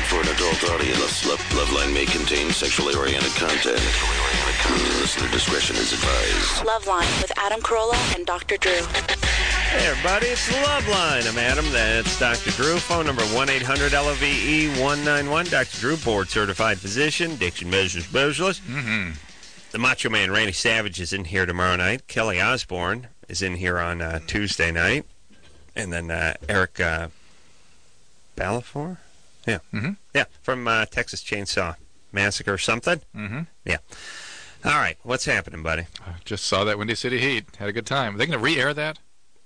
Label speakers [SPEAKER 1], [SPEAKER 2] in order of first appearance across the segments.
[SPEAKER 1] for an adult audience. Loveline may contain sexually oriented content. Listener discretion is advised.
[SPEAKER 2] Loveline with Adam Carolla and Dr. Drew.
[SPEAKER 3] Hey, everybody, it's Loveline. I'm Adam. That's Dr. Drew. Phone number 1-800-LOVE-191. Dr. Drew, board-certified physician, addiction medicine specialist.
[SPEAKER 4] Mm-hmm.
[SPEAKER 3] The Macho Man, Randy Savage, is in here tomorrow night. Kelly Osbourne is in here on Tuesday night. And then Eric Balfour? Yeah.
[SPEAKER 4] Mm-hmm.
[SPEAKER 3] Yeah, from Texas Chainsaw Massacre or something.
[SPEAKER 4] Mm-hmm.
[SPEAKER 3] Yeah. All right, what's happening, buddy?
[SPEAKER 4] I just saw that Windy City Heat. Had a good time. Are they going to re-air that?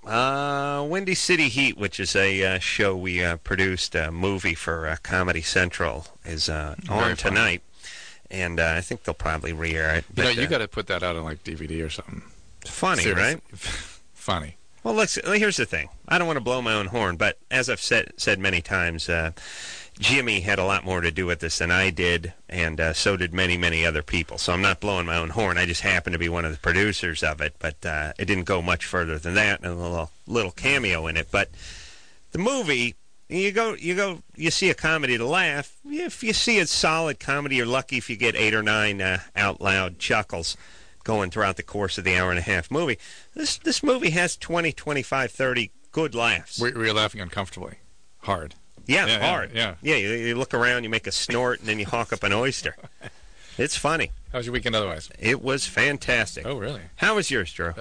[SPEAKER 3] Windy City Heat, which is a show we produced, a movie for Comedy Central, is on tonight. And I think they'll probably re-air it.
[SPEAKER 4] But, you got to put that out on like DVD or something.
[SPEAKER 3] Funny,
[SPEAKER 4] Seriously.
[SPEAKER 3] right?
[SPEAKER 4] Funny.
[SPEAKER 3] Well, here's the thing. I don't want to blow my own horn, but as I've said many times, Jimmy had a lot more to do with this than I did, and so did many, many other people. So I'm not blowing my own horn. I just happen to be one of the producers of it, but it didn't go much further than that, and a little cameo in it. But the movie, you see a comedy to laugh. If you see a solid comedy, you're lucky if you get 8 or 9 out loud chuckles going throughout the course of the hour-and-a-half movie. This movie has 20, 25, 30 good laughs.
[SPEAKER 4] Were you laughing uncomfortably? Hard.
[SPEAKER 3] Yeah, hard.
[SPEAKER 4] Yeah.
[SPEAKER 3] You look around, you make a snort, and then you hawk up an oyster. It's funny.
[SPEAKER 4] How was your weekend otherwise?
[SPEAKER 3] It was fantastic.
[SPEAKER 4] Oh, really?
[SPEAKER 3] How was yours, Drew?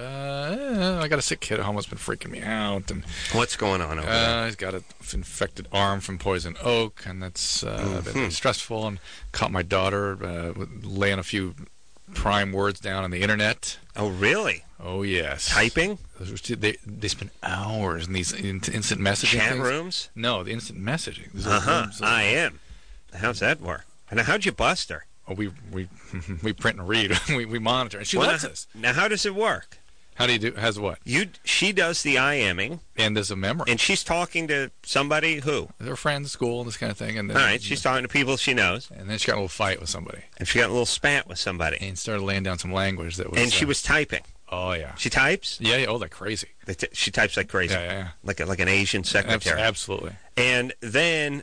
[SPEAKER 4] I got a sick kid at home that's been freaking me out. And
[SPEAKER 3] what's going on over there?
[SPEAKER 4] He's got an infected arm from poison oak, and that's been stressful. And caught my daughter laying a few prime words down on the internet.
[SPEAKER 3] Oh, really?
[SPEAKER 4] Oh, yes.
[SPEAKER 3] Typing?
[SPEAKER 4] They spend hours in these instant messaging
[SPEAKER 3] Chat
[SPEAKER 4] things.
[SPEAKER 3] rooms?
[SPEAKER 4] No, the instant messaging.
[SPEAKER 3] I am. How's that work? And how'd you bust her?
[SPEAKER 4] Oh, we print and read. we monitor, and she lets us.
[SPEAKER 3] Now, how does it work?
[SPEAKER 4] How do you do? Has what?
[SPEAKER 3] She does the IMing,
[SPEAKER 4] and there's a memory,
[SPEAKER 3] and she's talking to somebody who
[SPEAKER 4] her friends, school, and this kind of thing. And then,
[SPEAKER 3] all right, she's talking to people she knows,
[SPEAKER 4] and then she got a little fight with somebody,
[SPEAKER 3] and she got a little spat with somebody,
[SPEAKER 4] and started laying down some language that was.
[SPEAKER 3] And she was typing.
[SPEAKER 4] Oh yeah,
[SPEAKER 3] she types.
[SPEAKER 4] Yeah. Oh, like crazy.
[SPEAKER 3] She types like crazy.
[SPEAKER 4] Yeah.
[SPEAKER 3] Like an Asian secretary.
[SPEAKER 4] Absolutely.
[SPEAKER 3] And then.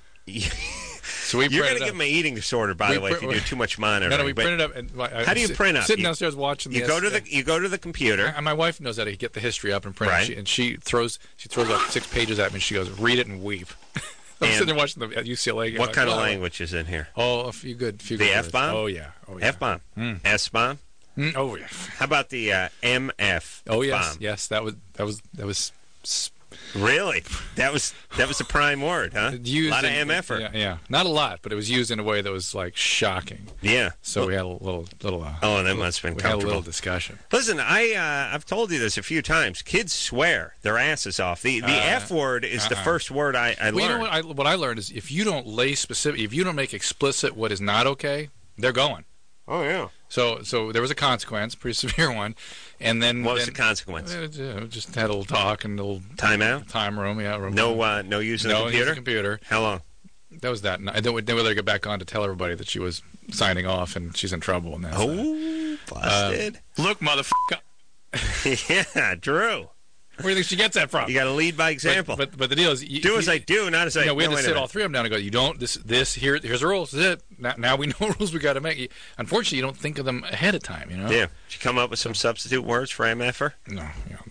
[SPEAKER 4] So
[SPEAKER 3] you're going to give him an eating disorder, by the way, if you do too much monitoring.
[SPEAKER 4] No, we print it up. And
[SPEAKER 3] how do you print up?
[SPEAKER 4] Sitting downstairs watching.
[SPEAKER 3] You go to the computer.
[SPEAKER 4] And my wife knows how to get the history up and print it. And she throws about 6 pages at me, and she goes, "Read it and weep." I'm sitting there watching the UCLA game.
[SPEAKER 3] What kind of language is in here?
[SPEAKER 4] Oh, a few good.
[SPEAKER 3] The F-bomb?
[SPEAKER 4] Oh yeah.
[SPEAKER 3] F-bomb. S-bomb.
[SPEAKER 4] Oh yeah.
[SPEAKER 3] How about the MF?
[SPEAKER 4] Oh yes,
[SPEAKER 3] bomb?
[SPEAKER 4] yes. That was.
[SPEAKER 3] Really? That was a prime word, huh? A lot of MF-er.
[SPEAKER 4] Yeah. Not a lot, but it was used in a way that was like shocking.
[SPEAKER 3] Yeah.
[SPEAKER 4] So we had a little.
[SPEAKER 3] That must have been comfortable.
[SPEAKER 4] We had a little discussion.
[SPEAKER 3] Listen, I've told you this a few times. Kids swear their asses off. The F word is the first word I learned.
[SPEAKER 4] You know what I learned is if you don't lay specific, if you don't make explicit what is not okay, they're going.
[SPEAKER 3] Oh yeah.
[SPEAKER 4] So there was a consequence, pretty severe one, and then
[SPEAKER 3] what was the consequence?
[SPEAKER 4] Just had a little talk and a little
[SPEAKER 3] timeout,
[SPEAKER 4] time room,
[SPEAKER 3] No using the computer.
[SPEAKER 4] Using the computer.
[SPEAKER 3] How long?
[SPEAKER 4] That was that. I didn't whether to get back on to tell everybody that she was signing off and she's in trouble. And that's
[SPEAKER 3] busted.
[SPEAKER 4] Look, motherfucker.
[SPEAKER 3] Yeah, Drew.
[SPEAKER 4] Where do you think she gets that from?
[SPEAKER 3] You got to lead by example.
[SPEAKER 4] But the deal is,
[SPEAKER 3] do as I do, not as I.
[SPEAKER 4] We had to sit all three of them down and go. You don't. Here's the rules. This is it. Now we know rules we got to make. Unfortunately, you don't think of them ahead of time.
[SPEAKER 3] Yeah. Did you come up with some substitute words for MFer?
[SPEAKER 4] No.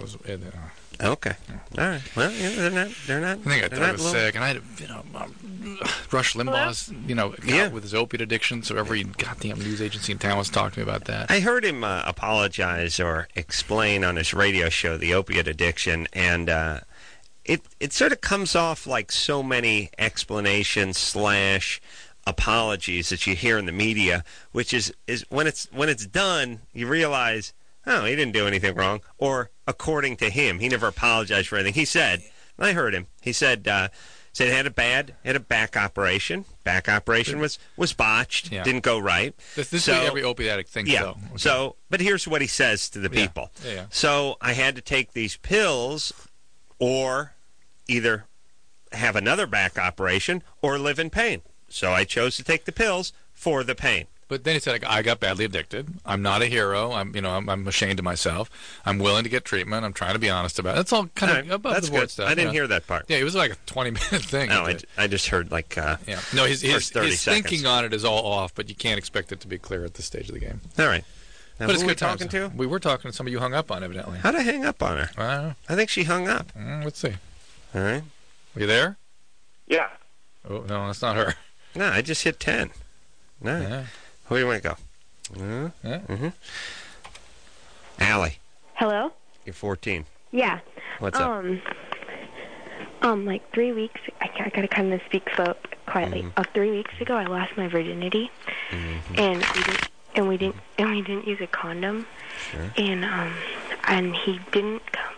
[SPEAKER 3] Okay. All right. Well, they're not.
[SPEAKER 4] I think I was sick, and I had Rush Limbaugh's with his opiate addiction. So every goddamn news agency in town was talking to me about that.
[SPEAKER 3] I heard him apologize or explain on his radio show the opiate addiction, and it sort of comes off like so many explanations / apologies that you hear in the media, which is when it's done, you realize, oh, he didn't do anything wrong, or according to him, he never apologized for anything. He said, I heard him. He said he had a back operation. Back operation was botched. Yeah. Didn't go right.
[SPEAKER 4] This is every opiate addict thinks.
[SPEAKER 3] Yeah.
[SPEAKER 4] Though. Okay.
[SPEAKER 3] So, but here's what he says to the people.
[SPEAKER 4] Yeah.
[SPEAKER 3] So I had to take these pills, or either have another back operation or live in pain. So I chose to take the pills for the pain.
[SPEAKER 4] But then he said, I got badly addicted. I'm not a hero. I'm ashamed of myself. I'm willing to get treatment. I'm trying to be honest about it. That's all kind of above the board stuff.
[SPEAKER 3] I didn't hear that part.
[SPEAKER 4] Yeah, it was like a 20-minute thing.
[SPEAKER 3] No, I just heard like
[SPEAKER 4] yeah. No, his
[SPEAKER 3] 30
[SPEAKER 4] his
[SPEAKER 3] seconds.
[SPEAKER 4] thinking on it is all off, but you can't expect it to be clear at this stage of the game.
[SPEAKER 3] All right. Now,
[SPEAKER 4] But it's
[SPEAKER 3] who
[SPEAKER 4] good
[SPEAKER 3] we talking
[SPEAKER 4] times.
[SPEAKER 3] to?
[SPEAKER 4] We were talking to somebody you hung up on, evidently.
[SPEAKER 3] How'd I hang up on her?
[SPEAKER 4] I don't know.
[SPEAKER 3] I think she hung up.
[SPEAKER 4] Let's see.
[SPEAKER 3] All right.
[SPEAKER 4] Are you there?
[SPEAKER 5] Yeah.
[SPEAKER 4] Oh, no, that's not her.
[SPEAKER 3] No, I just hit 10. No.
[SPEAKER 4] Yeah.
[SPEAKER 3] Who do you want to go?
[SPEAKER 4] Yeah.
[SPEAKER 3] Mm-hmm. Allie,
[SPEAKER 6] Hello?
[SPEAKER 3] you're 14.
[SPEAKER 6] Yeah.
[SPEAKER 3] What's up?
[SPEAKER 6] Like 3 weeks, I gotta kind of speak slow, quietly. 3 weeks ago, I lost my virginity, and we didn't use a condom,
[SPEAKER 3] Sure.
[SPEAKER 6] and he didn't come.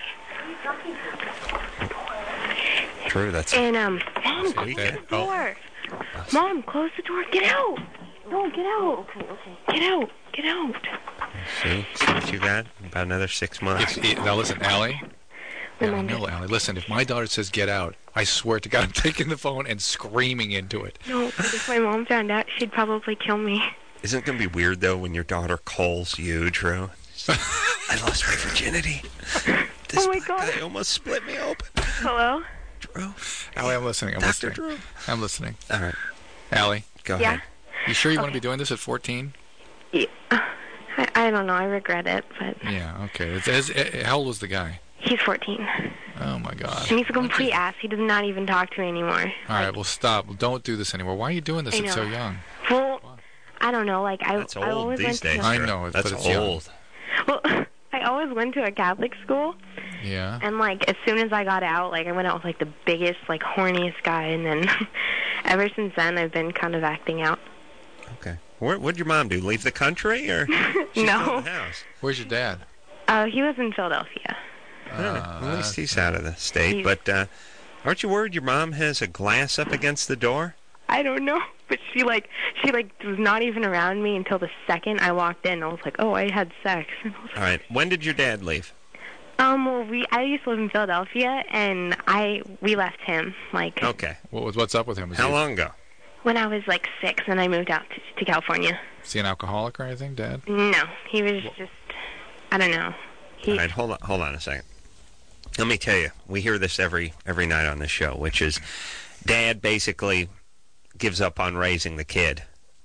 [SPEAKER 3] True, that's...
[SPEAKER 6] And Mom,
[SPEAKER 3] Sweet.
[SPEAKER 6] close the
[SPEAKER 4] Oh.
[SPEAKER 6] door. Mom, close the door. Get out. No, get out. Get out. Get out.
[SPEAKER 3] See what you got? About another 6 months.
[SPEAKER 4] Now listen, Allie.
[SPEAKER 6] My
[SPEAKER 4] Yeah, I
[SPEAKER 6] mom
[SPEAKER 4] know,
[SPEAKER 6] did.
[SPEAKER 4] Allie. Listen, if my daughter says get out, I swear to God, I'm taking the phone and screaming into it.
[SPEAKER 6] No, if my mom found out, she'd probably kill me.
[SPEAKER 3] Isn't it going to be weird, though, when your daughter calls you, Drew? I lost my virginity. This
[SPEAKER 6] Oh, my
[SPEAKER 3] black
[SPEAKER 6] God.
[SPEAKER 3] guy almost split me open.
[SPEAKER 6] Hello?
[SPEAKER 3] Drew.
[SPEAKER 4] Allie, I'm listening. I'm
[SPEAKER 3] Dr.
[SPEAKER 4] listening.
[SPEAKER 3] Drew.
[SPEAKER 4] I'm listening.
[SPEAKER 3] All right.
[SPEAKER 4] Allie,
[SPEAKER 3] Go
[SPEAKER 6] Yeah.
[SPEAKER 3] ahead.
[SPEAKER 4] you sure you want to be doing this at 14?
[SPEAKER 6] Yeah. I don't know. I regret it, but
[SPEAKER 4] Yeah, okay. How old was the guy?
[SPEAKER 6] he's 14.
[SPEAKER 4] Oh, my God.
[SPEAKER 6] And he's a complete ass. He does not even talk to me anymore.
[SPEAKER 4] All right, well, stop. Don't do this anymore. Why are you doing this
[SPEAKER 6] I
[SPEAKER 4] at so
[SPEAKER 6] know.
[SPEAKER 4] young?
[SPEAKER 6] Well, I don't know. Like
[SPEAKER 3] That's
[SPEAKER 6] I
[SPEAKER 3] old
[SPEAKER 6] always
[SPEAKER 3] these
[SPEAKER 6] went
[SPEAKER 3] days.
[SPEAKER 6] to.
[SPEAKER 4] I
[SPEAKER 3] Drew.
[SPEAKER 4] know,
[SPEAKER 3] That's
[SPEAKER 4] but it's young.
[SPEAKER 3] old.
[SPEAKER 6] Well, I always went to a Catholic school,
[SPEAKER 4] Yeah.
[SPEAKER 6] and like as soon as I got out, like I went out with like the biggest, like horniest guy, and then ever since then I've been kind of acting out.
[SPEAKER 3] Okay. What'd your mom do? Leave the country, or she's
[SPEAKER 6] No.
[SPEAKER 3] still in the house?
[SPEAKER 4] Where's your dad?
[SPEAKER 6] He was in Philadelphia.
[SPEAKER 3] All right. Well, at least he's out of the state.
[SPEAKER 6] He's-
[SPEAKER 3] But aren't you worried your mom has a glass up against the door?
[SPEAKER 6] I don't know, but she was not even around me until the second I walked in. I was like, oh, I had sex. And I was
[SPEAKER 3] All right. When did your dad leave?
[SPEAKER 6] well, I used to live in Philadelphia, and we left him like
[SPEAKER 3] Okay.
[SPEAKER 4] What's up with him?
[SPEAKER 3] How long ago?
[SPEAKER 6] when I was like 6, and I moved out to California.
[SPEAKER 4] Is he an alcoholic or anything, Dad?
[SPEAKER 6] No, he was just, I don't know.
[SPEAKER 3] All right. Hold on a second. Let me tell you, we hear this every night on this show, which is Dad basically gives up on raising the kid.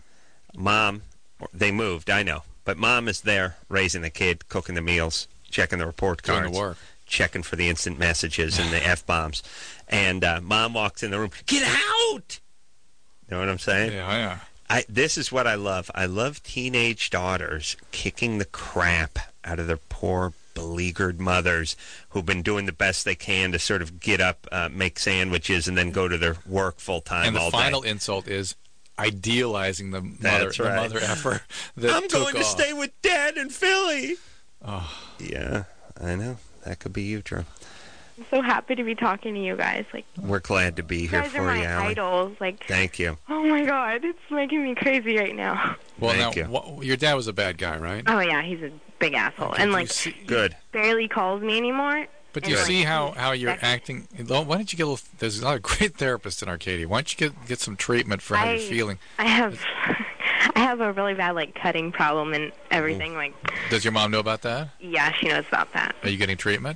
[SPEAKER 3] Mom, they moved, I know, but Mom is there raising the kid, cooking the meals, checking the report
[SPEAKER 4] Doing
[SPEAKER 3] cards,
[SPEAKER 4] the work.
[SPEAKER 3] checking for the instant messages and the F-bombs. And Mom walks in the room, get out! You know what I'm saying?
[SPEAKER 4] Yeah.
[SPEAKER 3] This is what I love. I love teenage daughters kicking the crap out of their poor, beleaguered mothers who've been doing the best they can to sort of get up, make sandwiches, and then go to their work full time
[SPEAKER 4] And the
[SPEAKER 3] all
[SPEAKER 4] final
[SPEAKER 3] day.
[SPEAKER 4] insult is idealizing the
[SPEAKER 3] That's right.
[SPEAKER 4] mother effer that
[SPEAKER 3] I'm
[SPEAKER 4] took
[SPEAKER 3] going to
[SPEAKER 4] off.
[SPEAKER 3] stay with Dad in Philly.
[SPEAKER 4] Oh.
[SPEAKER 3] Yeah, I know. That could be you, Drew.
[SPEAKER 6] I'm so happy to be talking to you guys. Like,
[SPEAKER 3] We're glad to be
[SPEAKER 6] you
[SPEAKER 3] here
[SPEAKER 6] guys are
[SPEAKER 3] for
[SPEAKER 6] my
[SPEAKER 3] you, Allie.
[SPEAKER 6] idols. Like,
[SPEAKER 3] Thank you.
[SPEAKER 6] oh my God, it's making me crazy right now.
[SPEAKER 4] Well,
[SPEAKER 3] Thank you.
[SPEAKER 4] your dad was a bad guy, right?
[SPEAKER 6] Oh yeah, he's a big asshole,
[SPEAKER 4] Okay,
[SPEAKER 6] and
[SPEAKER 4] do
[SPEAKER 6] like
[SPEAKER 4] you see,
[SPEAKER 3] Good.
[SPEAKER 6] barely calls me anymore.
[SPEAKER 4] but do you
[SPEAKER 6] and,
[SPEAKER 4] see
[SPEAKER 6] like,
[SPEAKER 4] how you're
[SPEAKER 6] sex-
[SPEAKER 4] acting? Why don't you get a little? There's a lot of great therapists in Arcadia. Why don't you get some treatment for how you're feeling?
[SPEAKER 6] I have a really bad like cutting problem and everything. Like,
[SPEAKER 4] Does your mom know about that?
[SPEAKER 6] yeah, she knows about that.
[SPEAKER 4] Are you getting treatment?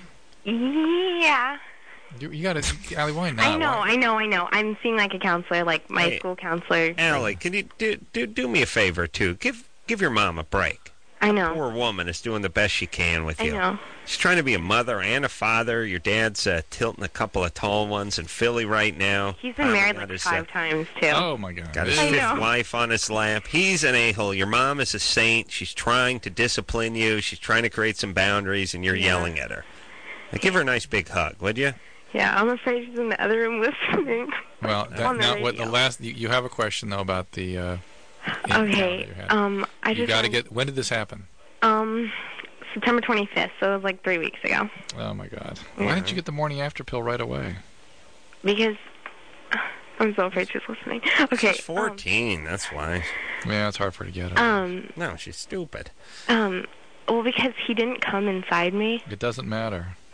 [SPEAKER 6] Yeah.
[SPEAKER 4] You got to, Allie. Why not?
[SPEAKER 6] I know. I'm seeing like a counselor, like my
[SPEAKER 3] Hey,
[SPEAKER 6] school counselor.
[SPEAKER 3] Allie, can you do me a favor, too? Give your mom a break.
[SPEAKER 6] I know.
[SPEAKER 3] Poor woman is doing the best she can with
[SPEAKER 6] I
[SPEAKER 3] you.
[SPEAKER 6] know.
[SPEAKER 3] She's trying to be a mother and a father. Your dad's tilting a couple of tall ones in Philly right now.
[SPEAKER 6] He's been
[SPEAKER 3] Finally
[SPEAKER 6] married
[SPEAKER 3] got
[SPEAKER 6] like
[SPEAKER 3] his,
[SPEAKER 6] 5 times too.
[SPEAKER 4] Oh my God!
[SPEAKER 3] Got his
[SPEAKER 6] I
[SPEAKER 3] fifth
[SPEAKER 6] know.
[SPEAKER 3] wife on his lap. He's an a-hole. Your mom is a saint. She's trying to discipline you. She's trying to create some boundaries, and you're
[SPEAKER 6] Yeah.
[SPEAKER 3] yelling at her. Now, give her a nice big hug, would you?
[SPEAKER 6] Yeah, I'm afraid she's in the other room listening.
[SPEAKER 4] Well,
[SPEAKER 6] On the
[SPEAKER 4] now what the
[SPEAKER 6] radio.
[SPEAKER 4] last you have a question though about the.
[SPEAKER 6] Okay.
[SPEAKER 4] encounter you had.
[SPEAKER 6] I
[SPEAKER 4] You
[SPEAKER 6] just
[SPEAKER 4] got to
[SPEAKER 6] want-
[SPEAKER 4] get. When did this happen?
[SPEAKER 6] September 25th, so it was like 3 weeks ago.
[SPEAKER 4] Oh my God! Why didn't you get the morning after pill right away?
[SPEAKER 6] Because I'm so afraid she's listening. Okay.
[SPEAKER 3] She's 14, that's why.
[SPEAKER 4] Yeah, it's hard for her to get her.
[SPEAKER 3] No, she's stupid.
[SPEAKER 6] Well, because he didn't come inside me.
[SPEAKER 4] It doesn't matter.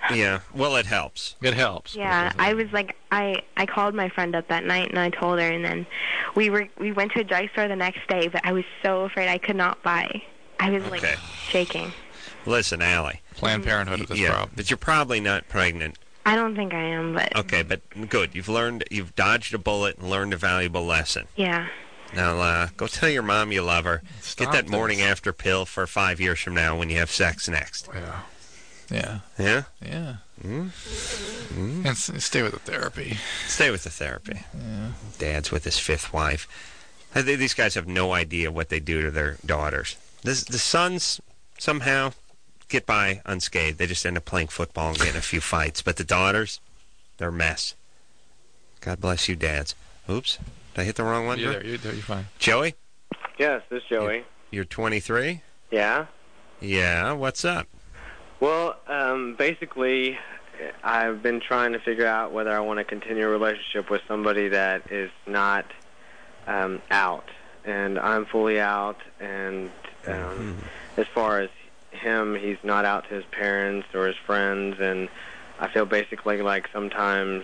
[SPEAKER 3] Yeah. Well, it helps.
[SPEAKER 4] It helps.
[SPEAKER 6] Yeah, I was like, I called my friend up that night and I told her, and then we went to a drugstore the next day, but I was so afraid I could not buy. I was like shaking.
[SPEAKER 3] Listen, Allie.
[SPEAKER 4] Planned Parenthood of this
[SPEAKER 3] Yeah,
[SPEAKER 4] problem.
[SPEAKER 3] but you're probably not pregnant.
[SPEAKER 6] I don't think I am, but
[SPEAKER 3] Okay, but good. You've dodged a bullet and learned a valuable lesson.
[SPEAKER 6] yeah.
[SPEAKER 3] Now, go tell your mom you love her.
[SPEAKER 4] Stop
[SPEAKER 3] Get that
[SPEAKER 4] this.
[SPEAKER 3] morning after pill for 5 years from now when you have sex next.
[SPEAKER 4] Yeah. Yeah.
[SPEAKER 3] Yeah?
[SPEAKER 4] Yeah. And stay with the therapy.
[SPEAKER 3] Stay with the therapy. Yeah. Dad's with his fifth wife. These guys have no idea what they do to their daughters. The sons somehow get by unscathed. They just end up playing football and getting a few fights. But the daughters, they're a mess. God bless you, dads. Oops. Did I hit the wrong one?
[SPEAKER 4] You're there. You're fine.
[SPEAKER 3] Joey?
[SPEAKER 5] Yes, this is Joey.
[SPEAKER 3] You're 23?
[SPEAKER 5] Yeah.
[SPEAKER 3] Yeah, what's up?
[SPEAKER 5] Well, basically, I've been trying to figure out whether I want to continue a relationship with somebody that is not out. And I'm fully out, and as far as him, he's not out to his parents or his friends, and I feel basically like sometimes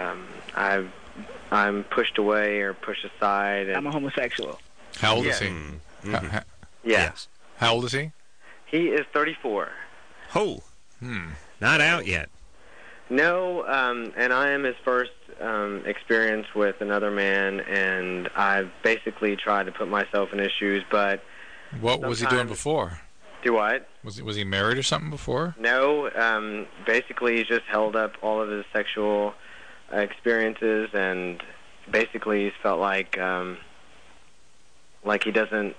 [SPEAKER 5] I'm pushed away or pushed aside. And
[SPEAKER 7] I'm a homosexual.
[SPEAKER 4] How old is he?
[SPEAKER 3] Yes.
[SPEAKER 4] How old is he?
[SPEAKER 5] He is 34.
[SPEAKER 3] Oh. Not out yet.
[SPEAKER 5] No, and I am his first experience with another man, and I've basically tried to put myself in his shoes, but...
[SPEAKER 4] What was he doing before?
[SPEAKER 5] Do what?
[SPEAKER 4] Was he married or something before?
[SPEAKER 5] No, basically he's just held up all of his sexual experiences, and basically he's felt like he doesn't...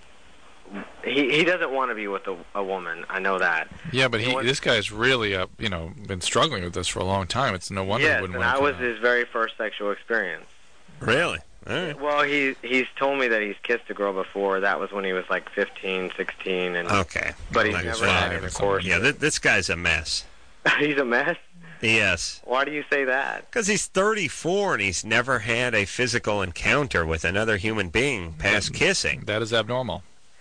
[SPEAKER 5] He doesn't want to be with a woman. I know that.
[SPEAKER 4] Yeah, but this guy's really been struggling with this for a long time. It's no wonder he
[SPEAKER 5] yes,
[SPEAKER 4] wouldn't
[SPEAKER 5] and
[SPEAKER 4] want
[SPEAKER 5] I
[SPEAKER 4] to.
[SPEAKER 5] was his very first sexual experience.
[SPEAKER 3] Really? All right.
[SPEAKER 5] Well, he's told me that he's kissed a girl before. That was when he was like 15, 16, and
[SPEAKER 3] Okay.
[SPEAKER 5] but he's
[SPEAKER 3] Like
[SPEAKER 5] never
[SPEAKER 3] five
[SPEAKER 5] had
[SPEAKER 3] or
[SPEAKER 5] intercourse.
[SPEAKER 3] Yeah, this guy's a mess.
[SPEAKER 5] He's a mess.
[SPEAKER 3] Yes.
[SPEAKER 5] Why do you say that?
[SPEAKER 3] Because he's 34 and he's never had a physical encounter with another human being past kissing.
[SPEAKER 4] That is abnormal.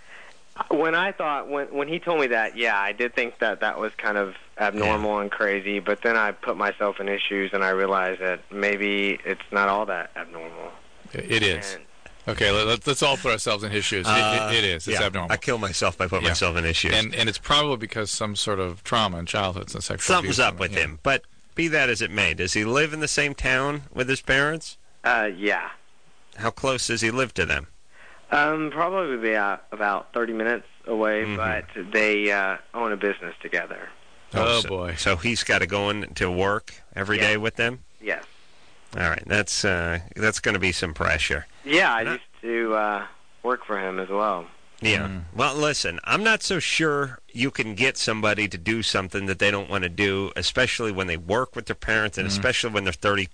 [SPEAKER 5] When he told me that, yeah, I did think that was kind of abnormal and crazy, but then I put myself in his shoes and I realized that maybe it's not all that abnormal.
[SPEAKER 4] It is.
[SPEAKER 5] And
[SPEAKER 4] Okay, let's all put ourselves in his shoes. It is. It's abnormal.
[SPEAKER 3] I kill myself by putting myself in his shoes.
[SPEAKER 4] And it's probably because some sort of trauma in childhood, some sexual
[SPEAKER 3] Something's
[SPEAKER 4] abuse.
[SPEAKER 3] up with him. But be that as it may, does he live in the same town with his parents?
[SPEAKER 5] Yeah.
[SPEAKER 3] How close does he live to them?
[SPEAKER 5] Probably be about 30 minutes away, but they own a business together.
[SPEAKER 4] Oh, boy.
[SPEAKER 3] So he's got to go into work every day with them?
[SPEAKER 5] Yes.
[SPEAKER 3] All right, that's going to be some pressure.
[SPEAKER 5] Yeah, I used to work for him as well.
[SPEAKER 3] Yeah. Well, listen, I'm not so sure you can get somebody to do something that they don't want to do, especially when they work with their parents, and especially when they're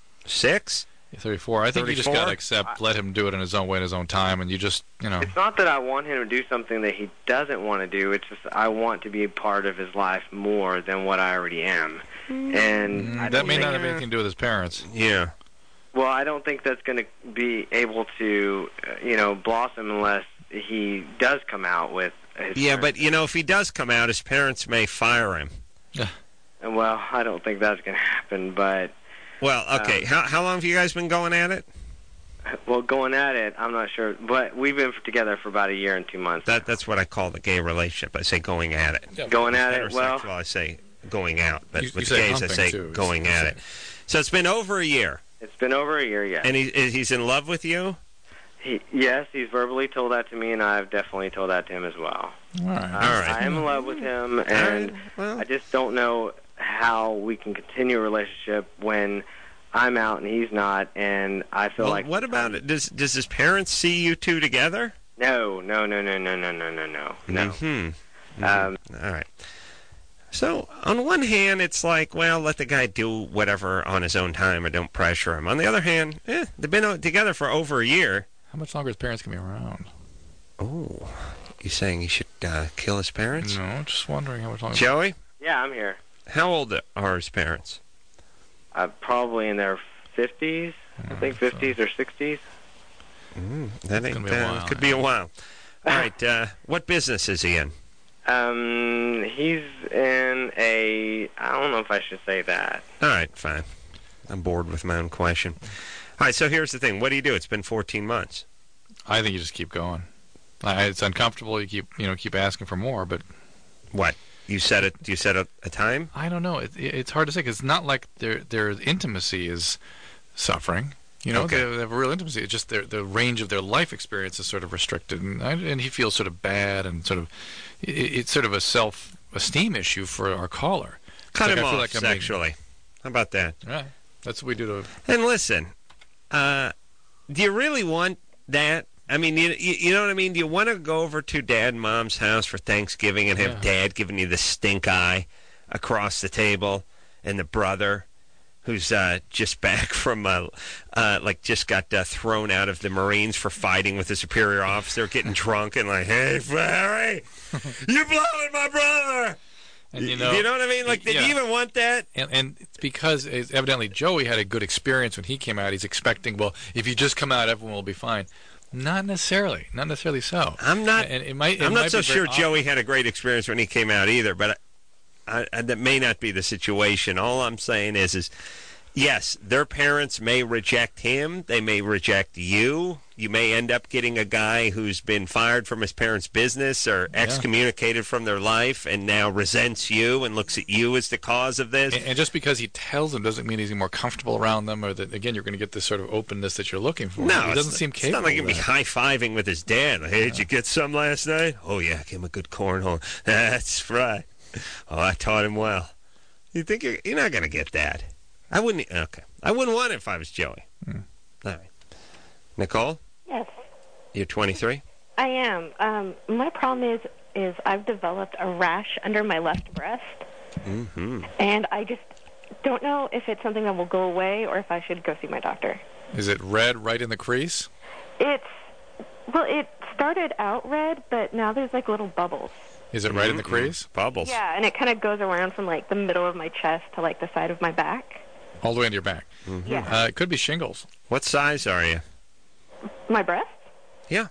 [SPEAKER 3] 36.
[SPEAKER 4] 34. I think you just
[SPEAKER 3] 34?
[SPEAKER 4] got to accept, let him do it in his own way, in his own time, and you just,
[SPEAKER 5] It's not that I want him to do something that he doesn't want to do. It's just I want to be a part of his life more than what I already am. And I
[SPEAKER 4] that
[SPEAKER 5] don't
[SPEAKER 4] may
[SPEAKER 5] think,
[SPEAKER 4] not have anything to do with his parents.
[SPEAKER 3] Yeah.
[SPEAKER 5] Well, I don't think that's going to be able to, blossom unless he does come out with his
[SPEAKER 3] Yeah,
[SPEAKER 5] parents.
[SPEAKER 3] but, if he does come out, his parents may fire him.
[SPEAKER 5] And, well, I don't think that's going to happen, but...
[SPEAKER 3] Well, okay. How long have you guys been going at it?
[SPEAKER 5] Well, going at it, I'm not sure. But we've been together for about a year and 2 months.
[SPEAKER 3] That's what I call the gay relationship. I say going at it.
[SPEAKER 5] Going at it, well...
[SPEAKER 3] Heterosexual, I say going out. But
[SPEAKER 4] You
[SPEAKER 3] with
[SPEAKER 4] say
[SPEAKER 3] gays, I
[SPEAKER 4] humping,
[SPEAKER 3] say
[SPEAKER 4] too.
[SPEAKER 3] going at it. So it's been over a year.
[SPEAKER 5] It's been over a year, yes.
[SPEAKER 3] And he's in love with you?
[SPEAKER 5] Yes, he's verbally told that to me, and I've definitely told that to him as well.
[SPEAKER 4] All right.
[SPEAKER 5] I am in love with him, and
[SPEAKER 3] Well.
[SPEAKER 5] I just don't know how we can continue a relationship when I'm out and he's not, and I feel like...
[SPEAKER 3] What about it? Does his parents see you two together?
[SPEAKER 5] No. No.
[SPEAKER 3] All right. So, on one hand, it's like, well, let the guy do whatever on his own time or don't pressure him. On the other hand, they've been together for over a year.
[SPEAKER 4] How much longer his parents can be around?
[SPEAKER 3] Oh, you saying he should kill his parents?
[SPEAKER 4] No, just wondering how much longer.
[SPEAKER 3] Joey,
[SPEAKER 5] Yeah, I'm here.
[SPEAKER 3] how old are his parents?
[SPEAKER 5] Probably in their 50s, I think 50s or 60s.
[SPEAKER 3] That
[SPEAKER 4] It's gonna be a while,
[SPEAKER 3] could be a while. All right, what business is he in?
[SPEAKER 5] He's in a... I don't know if I should say that.
[SPEAKER 3] All right, fine. I'm bored with my own question. All right, so here's the thing. What do you do? It's been 14 months.
[SPEAKER 4] I think you just keep going. It's uncomfortable. You keep asking for more, but
[SPEAKER 3] What? You set it? Do you set a time?
[SPEAKER 4] I don't know. It's hard to say because it's not like their intimacy is suffering.
[SPEAKER 3] Okay.
[SPEAKER 4] They have a real intimacy. It's just the range of their life experience is sort of restricted, and he feels sort of bad and sort of it's sort of a self-esteem issue for our caller.
[SPEAKER 3] Cut
[SPEAKER 4] It's
[SPEAKER 3] him
[SPEAKER 4] I feel
[SPEAKER 3] off
[SPEAKER 4] like I'm
[SPEAKER 3] sexually. How about that?
[SPEAKER 4] Yeah, that's what we do to.
[SPEAKER 3] And listen, do you really want that? I mean, you know what I mean? Do you want to go over to Dad and Mom's house for Thanksgiving and have Dad giving you the stink eye across the table, and the brother who's just back from, just got thrown out of the Marines for fighting with a superior officer, getting drunk and like, hey, Barry, you're blowing my brother!
[SPEAKER 4] And
[SPEAKER 3] you know what I mean? Like, did you even want that?
[SPEAKER 4] And it's because evidently Joey had a good experience when he came out. He's expecting, well, if you just come out, everyone will be fine. Not necessarily so.
[SPEAKER 3] I'm not.
[SPEAKER 4] And
[SPEAKER 3] I'm not so sure Joey had a great experience when he came out either. But that may not be the situation. All I'm saying is yes, their parents may reject him. They may reject you. You may end up getting a guy who's been fired from his parents' business or excommunicated from their life and now resents you and looks at you as the cause of this.
[SPEAKER 4] And just because he tells them doesn't mean he's more comfortable around them, or that, again, you're going to get this sort of openness that you're looking for.
[SPEAKER 3] No,
[SPEAKER 4] he doesn't seem capable.
[SPEAKER 3] It's not like he'd be
[SPEAKER 4] of that.
[SPEAKER 3] high-fiving with his dad. Like, hey, did you get some last night? Oh, yeah, I gave him a good cornhole. That's right. Oh, I taught him well. You think you're not going to get that? I wouldn't. Okay, I wouldn't want it if I was Joey. All right, Nicole.
[SPEAKER 6] Yes,
[SPEAKER 3] You're 23.
[SPEAKER 6] I am. My problem is I've developed a rash under my left breast, and I just don't know if it's something that will go away or if I should go see my doctor.
[SPEAKER 4] Is it red right in the crease?
[SPEAKER 6] It started out red, but now there's like little bubbles.
[SPEAKER 4] Is it right in the crease?
[SPEAKER 3] Bubbles.
[SPEAKER 6] Yeah, and it kind of goes around from like the middle of my chest to like the side of my back.
[SPEAKER 4] All the way into your back.
[SPEAKER 6] Yeah.
[SPEAKER 4] It could be shingles.
[SPEAKER 3] What size are you?
[SPEAKER 6] My breast?
[SPEAKER 3] Yeah.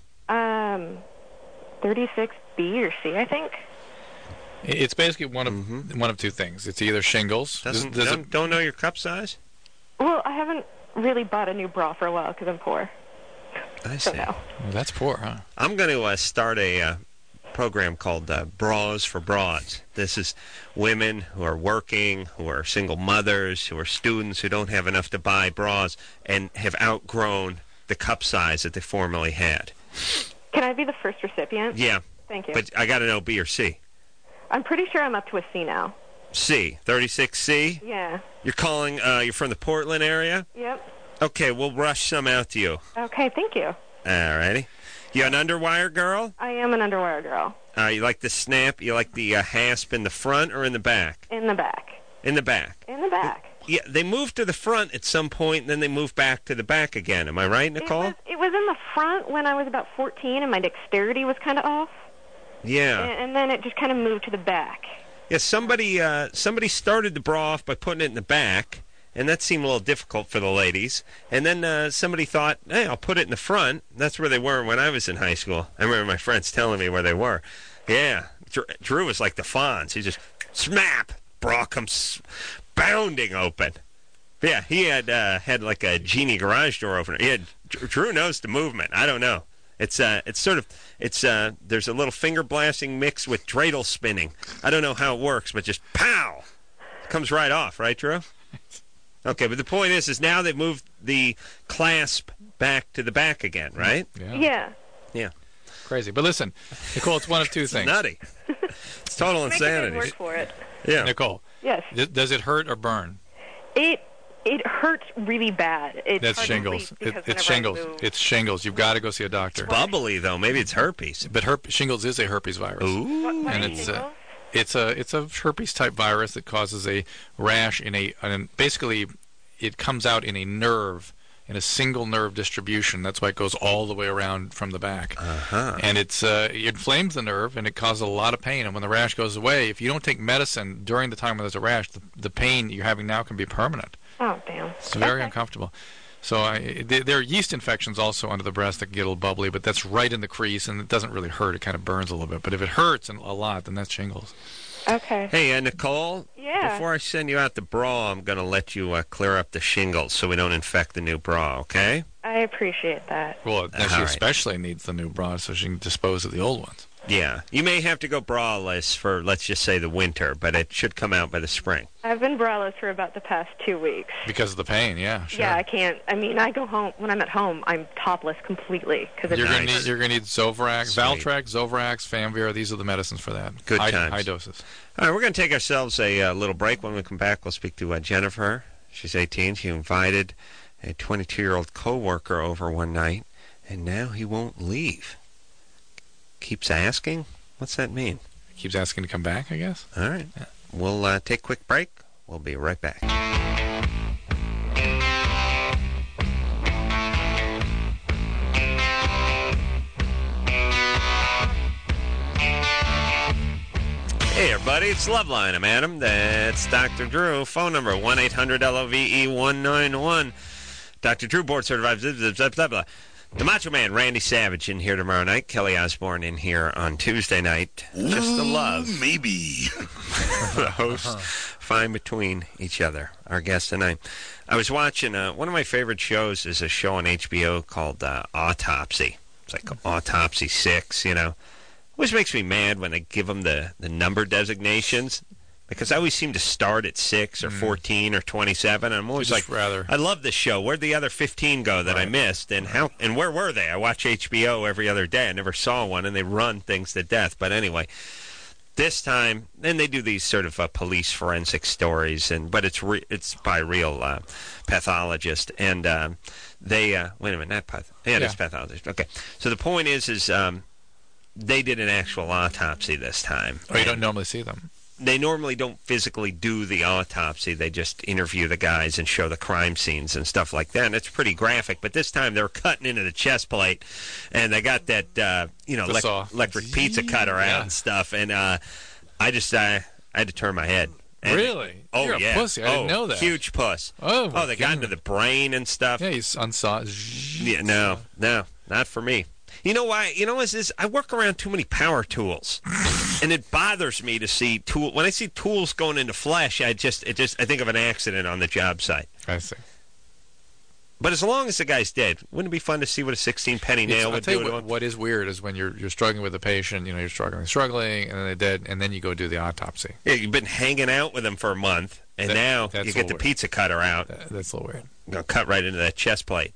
[SPEAKER 6] 36B or C, I think.
[SPEAKER 4] It's basically one of two things. It's either shingles.
[SPEAKER 3] Don't know your cup size?
[SPEAKER 6] Well, I haven't really bought a new bra for a while because I'm poor.
[SPEAKER 3] I see.
[SPEAKER 6] So no.
[SPEAKER 4] Well, that's poor, huh?
[SPEAKER 3] I'm going to start a program called Bras for Broads. This is women who are working, who are single mothers, who are students, who don't have enough to buy bras and have outgrown the cup size that they formerly had.
[SPEAKER 6] Can I be the first recipient?
[SPEAKER 3] Yeah.
[SPEAKER 6] Thank you.
[SPEAKER 3] But I got to know B or C.
[SPEAKER 6] I'm pretty sure I'm up to a C now.
[SPEAKER 3] C, 36C?
[SPEAKER 6] Yeah.
[SPEAKER 3] You're calling, you're from the Portland area?
[SPEAKER 6] Yep.
[SPEAKER 3] Okay, we'll rush some out to you.
[SPEAKER 6] Okay, thank you.
[SPEAKER 3] All righty. You an underwire girl?
[SPEAKER 6] I am an underwire girl.
[SPEAKER 3] You like the snap? You like the hasp in the front or in the back?
[SPEAKER 6] In the back.
[SPEAKER 3] In the back.
[SPEAKER 6] In the back.
[SPEAKER 3] Yeah, they moved to the front at some point, and then they moved back to the back again. Am I right, Nicole?
[SPEAKER 6] It was in the front when I was about 14, and my dexterity was kind of off.
[SPEAKER 3] Yeah.
[SPEAKER 6] And then it just kind of moved to the back.
[SPEAKER 3] Yeah, somebody started the bra off by putting it in the back, and that seemed a little difficult for the ladies. And then somebody thought, hey, I'll put it in the front. That's where they were when I was in high school. I remember my friends telling me where they were. Yeah, Drew was like the Fonz. He just, snap, bra comes bounding open. Yeah, he had like a genie garage door opener. Drew knows the movement. I don't know. It's there's a little finger blasting mixed with dreidel spinning. I don't know how it works, but just pow, it comes right off, right, Drew? Okay, but the point is now they've moved the clasp back to the back again, right?
[SPEAKER 6] Yeah.
[SPEAKER 3] Yeah.
[SPEAKER 4] Crazy. But listen, Nicole, it's one of two things.
[SPEAKER 3] Nutty. It's total insanity.
[SPEAKER 6] Make a good word for it.
[SPEAKER 3] Yeah.
[SPEAKER 4] Nicole.
[SPEAKER 6] Yes.
[SPEAKER 4] Does it hurt or burn?
[SPEAKER 6] It hurts really bad. It's
[SPEAKER 4] That's
[SPEAKER 6] hard to
[SPEAKER 4] shingles.
[SPEAKER 6] sleep because
[SPEAKER 4] It's
[SPEAKER 6] whenever I
[SPEAKER 4] shingles.
[SPEAKER 6] move-
[SPEAKER 4] It's shingles. You've got to go see a doctor.
[SPEAKER 3] Bubbly though, maybe it's herpes.
[SPEAKER 4] But shingles is a herpes virus.
[SPEAKER 3] Ooh.
[SPEAKER 6] What
[SPEAKER 4] And
[SPEAKER 6] is shingles?
[SPEAKER 4] it's a herpes type virus that causes a rash basically it comes out in a single nerve distribution. That's why it goes all the way around from the back. And it inflames the nerve and it causes a lot of pain. And when the rash goes away, if you don't take medicine during the time when there's a rash, the pain you're having now can be permanent.
[SPEAKER 6] Oh, damn.
[SPEAKER 4] It's very uncomfortable. So there are yeast infections also under the breast that can get a little bubbly, but that's right in the crease, and it doesn't really hurt. It kind of burns a little bit. But if it hurts a lot, then that's shingles.
[SPEAKER 6] Okay.
[SPEAKER 3] Hey, Nicole.
[SPEAKER 6] Yeah.
[SPEAKER 3] Before I send you out the bra, I'm going to let you clear up the shingles so we don't infect the new bra, okay?
[SPEAKER 6] I appreciate that.
[SPEAKER 4] Well, now she
[SPEAKER 3] All right.
[SPEAKER 4] especially needs the new bra so she can dispose of the old ones.
[SPEAKER 3] Yeah. You may have to go braless for, let's just say, the winter, but it should come out by the spring.
[SPEAKER 6] I've been braless for about the past 2 weeks.
[SPEAKER 4] Because of the pain, yeah, sure.
[SPEAKER 6] Yeah, I can't. I mean, I go home when I'm at home. I'm topless completely because it's
[SPEAKER 4] You're
[SPEAKER 3] Nice.
[SPEAKER 4] gonna need Zovirax,
[SPEAKER 3] Sweet.
[SPEAKER 4] Valtrex, Zovirax, Famvira. These are the medicines for that.
[SPEAKER 3] Good
[SPEAKER 4] high,
[SPEAKER 3] times.
[SPEAKER 4] high doses.
[SPEAKER 3] All right, we're going to take ourselves a little break. When we come back, we'll speak to Jennifer. She's 18. She invited a 22-year-old coworker over one night, and now he won't leave. Keeps asking? What's that mean?
[SPEAKER 4] Keeps asking to come back, I guess.
[SPEAKER 3] All right. We'll take a quick break. We'll be right back. Hey, everybody, it's Loveline. I'm Adam. That's Dr. Drew. Phone number 1-800-LOVE-191. Dr. Drew, board certified. Blah, blah, blah, blah. The Macho Man, Randy Savage, in here tomorrow night. Kelly Osbourne in here on Tuesday night. Just the love.
[SPEAKER 1] Maybe.
[SPEAKER 3] The hosts find between each other. Our guest tonight. I was watching, one of my favorite shows is a show on HBO called Autopsy. It's like Autopsy 6, you know. Always makes me mad when they give them the number designations, because I always seem to start at 6 or 14 or 27. And I'm always like, I love this show. Where'd the other 15 go that I missed? And where were they? I watch HBO every other day. I never saw one, and they run things to death. But anyway, this time, and they do these sort of police forensic stories, but it's by real pathologists. And they wait a minute, not it's pathologist. Okay, so the point is they did an actual autopsy this time.
[SPEAKER 4] Oh, you don't normally see them.
[SPEAKER 3] They normally don't physically do the autopsy. They just interview the guys and show the crime scenes and stuff like that. And it's pretty graphic. But this time they were cutting into the chest plate, and they got that electric pizza cutter out and stuff. And I had to turn my head. And,
[SPEAKER 4] really?
[SPEAKER 3] Oh,
[SPEAKER 4] You're a pussy. I didn't know that.
[SPEAKER 3] Huge puss.
[SPEAKER 4] Oh,
[SPEAKER 3] they got into the brain and stuff.
[SPEAKER 4] Yeah, he's unsaw.
[SPEAKER 3] Yeah, no, not for me. You know why? You know what this is? I work around too many power tools, and it bothers me to see when I see tools going into flesh. I think of an accident on the job site.
[SPEAKER 4] I see.
[SPEAKER 3] But as long as the guy's dead, wouldn't it be fun to see what a 16-penny nail would do to him?
[SPEAKER 4] What is weird is when you're struggling with a patient, you're struggling, and then they're dead, and then you go do the autopsy.
[SPEAKER 3] Yeah, you've been hanging out with them for a month, and now you get the pizza cutter out.
[SPEAKER 4] That's a little weird.
[SPEAKER 3] Cut right into that chest plate.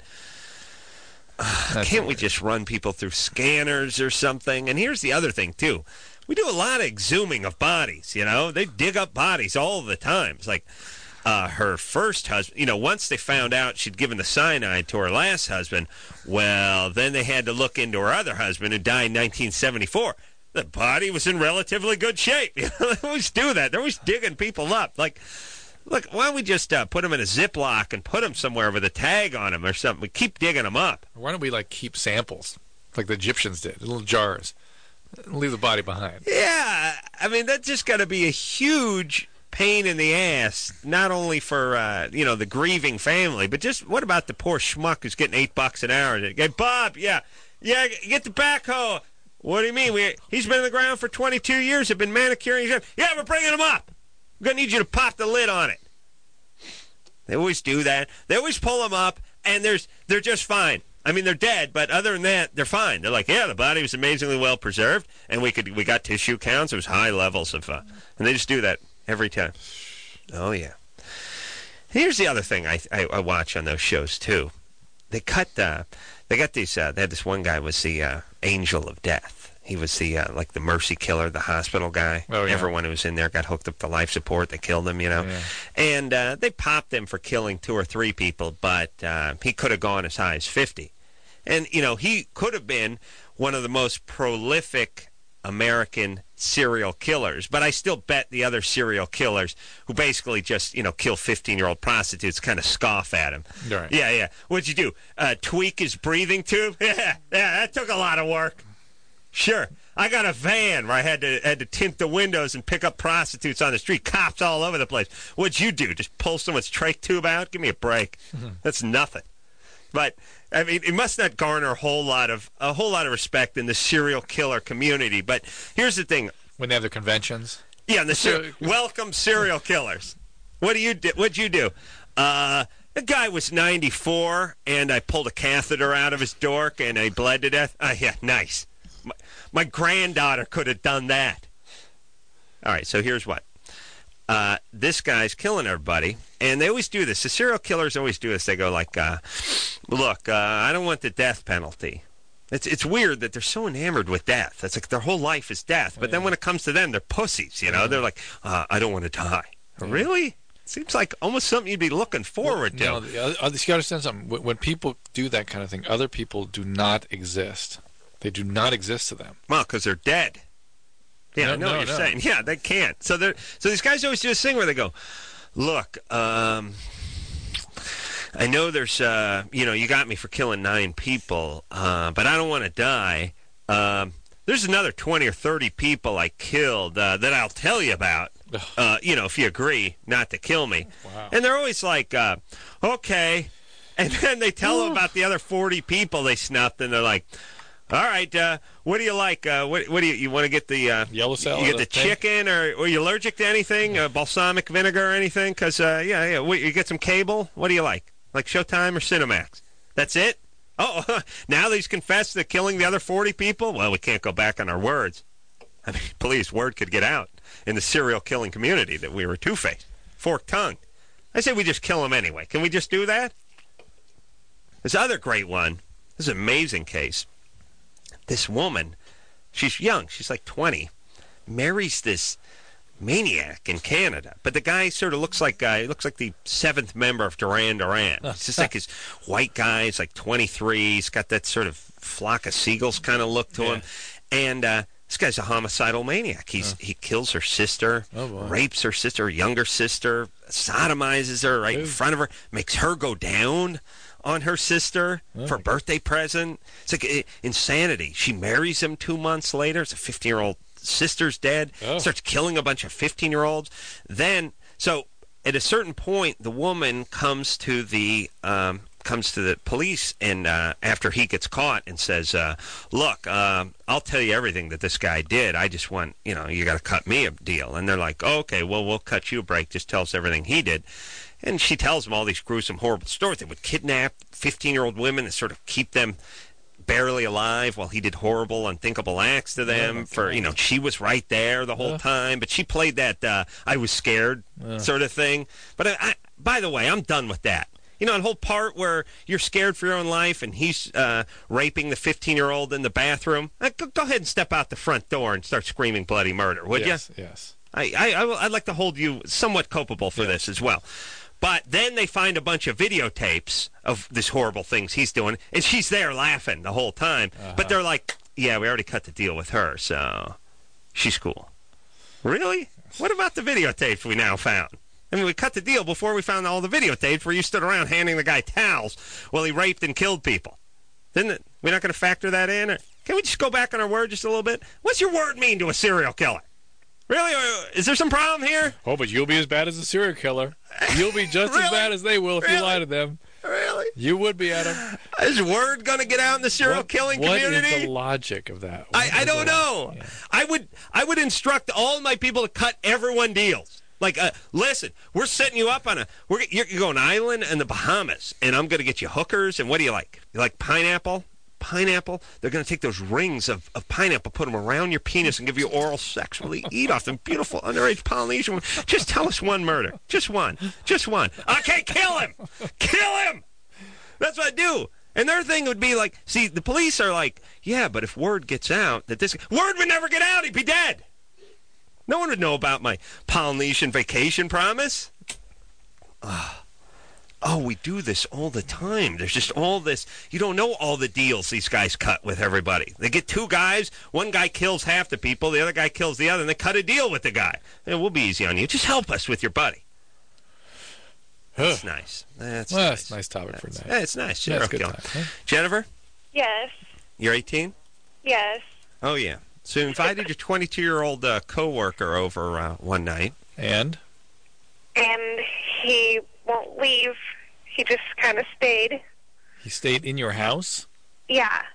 [SPEAKER 3] Can't we just run people through scanners or something? And here's the other thing, too. We do a lot of exhuming of bodies, They dig up bodies all the time. It's like her first husband, once they found out she'd given the cyanide to her last husband, well, then they had to look into her other husband who died in 1974. The body was in relatively good shape. They always do that. They're always digging people up. Look, why don't we just put them in a Ziploc and put them somewhere with a tag on them or something? We keep digging them up.
[SPEAKER 4] Why don't we, keep samples, like the Egyptians did, little jars, and leave the body behind?
[SPEAKER 3] Yeah, I mean, that's just got to be a huge pain in the ass, not only for, the grieving family, but just what about the poor schmuck who's getting $8 an hour? Hey, Bob, yeah, get the backhoe. What do you mean? He's been in the ground for 22 years, have been manicuring. Yeah, we're bringing him up. I'm going to need you to pop the lid on it. They always do that. They always pull them up, and they're just fine. I mean, they're dead, but other than that, they're fine. They're like, yeah, the body was amazingly well preserved, and we got tissue counts. It was high levels of, and they just do that every time. Oh yeah. Here's the other thing I watch on those shows too. They got these. They had this one guy was the angel of death. He was the the mercy killer, the hospital guy.
[SPEAKER 4] Oh, yeah.
[SPEAKER 3] Everyone who was in there got hooked up to life support. They killed him, Yeah. And they popped him for killing 2 or 3 people, but he could have gone as high as 50. And, he could have been one of the most prolific American serial killers. But I still bet the other serial killers who basically just, kill 15-year-old prostitutes kind of scoff at him.
[SPEAKER 4] Right.
[SPEAKER 3] Yeah. What'd you do? Tweak his breathing tube? Yeah, that took a lot of work. Sure. I got a van where I had to tint the windows and pick up prostitutes on the street. Cops all over the place. What'd you do? Just pull someone's trach tube out? Give me a break. Mm-hmm. That's nothing. But I mean, it must not garner a whole lot of respect in the serial killer community. But here's the thing:
[SPEAKER 4] when they have their conventions.
[SPEAKER 3] Yeah, welcome serial killers. What do you do? What'd you do? The guy was 94, and I pulled a catheter out of his dork, and I bled to death. Yeah, nice. My granddaughter could have done that. All right, so here's what. This guy's killing everybody, and they always do this. The serial killers always do this. They go like, look, I don't want the death penalty. It's weird that they're so enamored with death. It's like their whole life is death. But then when it comes to them, they're pussies, you know? They're like, I don't want to die. Really? Seems like almost something you'd be looking forward to.
[SPEAKER 4] No, you got to understand something. When people do that kind of thing, other people do not exist. They do not exist to them.
[SPEAKER 3] Well, because they're dead. Yeah, I know what you're saying. Yeah, they can't. So these guys always do this thing where they go, look, I know there's, you got me for killing 9 people, but I don't want to die. There's another 20 or 30 people I killed that I'll tell you about. If you agree not to kill me.
[SPEAKER 4] Wow.
[SPEAKER 3] And they're always like, okay. And then they tell them about the other 40 people they snuffed, and they're like, all right, what do you like? What do you want to get the
[SPEAKER 4] yellow salad?
[SPEAKER 3] You get the chicken, or are you allergic to anything? Balsamic vinegar or anything? Because, you get some cable? What do you like? Like Showtime or Cinemax? That's it? Oh, now that he's confessed to killing the other 40 people? Well, we can't go back on our words. I mean, please, word could get out in the serial killing community that we were two-faced, fork-tongued. I say we just kill them anyway. Can we just do that? This other great one, this is an amazing case. This woman, she's young, she's like 20, marries this maniac in Canada. But the guy sort of looks like the 7th member of Duran Duran. It's just like his white guy. He's like 23. He's got that sort of flock of seagulls kind of look to him. And this guy's a homicidal maniac. He kills her sister, rapes her sister, younger sister, sodomizes her right in front of her, makes her go down on her sister for a birthday present. It's like insanity. She marries him 2 months later. It's a 15-year-old sister's dead. Starts killing a bunch of 15-year-olds. Then, so at a certain point, the woman comes to the police, and after he gets caught, and says, look, I'll tell you everything that this guy did. I just want, you got to cut me a deal. And they're like, okay, well, we'll cut you a break. Just tell us everything he did. And she tells them all these gruesome, horrible stories. They would kidnap 15-year-old women and sort of keep them barely alive while he did horrible, unthinkable acts to them. She was right there the whole time, but she played that I was scared sort of thing. But by the way, I'm done with that. The whole part where you're scared for your own life and he's raping the 15-year-old in the bathroom. Go ahead and step out the front door and start screaming bloody murder, would you?
[SPEAKER 4] Yes.
[SPEAKER 3] I'd like to hold you somewhat culpable for this as well. But then they find a bunch of videotapes of these horrible things he's doing, and she's there laughing the whole time. But they're like, yeah, we already cut the deal with her, so she's cool. Really? What about the videotapes we now found? I mean, we cut the deal before we found all the videotapes where you stood around handing the guy towels while he raped and killed people. We're not going to factor that in? Or can we just go back on our word just a little bit? What's your word mean to a serial killer? Really? Is there some problem here?
[SPEAKER 4] Oh, but you'll be as bad as a serial killer. You'll be just as bad as they will if you lie to them.
[SPEAKER 3] Really?
[SPEAKER 4] You would be, Adam.
[SPEAKER 3] Is word going to get out in the serial killing community?
[SPEAKER 4] What is the logic of that?
[SPEAKER 3] I don't know. Yeah. I would instruct all my people to cut everyone deals. Like, listen, we're setting you up on you're going island in the Bahamas, and I'm going to get you hookers, and what do you like? You like pineapple? Pineapple? They're going to take those rings of pineapple, put them around your penis, and give you oral sex while you eat off them. Beautiful underage Polynesian women. Just tell us one murder. Just one. Just one. Okay, kill him! Kill him! That's what I do. And their thing would be like, see, the police are like, yeah, but if word gets out that this... Word would never get out. He'd be dead. No one would know about my Polynesian vacation promise. Oh, we do this all the time. There's just all this. You don't know all the deals these guys cut with everybody. They get 2 guys. One guy kills half the people. The other guy kills the other, and they cut a deal with the guy. And we'll be easy on you. Just help us with your buddy. That's nice. That's
[SPEAKER 4] a nice topic for tonight.
[SPEAKER 3] Yeah, it's nice. Serial killing.
[SPEAKER 4] Huh?
[SPEAKER 3] Jennifer?
[SPEAKER 7] Yes.
[SPEAKER 3] You're 18?
[SPEAKER 7] Yes.
[SPEAKER 3] Oh, yeah. So you invited your 22-year-old coworker over one night.
[SPEAKER 4] And
[SPEAKER 7] he won't leave. He just kind of stayed.
[SPEAKER 4] He stayed in your house?
[SPEAKER 7] Yeah.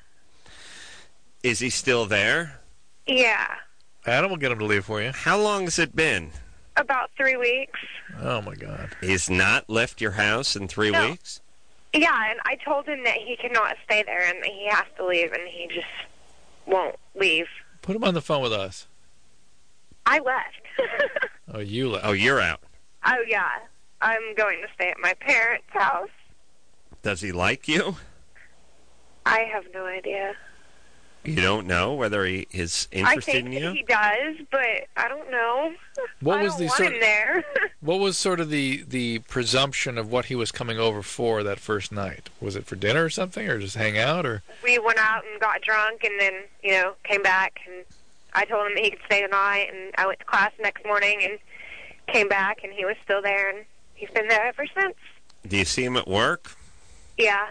[SPEAKER 3] Is he still there?
[SPEAKER 7] Yeah.
[SPEAKER 4] Adam will get him to leave for you.
[SPEAKER 3] How long has it been?
[SPEAKER 7] About 3 weeks.
[SPEAKER 4] Oh, my God.
[SPEAKER 3] He's not left your house in 3
[SPEAKER 7] No.
[SPEAKER 3] weeks?
[SPEAKER 7] Yeah, and I told him that he cannot stay there and that he has to leave, and he just won't leave.
[SPEAKER 4] Put him on the phone with us.
[SPEAKER 7] I left.
[SPEAKER 4] Oh, you left.
[SPEAKER 3] Oh, you're out.
[SPEAKER 7] Oh, yeah. I'm going to stay at my parents' house.
[SPEAKER 3] Does he like you?
[SPEAKER 7] I have no idea.
[SPEAKER 3] You don't know whether he is interested
[SPEAKER 7] I
[SPEAKER 3] in
[SPEAKER 7] think
[SPEAKER 3] you?
[SPEAKER 7] he does, but I don't know.
[SPEAKER 4] What
[SPEAKER 7] I
[SPEAKER 4] was
[SPEAKER 7] don't
[SPEAKER 4] the
[SPEAKER 7] want
[SPEAKER 4] sort?
[SPEAKER 7] him there.
[SPEAKER 4] What was sort of the presumption of what he was coming over for that first night? Was it for dinner or something, or just hang out, or?
[SPEAKER 7] We went out and got drunk and then, came back, and I told him that he could stay the night, and I went to class the next morning and came back, and he was still there, and he's been there ever since.
[SPEAKER 3] Do you see him at work?
[SPEAKER 7] Yeah.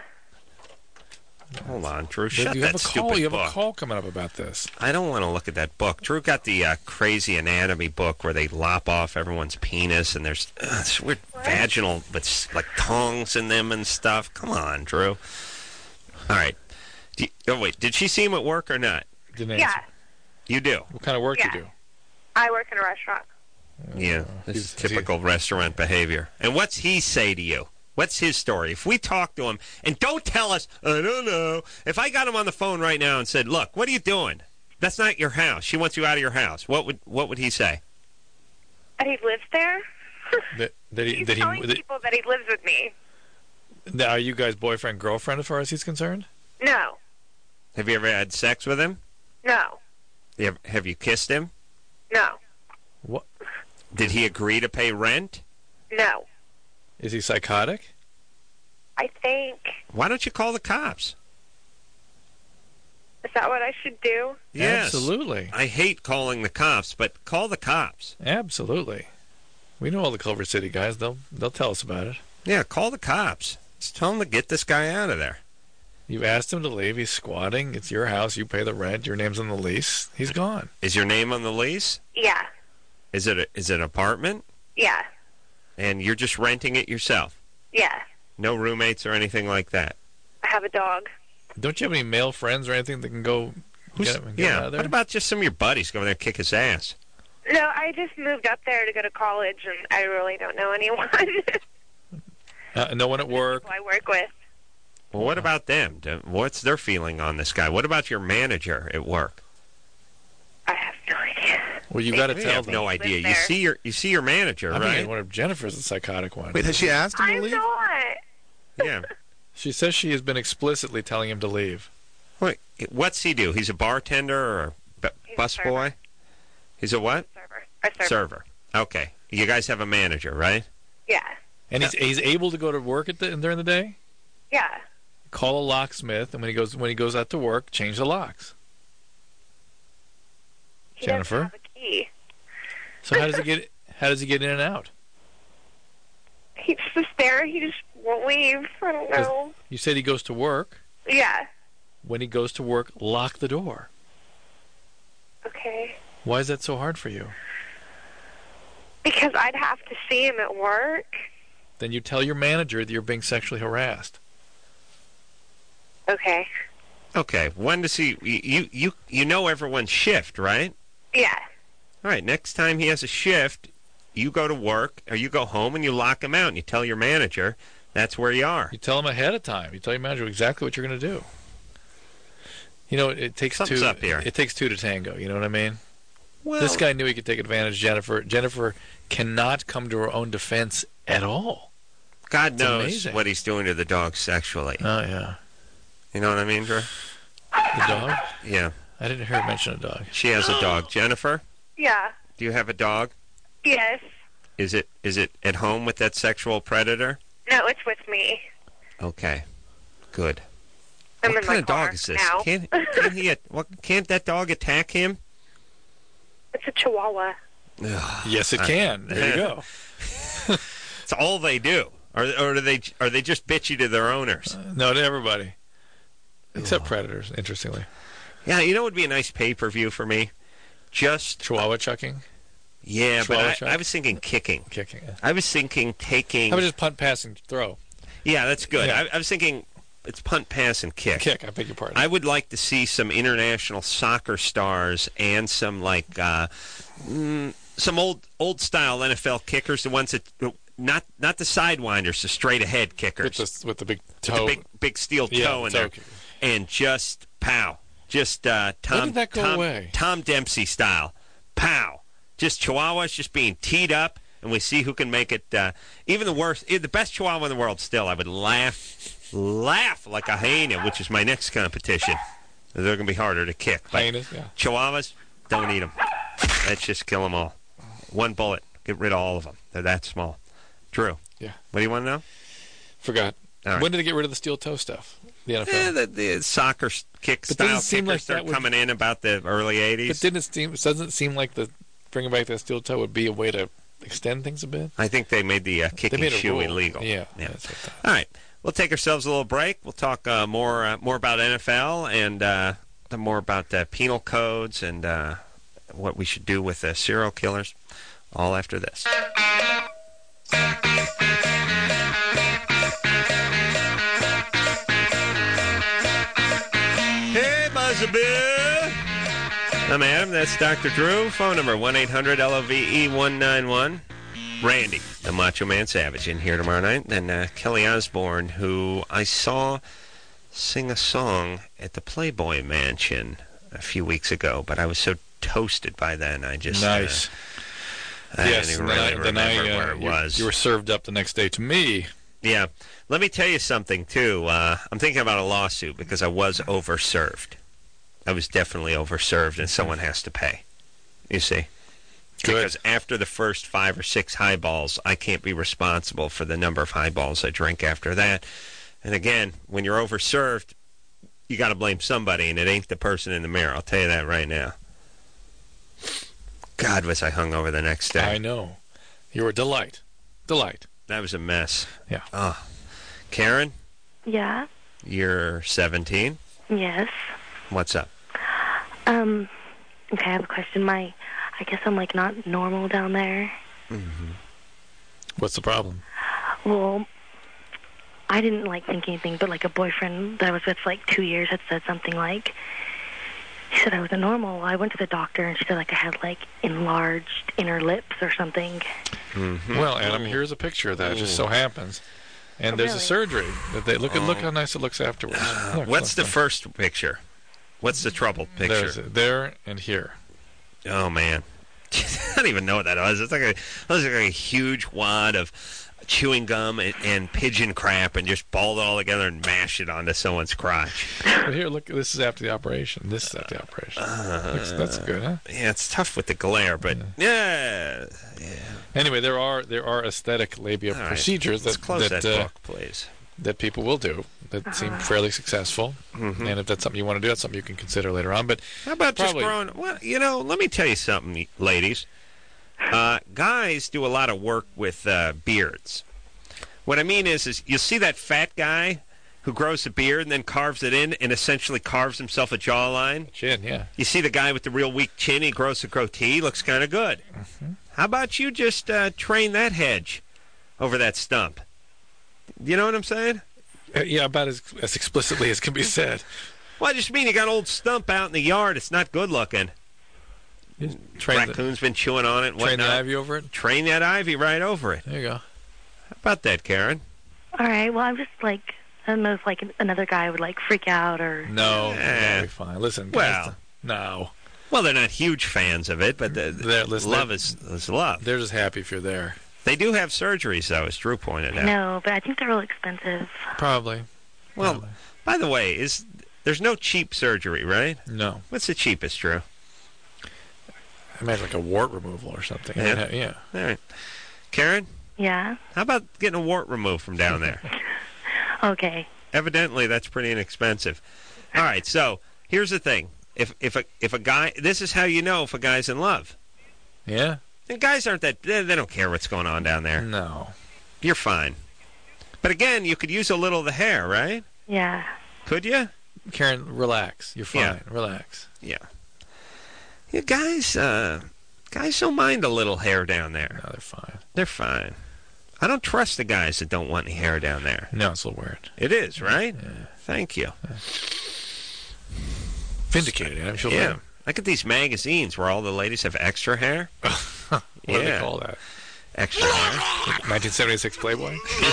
[SPEAKER 3] Hold on, Drew. Shut
[SPEAKER 4] you
[SPEAKER 3] that
[SPEAKER 4] have a
[SPEAKER 3] stupid
[SPEAKER 4] call. You have
[SPEAKER 3] book.
[SPEAKER 4] a call coming up about this.
[SPEAKER 3] I don't want to look at that book. Drew got the crazy anatomy book where they lop off everyone's penis and there's this weird vaginal with like tongues in them and stuff. Come on, Drew. All right. Wait, did she see him at work or not?
[SPEAKER 4] Didn't answer.
[SPEAKER 7] Yeah.
[SPEAKER 3] You do?
[SPEAKER 4] What kind of work
[SPEAKER 7] Yeah.
[SPEAKER 4] you do?
[SPEAKER 7] I work in a restaurant.
[SPEAKER 3] Yeah. This is
[SPEAKER 4] is
[SPEAKER 3] typical restaurant behavior. And what's he say to you? What's his story? If we talk to him, and don't tell us, I don't know. If I got him on the phone right now and said, look, what are you doing? That's not your house. She wants you out of your house. What would he say?
[SPEAKER 7] And he lives there?
[SPEAKER 4] He's
[SPEAKER 7] telling people that he lives with me.
[SPEAKER 4] Are you guys boyfriend, girlfriend as far as he's concerned?
[SPEAKER 7] No.
[SPEAKER 3] Have you ever had sex with him?
[SPEAKER 7] No.
[SPEAKER 3] Have you kissed him?
[SPEAKER 7] No.
[SPEAKER 4] What?
[SPEAKER 3] Did he agree to pay rent?
[SPEAKER 7] No.
[SPEAKER 4] Is he psychotic?
[SPEAKER 7] I think.
[SPEAKER 3] Why don't you call the cops?
[SPEAKER 7] Is that what I should do?
[SPEAKER 3] Yes.
[SPEAKER 4] Absolutely.
[SPEAKER 3] I hate calling the cops, but call the cops.
[SPEAKER 4] Absolutely. We know all the Culver City guys. They'll tell us about it.
[SPEAKER 3] Yeah, call the cops. Just tell them to get this guy out of there.
[SPEAKER 4] You've asked him to leave. He's squatting. It's your house. You pay the rent. Your name's on the lease. He's gone.
[SPEAKER 3] Is your name on the lease?
[SPEAKER 7] Yeah.
[SPEAKER 3] Is it an apartment?
[SPEAKER 7] Yeah.
[SPEAKER 3] And you're just renting it yourself?
[SPEAKER 7] Yeah.
[SPEAKER 3] No roommates or anything like that?
[SPEAKER 7] I have a dog.
[SPEAKER 4] Don't you have any male friends or anything that can go get him out of there?
[SPEAKER 3] What about just some of your buddies go over there and kick his ass?
[SPEAKER 7] No, I just moved up there to go to college, and I really don't know anyone.
[SPEAKER 4] No one at work?
[SPEAKER 7] Who I work with.
[SPEAKER 3] Well, what about them? What's their feeling on this guy? What about your manager at work?
[SPEAKER 7] I have no idea.
[SPEAKER 4] Well, you got to
[SPEAKER 3] You
[SPEAKER 4] tell
[SPEAKER 3] have
[SPEAKER 4] them.
[SPEAKER 3] no idea. You
[SPEAKER 7] there.
[SPEAKER 3] see your manager,
[SPEAKER 4] I'm
[SPEAKER 3] right?
[SPEAKER 4] thinking one of Jennifer's the psychotic one.
[SPEAKER 8] Wait, has she asked him to
[SPEAKER 7] I'm
[SPEAKER 8] leave?
[SPEAKER 7] not.
[SPEAKER 3] Yeah.
[SPEAKER 4] She says she has been explicitly telling him to leave.
[SPEAKER 3] Wait, what's he do? He's a bartender or a
[SPEAKER 7] He's a
[SPEAKER 3] busboy?
[SPEAKER 7] server.
[SPEAKER 3] He's a what?
[SPEAKER 7] A server.
[SPEAKER 3] Okay. You guys have a manager, right?
[SPEAKER 7] Yeah.
[SPEAKER 4] And he's able to go to work during the day?
[SPEAKER 7] Yeah.
[SPEAKER 4] Call a locksmith, and when he goes out to work, change the locks.
[SPEAKER 7] He
[SPEAKER 4] Jennifer?
[SPEAKER 7] doesn't have a key.
[SPEAKER 4] So how does he get in and out?
[SPEAKER 7] He's just there. He just won't leave. I don't know.
[SPEAKER 4] You said he goes to work.
[SPEAKER 7] Yeah.
[SPEAKER 4] When he goes to work, lock the door.
[SPEAKER 7] Okay.
[SPEAKER 4] Why is that so hard for you?
[SPEAKER 7] Because I'd have to see him at work.
[SPEAKER 4] Then you tell your manager that you're being sexually harassed.
[SPEAKER 7] Okay.
[SPEAKER 3] Okay. When does he? You know everyone's shift, right?
[SPEAKER 7] Yeah.
[SPEAKER 3] All right. Next time he has a shift, you go to work or you go home and you lock him out and you tell your manager that's where you are.
[SPEAKER 4] You tell him ahead of time. You tell your manager exactly what you're going to do. You know, it takes
[SPEAKER 3] Something's
[SPEAKER 4] two.
[SPEAKER 3] up here.
[SPEAKER 4] It takes two to tango. You know what I mean?
[SPEAKER 3] Well,
[SPEAKER 4] This guy knew he could take advantage of Jennifer. Jennifer cannot come to her own defense at all.
[SPEAKER 3] God
[SPEAKER 4] It's
[SPEAKER 3] knows
[SPEAKER 4] amazing.
[SPEAKER 3] what he's doing to the dog sexually.
[SPEAKER 4] Oh, yeah.
[SPEAKER 3] You know what I mean, Drew?
[SPEAKER 4] The dog?
[SPEAKER 3] Yeah.
[SPEAKER 4] I didn't hear her mention a dog.
[SPEAKER 3] She has a dog. Jennifer,
[SPEAKER 7] Yeah.
[SPEAKER 3] do you have a dog?
[SPEAKER 7] Yes.
[SPEAKER 3] Is it at home with that sexual predator?
[SPEAKER 7] No, it's with me.
[SPEAKER 3] Okay. Good.
[SPEAKER 7] I'm
[SPEAKER 3] What
[SPEAKER 7] in
[SPEAKER 3] kind
[SPEAKER 7] my
[SPEAKER 3] of
[SPEAKER 7] car
[SPEAKER 3] dog is this?
[SPEAKER 7] now.
[SPEAKER 3] Can't that dog attack him?
[SPEAKER 7] It's a Chihuahua.
[SPEAKER 4] Yes, it can. There you go.
[SPEAKER 3] It's all they do. Or are they just bitchy to their owners?
[SPEAKER 4] No, to everybody. Except predators, interestingly.
[SPEAKER 3] Yeah, you know what would be a nice pay-per-view for me? Just
[SPEAKER 4] Chihuahua chucking?
[SPEAKER 3] yeah,
[SPEAKER 4] Chihuahua
[SPEAKER 3] but
[SPEAKER 4] chuck?
[SPEAKER 3] I was thinking kicking.
[SPEAKER 4] Kicking.
[SPEAKER 3] I was thinking taking.
[SPEAKER 4] How about just punt, pass, and throw?
[SPEAKER 3] Yeah, that's good.
[SPEAKER 4] Yeah.
[SPEAKER 3] I was thinking it's punt, pass, and kick.
[SPEAKER 4] Kick, I beg your pardon.
[SPEAKER 3] I would like to see some international soccer stars and some some old style NFL kickers, the ones that not the sidewinders, the straight ahead kickers
[SPEAKER 4] with the big toe,
[SPEAKER 3] with the big steel toe in there, and just pow, just
[SPEAKER 4] Tom
[SPEAKER 3] Dempsey style, pow, just Chihuahuas just being teed up, and we see who can make it. Even the best Chihuahua in the world, still, I would laugh like a hyena, which is my next competition. They're going to be harder to kick. But
[SPEAKER 4] hyenas, yeah.
[SPEAKER 3] Chihuahuas, don't eat them. Let's just kill them all. One bullet, get rid of all of them. They're that small. Drew.
[SPEAKER 4] Yeah.
[SPEAKER 3] What do you want to know?
[SPEAKER 4] Forgot.
[SPEAKER 3] Right.
[SPEAKER 4] When did they get rid of the steel toe stuff? The NFL.
[SPEAKER 3] The soccer kick style kickers start coming in about the early 80s.
[SPEAKER 4] But doesn't it seem like bringing back that steel toe would be a way to extend things a bit?
[SPEAKER 3] I think they made the kicking shoe illegal.
[SPEAKER 4] Yeah.
[SPEAKER 3] All right. We'll take ourselves a little break. We'll talk more about NFL and more about penal codes and what we should do with serial killers. All after this. Hey, Buzzaboo! I'm Adam. That's Dr. Drew. Phone number 1-800-LOVE-191. Randy, the Macho Man Savage, in here tomorrow night. And Kelly Osbourne, who I saw sing a song at the Playboy Mansion a few weeks ago, but I was so toasted by then. I just...
[SPEAKER 4] Nice.
[SPEAKER 3] I didn't even really remember where it was.
[SPEAKER 4] You were served up the next day to me.
[SPEAKER 3] Yeah. Let me tell you something, too. I'm thinking about a lawsuit because I was overserved. I was definitely overserved, and someone has to pay. You see?
[SPEAKER 4] Good.
[SPEAKER 3] Because after the first 5 or 6 highballs, I can't be responsible for the number of highballs I drink after that. And again, when you're overserved, you got to blame somebody, and it ain't the person in the mirror. I'll tell you that right now. God, was I hungover the next day.
[SPEAKER 4] I know. You were a delight. Delight.
[SPEAKER 3] That was a mess.
[SPEAKER 4] Yeah.
[SPEAKER 3] Oh. Karen?
[SPEAKER 6] Yeah?
[SPEAKER 3] You're 17?
[SPEAKER 6] Yes.
[SPEAKER 3] What's up?
[SPEAKER 6] Okay, I have a question. I guess I'm, not normal down there.
[SPEAKER 3] Mm-hmm.
[SPEAKER 4] What's the problem?
[SPEAKER 6] Well, I didn't, think anything, but, a boyfriend that I was with for, 2 years had said something he said I was a normal. I went to the doctor, and she said, I had, enlarged inner lips or something.
[SPEAKER 3] Mm-hmm.
[SPEAKER 4] Well, Adam, here's a picture of that. It just so happens. And there's a surgery. That they look how nice it looks afterwards.
[SPEAKER 3] What's the first picture? What's the trouble picture?
[SPEAKER 4] There and here.
[SPEAKER 3] Oh, man. I don't even know what that was. It's like a huge wad of chewing gum and pigeon crap and just balled it all together and mashed it onto someone's crotch.
[SPEAKER 4] But here, look, this is after the operation. This is after the operation. That's good, huh?
[SPEAKER 3] Yeah, it's tough with the glare, but yeah.
[SPEAKER 4] Anyway, there are aesthetic labia procedures
[SPEAKER 3] Let's close that book, please.
[SPEAKER 4] That people will do that seem fairly successful. Mm-hmm. And if that's something you want to do, that's something you can consider later on. But
[SPEAKER 3] how about just growing? Well, let me tell you something, ladies. Guys do a lot of work with beards. What I mean is you'll see that fat guy who grows a beard and then carves it in and essentially carves himself a jawline.
[SPEAKER 4] Chin, yeah.
[SPEAKER 3] You see the guy with the real weak chin, he grows a goatee, looks kind of good. Mm-hmm. How about you just train that hedge over that stump? You know what I'm saying?
[SPEAKER 4] Yeah, about as explicitly as can be said.
[SPEAKER 3] Well, I just mean you got an old stump out in the yard. It's not good looking. Raccoon's been chewing on it and whatnot.
[SPEAKER 4] Train the ivy over it?
[SPEAKER 3] Train that ivy right over it.
[SPEAKER 4] There you go.
[SPEAKER 3] How about that, Karen?
[SPEAKER 6] All right. Well, I'm just I don't know if another guy would freak out or...
[SPEAKER 4] No, that'll be fine. Listen, guys, no.
[SPEAKER 3] Well, they're not huge fans of it, but love is love.
[SPEAKER 4] They're just happy if you're there.
[SPEAKER 3] They do have surgeries, though, as Drew pointed out.
[SPEAKER 6] No, but I think they're real expensive.
[SPEAKER 4] Probably.
[SPEAKER 3] Well, by the way, there's no cheap surgery, right?
[SPEAKER 4] No.
[SPEAKER 3] What's the cheapest, Drew?
[SPEAKER 4] I imagine a wart removal or something.
[SPEAKER 3] Yeah. All right. Karen?
[SPEAKER 6] Yeah?
[SPEAKER 3] How about getting a wart removed from down there?
[SPEAKER 6] Okay.
[SPEAKER 3] Evidently, that's pretty inexpensive. All right, so here's the thing. If a guy... This is how you know if a guy's in love.
[SPEAKER 4] Yeah?
[SPEAKER 3] And guys aren't that... They don't care what's going on down there.
[SPEAKER 4] No.
[SPEAKER 3] You're fine. But again, you could use a little of the hair, right?
[SPEAKER 6] Yeah.
[SPEAKER 3] Could you?
[SPEAKER 4] Karen, relax. You're fine.
[SPEAKER 3] Yeah.
[SPEAKER 4] Relax.
[SPEAKER 3] Yeah. Yeah, guys don't mind a little hair down there.
[SPEAKER 4] No, they're fine.
[SPEAKER 3] They're fine. I don't trust the guys that don't want any hair down there.
[SPEAKER 4] No, it's a little weird.
[SPEAKER 3] It is, right?
[SPEAKER 4] Yeah.
[SPEAKER 3] Thank you.
[SPEAKER 4] Vindicated. I'm sure.
[SPEAKER 3] Yeah. Look at these magazines where all the ladies have extra hair.
[SPEAKER 4] What do they call that?
[SPEAKER 3] Extra hair.
[SPEAKER 4] 1976 Playboy?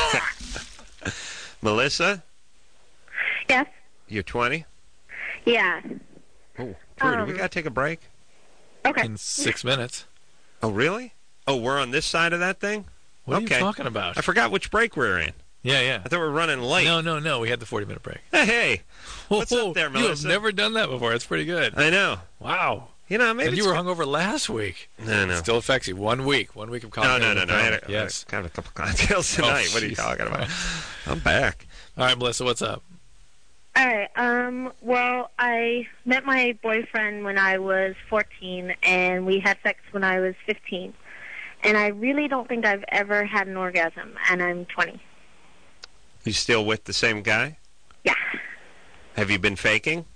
[SPEAKER 3] Melissa,
[SPEAKER 7] Yes.
[SPEAKER 3] you're 20?
[SPEAKER 7] Yeah.
[SPEAKER 3] Oh, Prudy, we got to take a break?
[SPEAKER 7] Okay.
[SPEAKER 4] In 6 minutes.
[SPEAKER 3] Oh, really? Oh, we're on this side of that thing?
[SPEAKER 4] What
[SPEAKER 3] Okay.
[SPEAKER 4] are you talking about?
[SPEAKER 3] I forgot which break we're in.
[SPEAKER 4] Yeah.
[SPEAKER 3] I thought we were running late.
[SPEAKER 4] No. We had the 40-minute break.
[SPEAKER 3] Hey, what's up there,
[SPEAKER 4] You have
[SPEAKER 3] Melissa?
[SPEAKER 4] never done that before. That's pretty good.
[SPEAKER 3] I know.
[SPEAKER 4] Wow.
[SPEAKER 3] You know, maybe
[SPEAKER 4] And you were hungover last week.
[SPEAKER 3] No.
[SPEAKER 4] Still affects you. 1 week. 1 week of cocktails.
[SPEAKER 3] No.
[SPEAKER 4] with
[SPEAKER 3] I had
[SPEAKER 4] Tom. Yes.
[SPEAKER 3] kind of a couple cocktails tonight. What are you
[SPEAKER 4] jeez.
[SPEAKER 3] talking about? I'm back.
[SPEAKER 4] All right, Melissa, what's up?
[SPEAKER 7] All right. Well, I met my boyfriend when I was 14, and we had sex when I was 15. And I really don't think I've ever had an orgasm, and I'm 20.
[SPEAKER 3] You still with the same guy?
[SPEAKER 7] Yeah.
[SPEAKER 3] Have you been faking?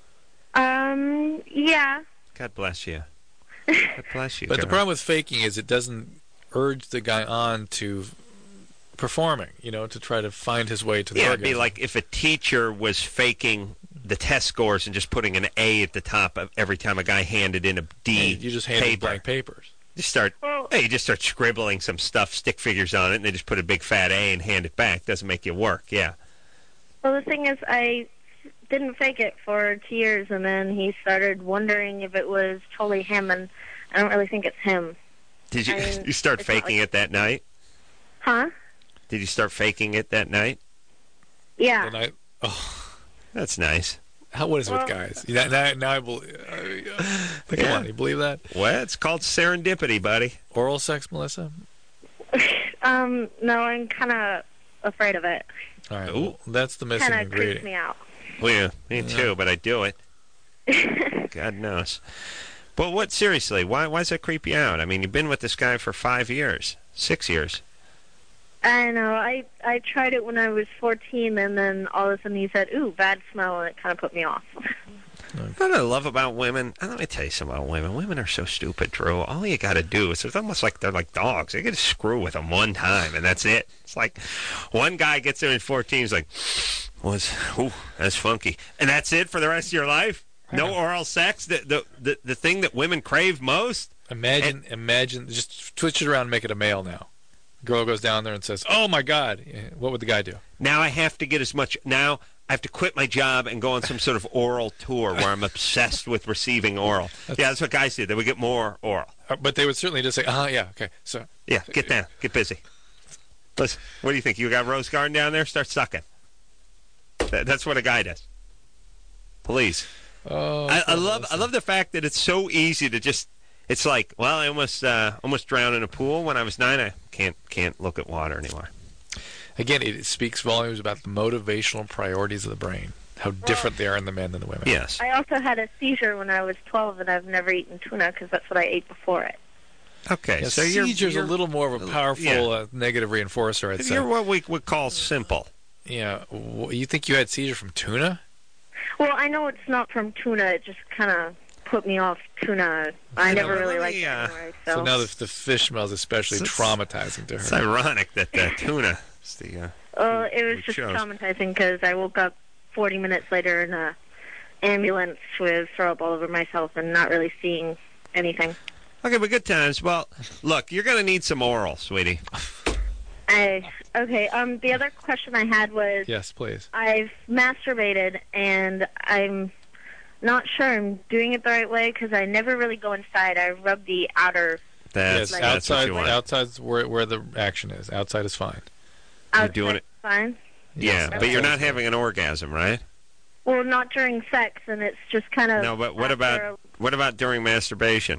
[SPEAKER 7] Yeah.
[SPEAKER 3] God bless you. God bless you.
[SPEAKER 4] But the
[SPEAKER 3] girl.
[SPEAKER 4] problem with faking is it doesn't urge the guy on to performing, to try to find his way to the
[SPEAKER 3] Yeah,
[SPEAKER 4] orgasm.
[SPEAKER 3] it'd be like if a teacher was faking the test scores and just putting an A at the top of every time a guy handed in a D
[SPEAKER 4] Hey, you just handed
[SPEAKER 3] paper.
[SPEAKER 4] blank papers.
[SPEAKER 3] You just start scribbling some stuff, stick figures on it, and they just put a big fat A and hand it back. Doesn't make you work. Yeah.
[SPEAKER 7] Well, the thing is, I didn't fake it for 2 years, and then he started wondering if it was totally him, and I don't really think it's him.
[SPEAKER 3] Did you
[SPEAKER 7] I mean,
[SPEAKER 3] you start
[SPEAKER 7] it's not
[SPEAKER 3] faking
[SPEAKER 7] like-
[SPEAKER 3] it that night?
[SPEAKER 7] Huh?
[SPEAKER 3] Did you start faking it that night?
[SPEAKER 7] Yeah.
[SPEAKER 4] And
[SPEAKER 3] That's nice.
[SPEAKER 4] what is it
[SPEAKER 7] Well-
[SPEAKER 4] with guys? Now I believe. Come
[SPEAKER 3] Yeah.
[SPEAKER 4] on, you believe that?
[SPEAKER 3] Well, it's called serendipity, buddy.
[SPEAKER 4] Oral sex, Melissa?
[SPEAKER 7] No, I'm kind of afraid of it.
[SPEAKER 4] All right,
[SPEAKER 3] Ooh.
[SPEAKER 4] well, that's the missing
[SPEAKER 7] Kind of creeps
[SPEAKER 4] ingredient.
[SPEAKER 7] me out.
[SPEAKER 3] Well, yeah, me too, but I do it. God knows. But what, seriously, why does that creep you out? I mean, you've been with this guy for 5 years, 6 years.
[SPEAKER 7] I know. I tried it when I was 14, and then all of a sudden he said, "Ooh, bad smell," and it kind of put me off.
[SPEAKER 3] You know what I love about women? Let me tell you something about women. Women are so stupid, Drew. All you got to do is, it's almost like they're like dogs. You get to screw with them one time, and that's it. It's like one guy gets there in 14, he's like, ooh, that's funky. And that's it for the rest of your life? No oral sex? The thing that women crave most?
[SPEAKER 4] Imagine, just switch it around and make it a male now. Girl goes down there and says, "Oh my God!" What would the guy do?
[SPEAKER 3] Now I have to get as much. Now I have to quit my job and go on some sort of oral tour where I'm obsessed with receiving oral. Yeah, that's what guys do. They would get more oral.
[SPEAKER 4] But they would certainly just say, yeah, okay. So
[SPEAKER 3] Yeah, get down. Get busy. Listen, what do you think? You got Rose Garden down there? Start sucking. That's what a guy does. Please. I love the fact that it's so easy to just. It's like, well, I almost drowned in a pool when I was 9. I can't look at water anymore.
[SPEAKER 4] Again, it speaks volumes about the motivational priorities of the brain, how different they are in the men than the women.
[SPEAKER 3] Yes.
[SPEAKER 7] I also had a seizure when I was 12, and I've never eaten tuna because that's what I ate before it.
[SPEAKER 3] Okay,
[SPEAKER 4] Yeah,
[SPEAKER 3] so
[SPEAKER 4] seizure's
[SPEAKER 3] you're
[SPEAKER 4] a little more of a powerful negative reinforcer, I'd say.
[SPEAKER 3] You're what we would call simple.
[SPEAKER 4] Yeah. You think you had seizure from tuna?
[SPEAKER 7] Well, I know it's not from tuna. It just kind of put me off tuna. I never really liked it anyway.
[SPEAKER 4] So now the fish smells especially traumatizing to her.
[SPEAKER 3] It's ironic that the tuna is the.
[SPEAKER 7] Well, it was
[SPEAKER 3] we
[SPEAKER 7] just
[SPEAKER 3] chose.
[SPEAKER 7] traumatizing because I woke up 40 minutes later in a ambulance with throw up all over myself and not really seeing anything.
[SPEAKER 3] Okay, but good times. Well, look, you're going to need some oral, sweetie.
[SPEAKER 7] Okay. The other question I had was,
[SPEAKER 4] Yes, please.
[SPEAKER 7] I've masturbated and I'm not sure I'm doing it the right way because I never really go inside. I rub the outer.
[SPEAKER 3] That's what
[SPEAKER 4] outside.
[SPEAKER 3] you want.
[SPEAKER 4] Outside's where the action is. Outside is fine.
[SPEAKER 3] You're doing it.
[SPEAKER 7] Fine.
[SPEAKER 3] Yeah, but you're not
[SPEAKER 7] Okay.
[SPEAKER 3] having an orgasm, right?
[SPEAKER 7] Well, not during sex, and it's just kind of.
[SPEAKER 3] No, but what about during masturbation?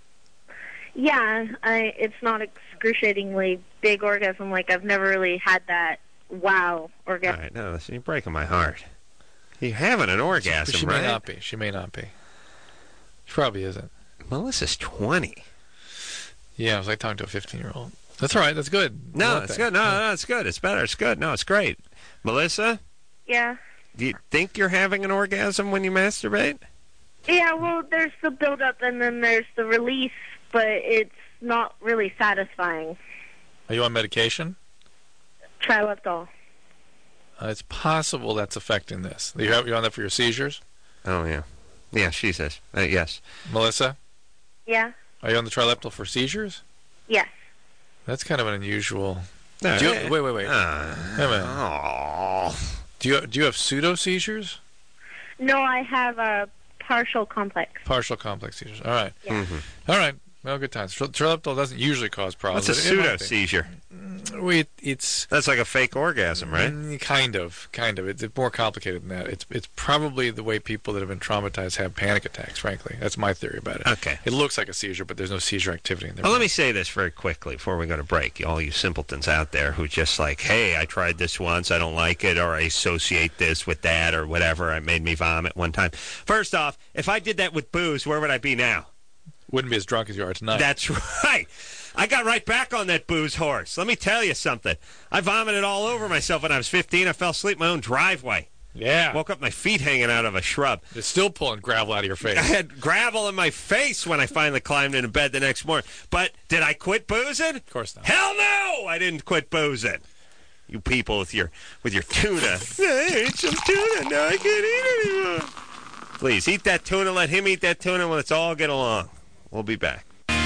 [SPEAKER 7] Yeah, it's not excruciatingly big orgasm. Like I've never really had that wow
[SPEAKER 3] All
[SPEAKER 7] orgasm.
[SPEAKER 3] right, no, listen, you're breaking my heart. You're having an orgasm,
[SPEAKER 4] She
[SPEAKER 3] right?
[SPEAKER 4] may not be. She may not be. She probably isn't.
[SPEAKER 3] Melissa's 20.
[SPEAKER 4] Yeah, I was like talking to a 15-year-old. That's all right. That's good. I
[SPEAKER 3] No,
[SPEAKER 4] like
[SPEAKER 3] it's
[SPEAKER 4] that.
[SPEAKER 3] good. No, it's good. It's better. It's good. No, it's great. Melissa,
[SPEAKER 7] Yeah.
[SPEAKER 3] do you think you're having an orgasm when you masturbate?
[SPEAKER 7] Yeah, well, there's the build-up and then there's the release, but it's not really satisfying.
[SPEAKER 4] Are you on medication?
[SPEAKER 7] Triliptol.
[SPEAKER 4] It's possible that's affecting this. You're on that for your seizures?
[SPEAKER 3] Oh, yeah. Yeah, she says. Yes.
[SPEAKER 4] Melissa,
[SPEAKER 7] Yeah.
[SPEAKER 4] are you on the Trileptal for seizures?
[SPEAKER 7] Yes.
[SPEAKER 4] That's kind of an unusual...
[SPEAKER 3] No,
[SPEAKER 4] wait. Wait a minute.
[SPEAKER 3] Oh.
[SPEAKER 4] Do you have pseudo-seizures?
[SPEAKER 7] No, I have a partial complex.
[SPEAKER 4] Partial complex seizures. All right.
[SPEAKER 7] Yeah.
[SPEAKER 4] All right. Well, good times. Trileptal doesn't usually cause problems.
[SPEAKER 3] What's a pseudo-seizure?
[SPEAKER 4] It's
[SPEAKER 3] That's like a fake orgasm, right?
[SPEAKER 4] Kind of. It's more complicated than that. It's probably the way people that have been traumatized have panic attacks, frankly. That's my theory about it.
[SPEAKER 3] Okay.
[SPEAKER 4] It looks like a seizure, but there's no seizure activity in there.
[SPEAKER 3] Well, let me say this very quickly before we go to break. All you simpletons out there who just like, hey, I tried this once, I don't like it, or I associate this with that, or whatever, it made me vomit one time. First off, if I did that with booze, where would I be now?
[SPEAKER 4] Wouldn't be as drunk as you are tonight.
[SPEAKER 3] That's right. I got right back on that booze horse. Let me tell you something. I vomited all over myself when I was 15. I fell asleep in my own driveway.
[SPEAKER 4] Yeah.
[SPEAKER 3] Woke up my feet hanging out of a shrub.
[SPEAKER 4] It's still pulling gravel out of your face.
[SPEAKER 3] I had gravel in my face when I finally climbed into bed the next morning. But did I quit boozing?
[SPEAKER 4] Of course not.
[SPEAKER 3] Hell no! I didn't quit boozing. You people with your tuna. I ate some tuna. Now I can't eat anymore. Please, eat that tuna. Let him eat that tuna. Let's all get along. We'll be back.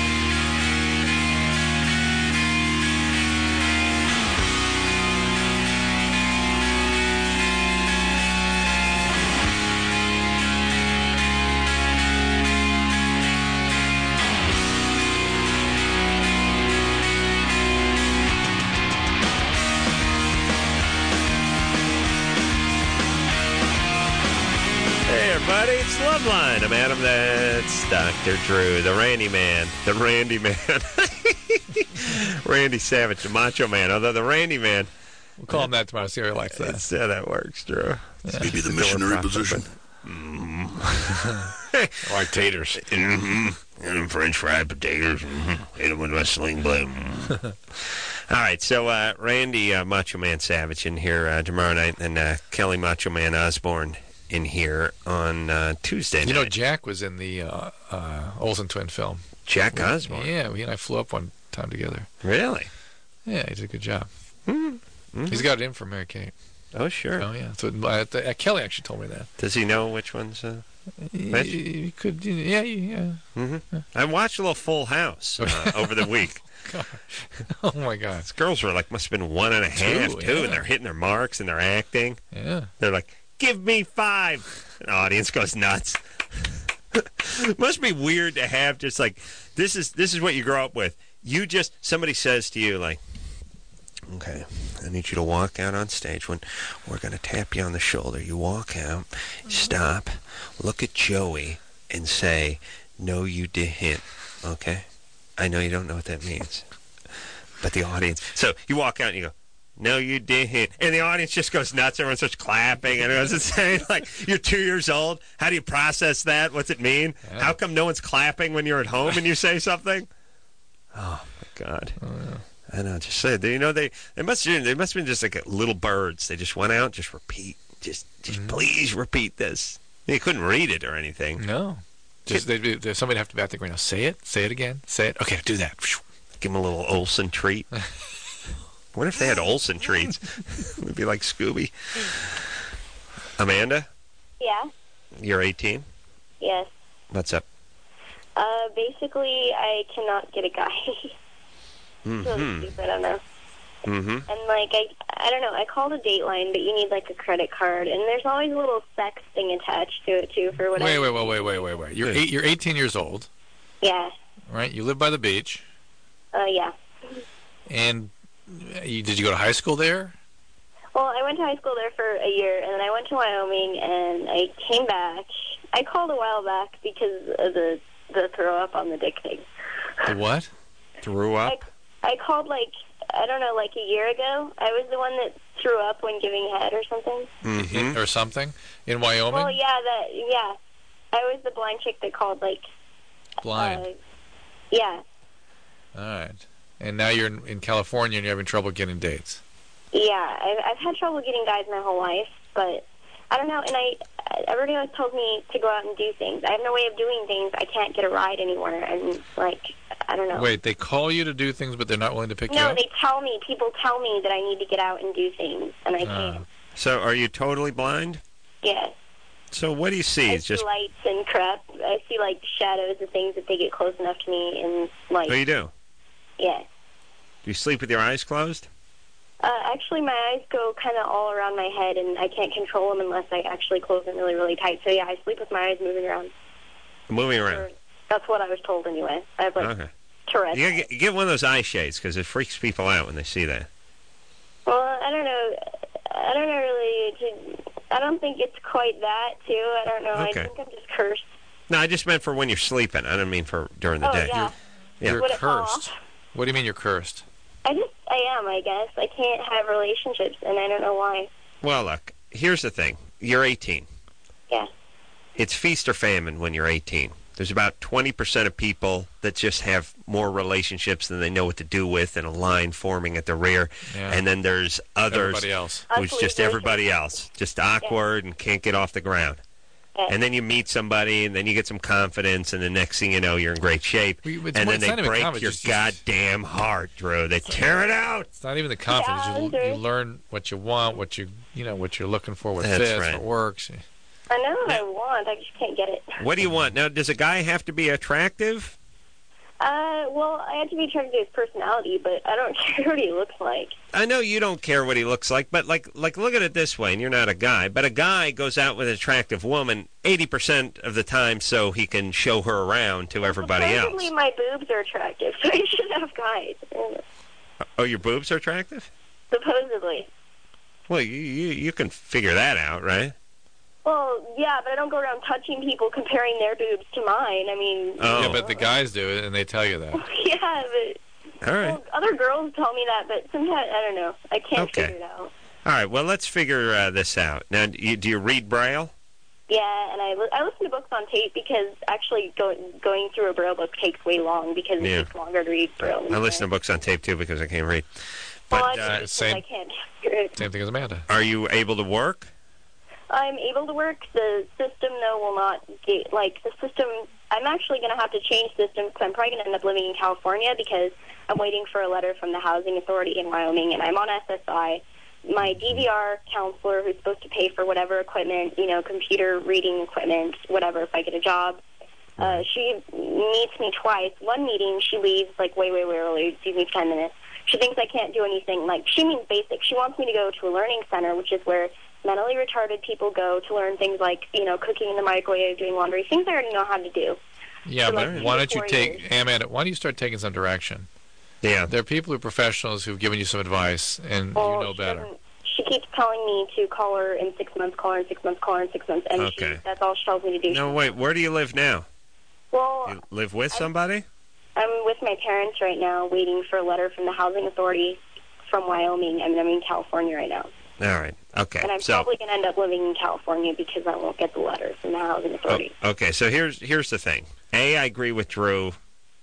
[SPEAKER 3] Everybody, it's Loveline. I'm Adam. That's Dr. Drew, the Randy Man, the Randy Man, Randy Savage, the Macho Man. Although the Randy Man,
[SPEAKER 4] We'll call him that tomorrow. See how he likes that.
[SPEAKER 3] yeah, that works, Drew.
[SPEAKER 1] Maybe the missionary position.
[SPEAKER 4] Like taters.
[SPEAKER 3] And French fried potatoes. Hit them with wrestling blade. All right, so Randy Macho Man Savage in here tomorrow night, and Kelly Macho Man Osborne in here on Tuesday night.
[SPEAKER 4] You know, Jack was in the Olsen twin film.
[SPEAKER 3] Jack Osborne?
[SPEAKER 4] Yeah, he and I flew up one time together.
[SPEAKER 3] Really?
[SPEAKER 4] Yeah, he did a good job.
[SPEAKER 3] Mm-hmm.
[SPEAKER 4] He's got it in for Mary Kate.
[SPEAKER 3] Oh, sure.
[SPEAKER 4] Oh, yeah. So Kelly actually told me that.
[SPEAKER 3] Does he know which one's...
[SPEAKER 4] He could, yeah.
[SPEAKER 3] Mm-hmm. I watched a little Full House over the week.
[SPEAKER 4] God. Oh, my God.
[SPEAKER 3] These girls were like, must have been 1.5, two,
[SPEAKER 4] yeah.
[SPEAKER 3] and they're hitting their marks, and they're acting.
[SPEAKER 4] Yeah.
[SPEAKER 3] They're like, give me 5. And the audience goes nuts. Must be weird to have just like, this is what you grow up with. Somebody says to you, like, okay, I need you to walk out on stage when we're going to tap you on the shoulder. You walk out, stop, look at Joey, and say, no, you didn't, okay? I know you don't know what that means. But the audience, so you walk out and you go, no, you didn't. And the audience just goes nuts. Everyone starts clapping. And everyone's saying, like, you're 2 years old. How do you process that? What's it mean?
[SPEAKER 4] Yeah.
[SPEAKER 3] How come no one's clapping when you're at home and you say something? Oh, my God.
[SPEAKER 4] Oh, yeah.
[SPEAKER 3] I know, just say, you know, they must have been just like little birds. They just went out, just repeat. Just please repeat this. They couldn't read it or anything.
[SPEAKER 4] No. Just somebody'd have to be out there going, now say it again, say it. Okay, do that.
[SPEAKER 3] Give them a little Olsen treat. What if they had Olsen treats? It would be like Scooby. Amanda,
[SPEAKER 8] Yeah.
[SPEAKER 3] you're 18?
[SPEAKER 8] Yes.
[SPEAKER 3] What's up?
[SPEAKER 8] Basically, I cannot get a guy. It's really stupid, I don't know.
[SPEAKER 3] Mm-hmm.
[SPEAKER 8] And, like, I don't know, I called a Dateline, but you need, like, a credit card, and there's always a little sex thing attached to it, too, for whatever.
[SPEAKER 4] Wait. You're 18 years old,
[SPEAKER 8] Yeah.
[SPEAKER 4] right? You live by the beach,
[SPEAKER 8] Yeah.
[SPEAKER 4] and did you go to high school there?
[SPEAKER 8] Well, I went to high school there for a year, and then I went to Wyoming, and I came back. I called a while back because of the throw up on the dick thing.
[SPEAKER 4] The what?
[SPEAKER 3] Threw up?
[SPEAKER 8] I called, like, I don't know, like a year ago. I was the one that threw up when giving head or something.
[SPEAKER 3] Mm-hmm.
[SPEAKER 4] Or something? In Wyoming?
[SPEAKER 8] Well, yeah. I was the blind chick that called, like...
[SPEAKER 4] Blind.
[SPEAKER 8] Yeah.
[SPEAKER 4] All right. And now you're in California and you're having trouble getting dates.
[SPEAKER 8] Yeah, I've had trouble getting guys my whole life, but I don't know, and everybody always tells me to go out and do things. I have no way of doing things. I can't get a ride anywhere, and, like, I don't know.
[SPEAKER 4] Wait, they call you to do things, but they're not willing to pick you up?
[SPEAKER 8] No, people tell me that I need to get out and do things, and I can't.
[SPEAKER 3] So are you totally blind?
[SPEAKER 8] Yeah.
[SPEAKER 3] So what do you see?
[SPEAKER 8] I
[SPEAKER 3] It's
[SPEAKER 8] see
[SPEAKER 3] just...
[SPEAKER 8] lights and crap. I see, like, shadows of things if they get close enough to me, and, like...
[SPEAKER 3] Oh, you do?
[SPEAKER 8] Yeah.
[SPEAKER 3] Do you sleep with your eyes closed?
[SPEAKER 8] Actually, my eyes go kind of all around my head, and I can't control them unless I actually close them really, really tight. So, yeah, I sleep with my eyes moving around.
[SPEAKER 3] Moving around?
[SPEAKER 8] Or, that's what I was told, anyway. I have, like, Tourette's.
[SPEAKER 3] You get one of those eye shades, because it freaks people out when they see that.
[SPEAKER 8] Well, I don't know. I don't know really. I don't think it's quite that, too. I don't know.
[SPEAKER 3] Okay.
[SPEAKER 8] I think I'm just cursed.
[SPEAKER 3] No, I just meant for when you're sleeping. I don't mean for during the day.
[SPEAKER 8] Yeah.
[SPEAKER 4] You're
[SPEAKER 8] Would it fall
[SPEAKER 4] cursed.
[SPEAKER 8] off?
[SPEAKER 4] What do you mean you're cursed?
[SPEAKER 8] I am, I guess. I can't have relationships, and I don't know why.
[SPEAKER 3] Well, look, here's the thing. You're 18.
[SPEAKER 8] Yeah.
[SPEAKER 3] It's feast or famine when you're 18. There's about 20% of people that just have more relationships than they know what to do with, and a line forming at the rear.
[SPEAKER 4] Yeah.
[SPEAKER 3] And then there's others
[SPEAKER 4] Everybody else.
[SPEAKER 3] who's just everybody else, just awkward and can't get off the ground. And then you meet somebody, and then you get some confidence, and the next thing you know, you're in great shape. And then they break your goddamn heart, Drew. They tear it out.
[SPEAKER 4] It's not even the confidence. You learn what you want, what you're looking for, what fits, what works.
[SPEAKER 8] I know what I want. I just can't get it.
[SPEAKER 3] What do you want? Now, does a guy have to be attractive?
[SPEAKER 8] Well, I have to be attracted to his personality, but I don't care what he looks like.
[SPEAKER 3] I know you don't care what he looks like, but like look at it this way, and you're not a guy, but a guy goes out with an attractive woman 80% of the time so he can show her around to everybody else.
[SPEAKER 8] Supposedly my boobs are attractive, so I should have guys.
[SPEAKER 3] Oh, your boobs are attractive?
[SPEAKER 8] Supposedly.
[SPEAKER 3] Well, you can figure that out, right?
[SPEAKER 8] Well, yeah, but I don't go around touching people comparing their boobs to mine. I mean...
[SPEAKER 4] Oh. Yeah, but the guys do it, and they tell you that.
[SPEAKER 8] Yeah, but...
[SPEAKER 3] All right.
[SPEAKER 8] Well, other girls tell me that, but sometimes, I don't know. I can't figure it out.
[SPEAKER 3] All right, well, let's figure this out. Now, do you read Braille?
[SPEAKER 8] Yeah, and I listen to books on tape because actually going through a Braille book takes way long because it takes longer to read Braille.
[SPEAKER 3] I listen to books on tape, too, because I can't read.
[SPEAKER 8] But,
[SPEAKER 4] same
[SPEAKER 8] I can't hear it.
[SPEAKER 4] Same thing as Amanda.
[SPEAKER 3] Are you able to work?
[SPEAKER 8] I'm able to work. The system, though, will not get, like, the system, I'm actually going to have to change systems because I'm probably going to end up living in California because I'm waiting for a letter from the Housing Authority in Wyoming, and I'm on SSI. My DVR counselor, who's supposed to pay for whatever equipment, computer reading equipment, whatever, if I get a job, she meets me twice. One meeting, she leaves, like, way, way, way early, sees me 10 minutes. She thinks I can't do anything. Like, she means basic. She wants me to go to a learning center, which is where mentally retarded people go to learn things like, cooking in the microwave, doing laundry, things I already know how to do.
[SPEAKER 4] Yeah, but why don't you Amanda, why don't you start taking some direction?
[SPEAKER 3] Yeah.
[SPEAKER 4] There are people who are professionals who've given you some advice, and you know better.
[SPEAKER 8] She keeps telling me to call her in 6 months, call her in 6 months, call her in 6 months, and that's all she tells me to do.
[SPEAKER 3] No, wait, where do you live now?
[SPEAKER 8] Well,
[SPEAKER 3] you live with somebody?
[SPEAKER 8] I'm with my parents right now, waiting for a letter from the Housing Authority from Wyoming. I'm in California right now.
[SPEAKER 3] All right. Okay.
[SPEAKER 8] And I'm probably going to end up living in California because I won't get the letter from the Housing Authority.
[SPEAKER 3] Okay. So here's the thing. I agree with Drew.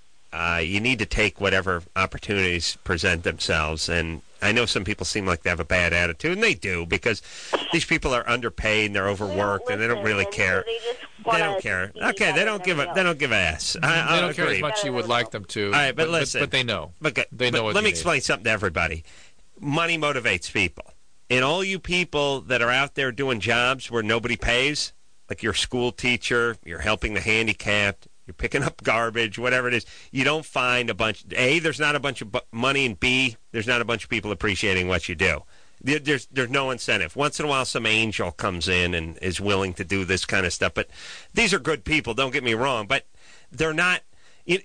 [SPEAKER 3] You need to take whatever opportunities present themselves. And I know some people seem like they have a bad attitude, and they do, because these people are underpaid and they're overworked and they don't really care. They don't care. Okay, they don't give a ass.
[SPEAKER 4] They don't care as much as you would like them to.
[SPEAKER 3] All right, but listen.
[SPEAKER 4] But they know.
[SPEAKER 3] They know. Let me explain something to everybody. Money motivates people. And all you people that are out there doing jobs where nobody pays, like you're a school teacher, you're helping the handicapped, you're picking up garbage, whatever it is, you don't find A, there's not a bunch of money, and B, there's not a bunch of people appreciating what you do. There's no incentive. Once in a while, some angel comes in and is willing to do this kind of stuff. But these are good people, don't get me wrong. But they're not, the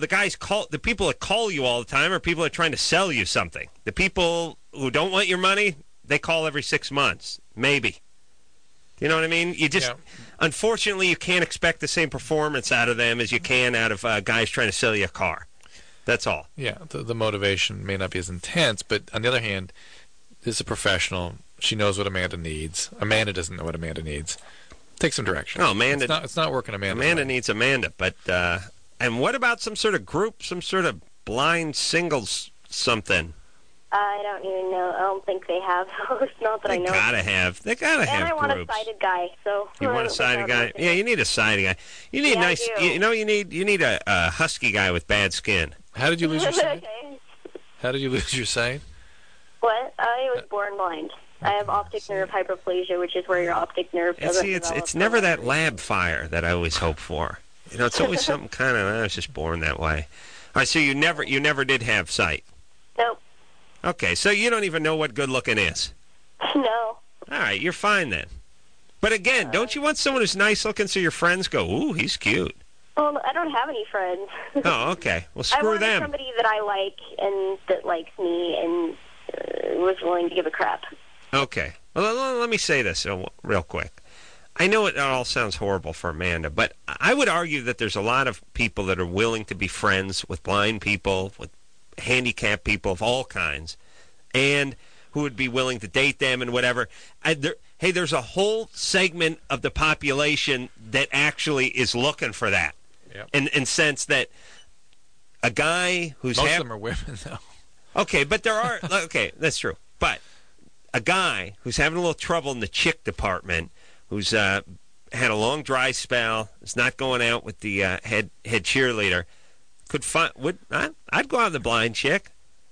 [SPEAKER 3] people that call you all the time are people that are trying to sell you something. The people who don't want your money, they call every 6 months, maybe. You know what I mean? Unfortunately, you can't expect the same performance out of them as you can out of guys trying to sell you a car. That's all.
[SPEAKER 4] Yeah, the motivation may not be as intense, but on the other hand, this is a professional. She knows what Amanda needs. Amanda doesn't know what Amanda needs. Take some direction.
[SPEAKER 3] No, Amanda.
[SPEAKER 4] It's not working, Amanda.
[SPEAKER 3] Amanda needs Amanda, but and what about some sort of group, some sort of blind singles something?
[SPEAKER 8] I don't even know. I don't think they have those. Not that I know.
[SPEAKER 3] They gotta have groups.
[SPEAKER 8] And I want a sighted guy. So
[SPEAKER 3] you want a sighted guy? Yeah, you need a sighted guy. You need nice. You need a husky guy with bad skin.
[SPEAKER 4] How did you lose your sight?
[SPEAKER 8] Okay.
[SPEAKER 4] How did you lose your sight?
[SPEAKER 8] What? I was born blind. I have optic nerve hyperplasia, which is where your optic nerve
[SPEAKER 3] And
[SPEAKER 8] doesn't
[SPEAKER 3] see,
[SPEAKER 8] develop
[SPEAKER 3] it's never that
[SPEAKER 8] correctly.
[SPEAKER 3] lab fire that I always hope for. You know, it's always something kind of, I was just born that way. All right, so you never did have sight.
[SPEAKER 8] Nope.
[SPEAKER 3] Okay, so you don't even know what good looking is.
[SPEAKER 8] No.
[SPEAKER 3] All right, you're fine then. But again, don't you want someone who's nice looking so your friends go, ooh, he's cute?
[SPEAKER 8] Well, I don't have any friends.
[SPEAKER 3] Oh, okay. Well,
[SPEAKER 8] I
[SPEAKER 3] screw
[SPEAKER 8] wanted
[SPEAKER 3] them.
[SPEAKER 8] somebody that I like and that likes me and was willing to give a crap.
[SPEAKER 3] Okay. Well, let me say this real quick. I know it all sounds horrible for Amanda, but I would argue that there's a lot of people that are willing to be friends with blind people, with handicapped people of all kinds, and who would be willing to date them and whatever. There's a whole segment of the population that actually is looking for that.
[SPEAKER 4] Yep.
[SPEAKER 3] In sense that a guy who's...
[SPEAKER 4] Most of them are women, though.
[SPEAKER 3] Okay, but there are... Okay, that's true. But a guy who's having a little trouble in the chick department, who's had a long dry spell, is not going out with the head cheerleader, could find... I'd go out with the blind chick.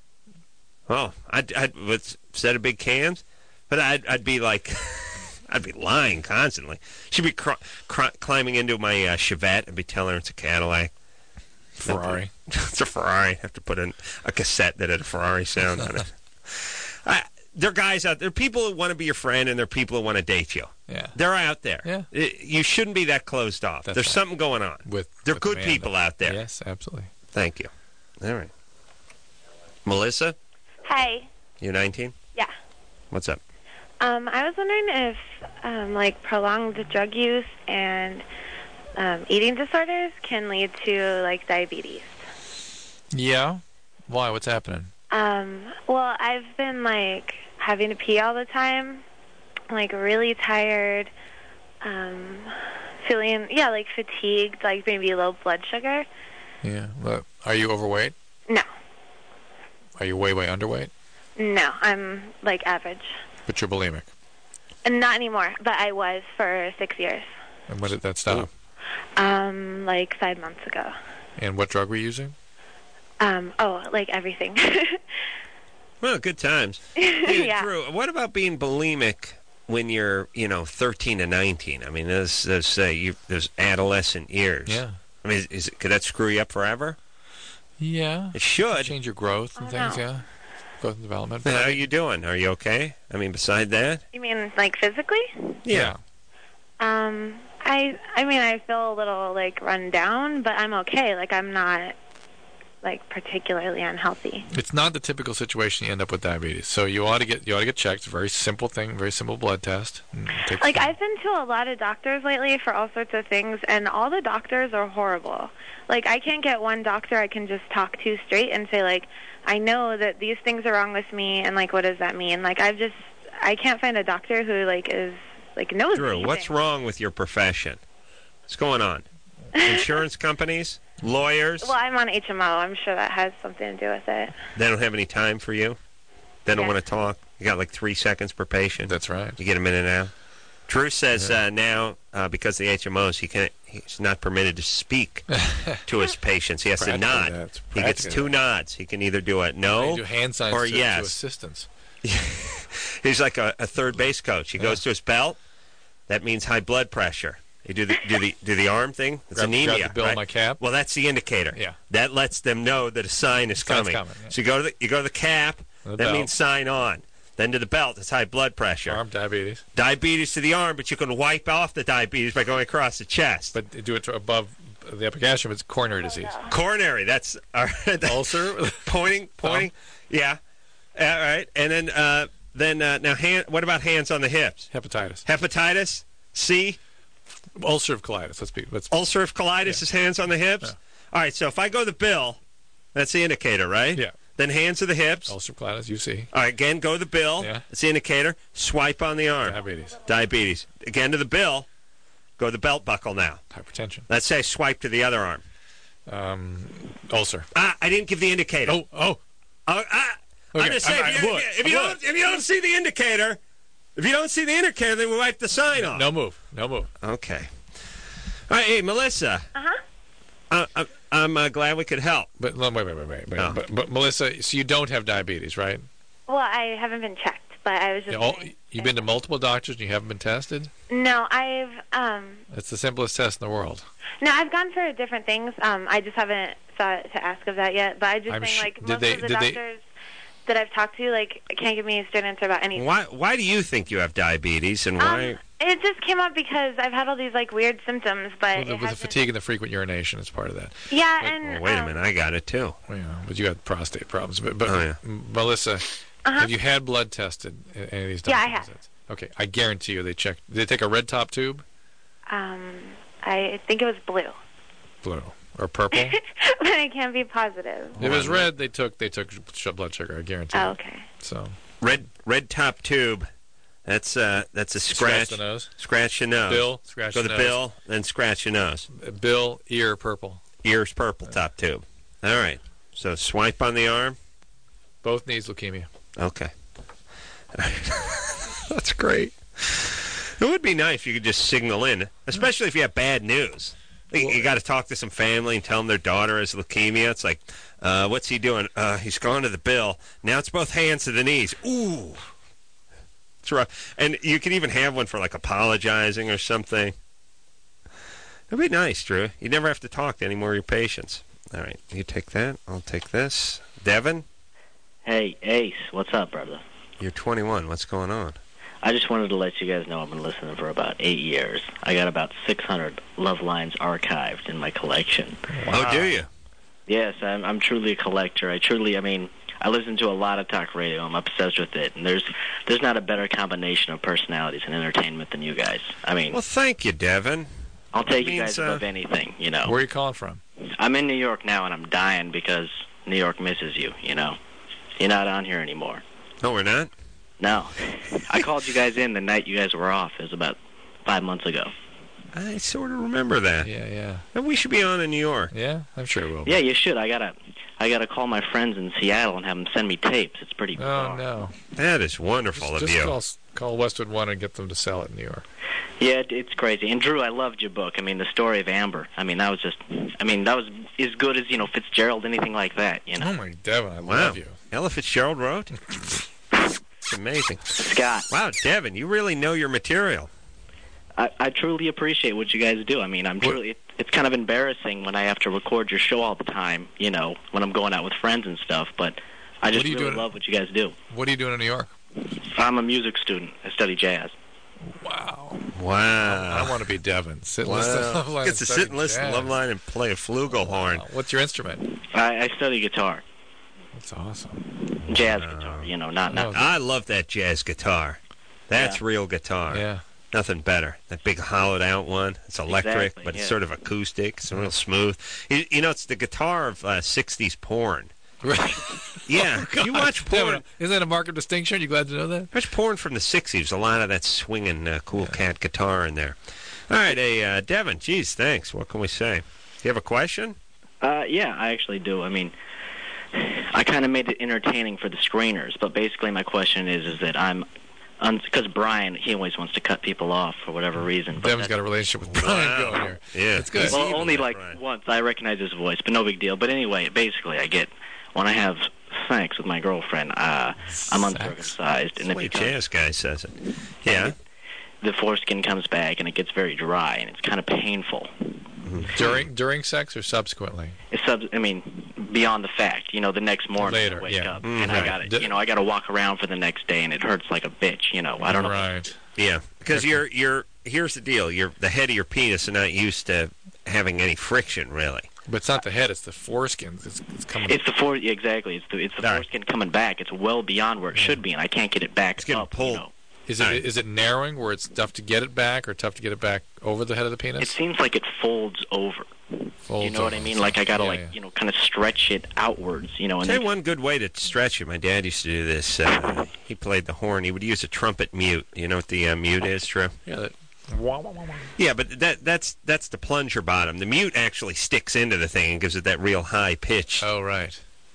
[SPEAKER 3] Oh, I'd with set of big cans, but I'd be like... I'd be lying constantly. She'd be climbing into my Chevette and be telling her it's a Cadillac.
[SPEAKER 4] Ferrari.
[SPEAKER 3] It's a Ferrari. I have to put in a cassette that had a Ferrari sound on it. There are guys out there, people who want to be your friend, and there are people who want to date you.
[SPEAKER 4] Yeah.
[SPEAKER 3] They're out there.
[SPEAKER 4] Yeah.
[SPEAKER 3] You shouldn't be that closed off.
[SPEAKER 4] That's
[SPEAKER 3] There's
[SPEAKER 4] right.
[SPEAKER 3] something going on. There are good
[SPEAKER 4] Amanda.
[SPEAKER 3] people out there.
[SPEAKER 4] Yes, absolutely.
[SPEAKER 3] Thank you. All right. Melissa,
[SPEAKER 9] Hi.
[SPEAKER 3] you're 19?
[SPEAKER 9] Yeah.
[SPEAKER 3] What's up?
[SPEAKER 9] I was wondering if, like, prolonged drug use and eating disorders can lead to, like, diabetes.
[SPEAKER 4] Yeah? Why? What's happening?
[SPEAKER 9] Well, I've been, like, having to pee all the time, like, really tired, feeling, like, fatigued, like, maybe low blood sugar.
[SPEAKER 4] Yeah. Well, are you overweight?
[SPEAKER 9] No.
[SPEAKER 4] Are you way underweight?
[SPEAKER 9] No, I'm, like, average.
[SPEAKER 4] But you're bulimic.
[SPEAKER 9] And not anymore, but I was for 6 years.
[SPEAKER 4] And when did that stop?
[SPEAKER 9] Like 5 months ago.
[SPEAKER 4] And what drug were you using?
[SPEAKER 9] Like everything.
[SPEAKER 3] Well, good times. Hey,
[SPEAKER 9] Yeah.
[SPEAKER 3] Drew, what about being bulimic when you're, 13 to 19? I mean, those adolescent years.
[SPEAKER 4] Yeah.
[SPEAKER 3] I mean, could that screw you up forever?
[SPEAKER 4] Yeah.
[SPEAKER 3] It should.
[SPEAKER 4] Change your growth and things, yeah. Growth and development.
[SPEAKER 3] How are you doing? Are you okay? I mean, beside that?
[SPEAKER 9] You mean, like, physically?
[SPEAKER 3] Yeah.
[SPEAKER 9] I mean, I feel a little, like, run down, but I'm okay. Like, I'm not, like, particularly unhealthy.
[SPEAKER 4] It's not the typical situation you end up with diabetes. So you ought to get checked. It's a very simple thing, very simple blood test.
[SPEAKER 9] Like, I've been to a lot of doctors lately for all sorts of things, and all the doctors are horrible. Like, I can't get one doctor I can just talk to straight and say, like, I know that these things are wrong with me, and, like, what does that mean? Like, I can't find a doctor who, like, is, like, knows
[SPEAKER 3] Drew,
[SPEAKER 9] anything.
[SPEAKER 3] what's wrong with your profession? What's going on? Insurance companies? Lawyers?
[SPEAKER 9] Well, I'm on HMO. I'm sure that has something to do with it.
[SPEAKER 3] They don't have any time for you? They don't
[SPEAKER 9] Yeah.
[SPEAKER 3] want to talk? You got like 3 seconds per patient?
[SPEAKER 4] That's right.
[SPEAKER 3] You get a minute now? Drew says now, because of the HMOs, he's not permitted to speak to his patients. He has to nod.
[SPEAKER 4] That's
[SPEAKER 3] He gets 2 nods. He can either do a no
[SPEAKER 4] do hand signs
[SPEAKER 3] or
[SPEAKER 4] to
[SPEAKER 3] yes.
[SPEAKER 4] assistants.
[SPEAKER 3] He's like a third base coach. He goes to his belt. That means high blood pressure. You do the arm thing. It's anemia.
[SPEAKER 4] Grab the bill
[SPEAKER 3] right?
[SPEAKER 4] on my cap.
[SPEAKER 3] Well, that's the indicator.
[SPEAKER 4] Yeah.
[SPEAKER 3] That lets them know that a sign is
[SPEAKER 4] Sign's
[SPEAKER 3] coming.
[SPEAKER 4] coming, yeah.
[SPEAKER 3] So you go to the cap.
[SPEAKER 4] The
[SPEAKER 3] that
[SPEAKER 4] belt.
[SPEAKER 3] means sign on. Then to the belt. It's high blood pressure.
[SPEAKER 4] Arm diabetes.
[SPEAKER 3] Diabetes to the arm, but you can wipe off the diabetes by going across the chest.
[SPEAKER 4] But do it above the epigastrium. It's coronary disease.
[SPEAKER 3] Coronary. That's
[SPEAKER 4] Ulcer.
[SPEAKER 3] pointing. Yeah. All right. And then now what about hands on the hips?
[SPEAKER 4] Hepatitis.
[SPEAKER 3] Hepatitis C.
[SPEAKER 4] Ulcerative colitis. Let's
[SPEAKER 3] Ulcerative colitis is hands on the hips.
[SPEAKER 4] Yeah.
[SPEAKER 3] All right. So if I go the bill, that's the indicator, right?
[SPEAKER 4] Yeah.
[SPEAKER 3] Then hands to the hips.
[SPEAKER 4] ulcerative colitis. UC.
[SPEAKER 3] All right. Again, go to the bill.
[SPEAKER 4] Yeah.
[SPEAKER 3] That's the indicator. Swipe on the arm. Diabetes. Again to the bill. Go to the belt buckle now.
[SPEAKER 4] Hypertension.
[SPEAKER 3] Let's say swipe to the other arm.
[SPEAKER 4] Ulcer.
[SPEAKER 3] I didn't give the indicator.
[SPEAKER 4] Oh.
[SPEAKER 3] I'm just saying, if you don't see the indicator, then we wipe the sign off.
[SPEAKER 4] No move.
[SPEAKER 3] Okay. All right, hey, Melissa. I'm glad we could help.
[SPEAKER 4] But wait.
[SPEAKER 3] Oh.
[SPEAKER 4] But Melissa, so you don't have diabetes, right?
[SPEAKER 9] Well, I haven't been checked, but but I was just.
[SPEAKER 4] You've been to multiple doctors and you haven't been tested?
[SPEAKER 9] No, I've.
[SPEAKER 4] It's the simplest test in the world.
[SPEAKER 9] No, I've gone for different things. I just haven't thought to ask of that yet. But I just think like most of the doctors that I've talked to can't give me a straight answer about anything.
[SPEAKER 3] Why do you think you have diabetes, and why?
[SPEAKER 9] It just came up because I've had all these weird symptoms, but
[SPEAKER 4] with the fatigue and the frequent urination is part of that.
[SPEAKER 9] Yeah,
[SPEAKER 3] wait a minute, I got it too.
[SPEAKER 4] Well, yeah, but you got prostate problems. But Melissa, have you had blood tested at any of these doctors?
[SPEAKER 9] Yeah, I have.
[SPEAKER 4] Okay, I guarantee you they checked. Did they take a red top tube?
[SPEAKER 9] I think it was blue.
[SPEAKER 4] Blue or purple?
[SPEAKER 9] But I can't be positive.
[SPEAKER 4] If it was red, they took blood sugar. I guarantee.
[SPEAKER 9] Oh, okay.
[SPEAKER 4] So
[SPEAKER 3] red top tube. That's a scratch.
[SPEAKER 4] Scratch the nose.
[SPEAKER 3] Scratch your nose.
[SPEAKER 4] Bill, scratch the nose.
[SPEAKER 3] Go to the bill, then scratch your nose.
[SPEAKER 4] Bill, ear, purple.
[SPEAKER 3] Ear's purple, top tube. All right. So swipe on the arm.
[SPEAKER 4] Both knees, leukemia.
[SPEAKER 3] Okay. That's great. It would be nice if you could just signal in, especially if you have bad news. You got to talk to some family and tell them their daughter has leukemia. It's like, what's he doing? He's gone to the bill. Now it's both hands to the knees. Ooh. It's rough. And you could even have one for apologizing or something. It'd be nice, Drew. You never have to talk to any more of your patients. All right. You take that. I'll take this. Devin?
[SPEAKER 10] Hey, Ace. What's up, brother?
[SPEAKER 3] You're 21. What's going on?
[SPEAKER 10] I just wanted to let you guys know I've been listening for about 8 years. I got about 600 Love Lines archived in my collection.
[SPEAKER 3] Wow. Oh, do you?
[SPEAKER 10] Yes, I'm truly a collector. I listen to a lot of talk radio. I'm obsessed with it. And there's not a better combination of personalities and entertainment than you guys.
[SPEAKER 3] Well, thank you, Devin.
[SPEAKER 10] I'll take you guys above anything,
[SPEAKER 4] Where are you calling from?
[SPEAKER 10] I'm in New York now, and I'm dying because New York misses you, You're not on here anymore.
[SPEAKER 3] No, we're not?
[SPEAKER 10] No. I called you guys in the night you guys were off. It was about 5 months ago.
[SPEAKER 3] I sort of remember that.
[SPEAKER 4] Yeah.
[SPEAKER 3] And we should be on in New York.
[SPEAKER 4] Yeah, I'm sure we will.
[SPEAKER 10] Yeah, you should. I gotta call my friends in Seattle and have them send me tapes. It's pretty bizarre.
[SPEAKER 4] Oh, no.
[SPEAKER 3] That is wonderful of you.
[SPEAKER 4] Just call Westwood One and get them to sell it in New York.
[SPEAKER 10] Yeah, it's crazy. And Drew, I loved your book. The story of Amber. That was as good as, Fitzgerald, anything like that,
[SPEAKER 4] Oh, my Devin, I love you.
[SPEAKER 3] Ella Fitzgerald wrote? It's amazing.
[SPEAKER 10] Scott.
[SPEAKER 3] Wow, Devin, you really know your material.
[SPEAKER 10] I truly appreciate what you guys do. It's kind of embarrassing when I have to record your show all the time, when I'm going out with friends and stuff, but I just really love what you guys do.
[SPEAKER 4] What are you doing in New York?
[SPEAKER 10] I'm a music student. I study jazz.
[SPEAKER 4] Wow.
[SPEAKER 3] Wow.
[SPEAKER 4] I want to be Devin. Sit and listen to Love Line.
[SPEAKER 3] Gets to sit and listen to Love Line and play a flugelhorn.
[SPEAKER 4] Wow. What's your instrument?
[SPEAKER 10] I study guitar.
[SPEAKER 4] That's awesome.
[SPEAKER 10] Jazz guitar, not.
[SPEAKER 3] I love that jazz guitar. That's real guitar.
[SPEAKER 4] Yeah.
[SPEAKER 3] Nothing better. That big hollowed out one. It's electric, but it's sort of acoustic. It's real smooth. It's the guitar of 60s porn.
[SPEAKER 4] Right.
[SPEAKER 3] Yeah. You watch porn.
[SPEAKER 4] Isn't that a mark of distinction? Are you glad to know that?
[SPEAKER 3] Watch porn from the 60s. There's a lot of that swinging cool cat guitar in there. All right. Hey, Devin, geez, thanks. What can we say? Do you have a question?
[SPEAKER 10] Yeah, I actually do. I kind of made it entertaining for the screeners, but basically my question is that because Brian, he always wants to cut people off for whatever reason. But
[SPEAKER 4] Devin's got a relationship with Brian going here.
[SPEAKER 3] Yeah.
[SPEAKER 4] It's good.
[SPEAKER 10] Well, only once. I recognize his voice, but no big deal. But anyway, basically when I have sex with my girlfriend, I'm uncircumcised.
[SPEAKER 3] That's the way jazz guy says it. Yeah.
[SPEAKER 10] The foreskin comes back, and it gets very dry, and it's kind of painful.
[SPEAKER 4] During sex or subsequently?
[SPEAKER 10] Beyond the fact, the next morning
[SPEAKER 4] Later,
[SPEAKER 10] I wake up and
[SPEAKER 4] right.
[SPEAKER 10] I got to walk around for the next day, and it hurts like a bitch. I don't know.
[SPEAKER 4] Right.
[SPEAKER 3] Yeah, because here's the deal: the head of your penis is not used to having any friction, really.
[SPEAKER 4] But it's not the head; it's the foreskin. It's coming.
[SPEAKER 10] It's the exactly. It's the foreskin coming back. It's well beyond where it should be, and I can't get it back.
[SPEAKER 3] It's getting pulled.
[SPEAKER 4] Is it narrowing where it's tough to get it back, or tough to get it back over the head of the penis?
[SPEAKER 10] It seems like it folds over. You know what I mean? Like I gotta kind of stretch it outwards. And
[SPEAKER 3] say one good way to stretch it. My dad used to do this. He played the horn. He would use a trumpet mute. You know what the mute is, Drew?
[SPEAKER 4] Yeah.
[SPEAKER 3] Yeah, but that's the plunger bottom. The mute actually sticks into the thing and gives it that real high pitch.
[SPEAKER 4] Oh, right.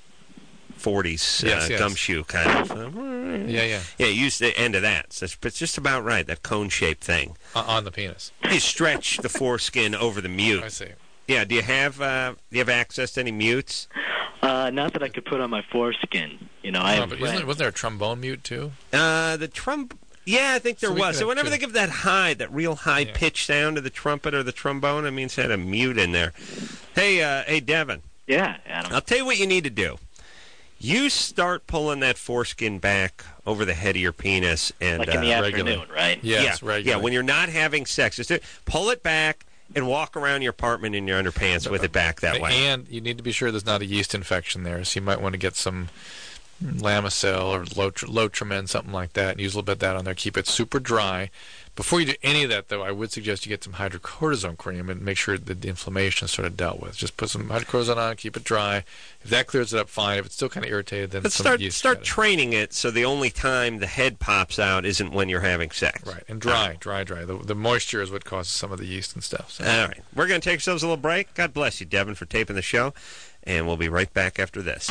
[SPEAKER 3] 40s gumshoe kind of.
[SPEAKER 4] Yeah.
[SPEAKER 3] Yeah, use the end of that. So it's just about right, that cone-shaped thing.
[SPEAKER 4] On the penis.
[SPEAKER 3] You stretch the foreskin over the mute.
[SPEAKER 4] I see.
[SPEAKER 3] Yeah, do you have access to any mutes?
[SPEAKER 10] Not that I could put on my foreskin. You know, I
[SPEAKER 4] but wasn't there a trombone mute too?
[SPEAKER 3] Yeah, I think there was. So whenever
[SPEAKER 4] two.
[SPEAKER 3] they give that real high pitch sound to the trumpet or the trombone, it means it had a mute in there. Hey, Devin.
[SPEAKER 10] Yeah, Adam.
[SPEAKER 3] I'll tell you what you need to do. You start pulling that foreskin back over the head of your penis, and
[SPEAKER 10] like in the afternoon, right?
[SPEAKER 4] Yes,
[SPEAKER 3] yeah,
[SPEAKER 4] regularly.
[SPEAKER 3] yeah. When you're not having sex, just pull it back and walk around your apartment in your underpants with it back that way.
[SPEAKER 4] And you need to be sure there's not a yeast infection there, so you might want to get some Lamisil or Lotrimin, something like that, and use a little bit of that on there. Keep it super dry. Before you do any of that, though, I would suggest you get some hydrocortisone cream and make sure that the inflammation is sort of dealt with. Just put some hydrocortisone on, keep it dry. If that clears it up, fine. If it's still kind of irritated, then
[SPEAKER 3] let's start training it so the only time the head pops out isn't when you're having sex.
[SPEAKER 4] Right, and dry. The moisture is what causes some of the yeast and stuff. So.
[SPEAKER 3] All right. We're going to take ourselves a little break. God bless you, Devin, for taping the show, and we'll be right back after this.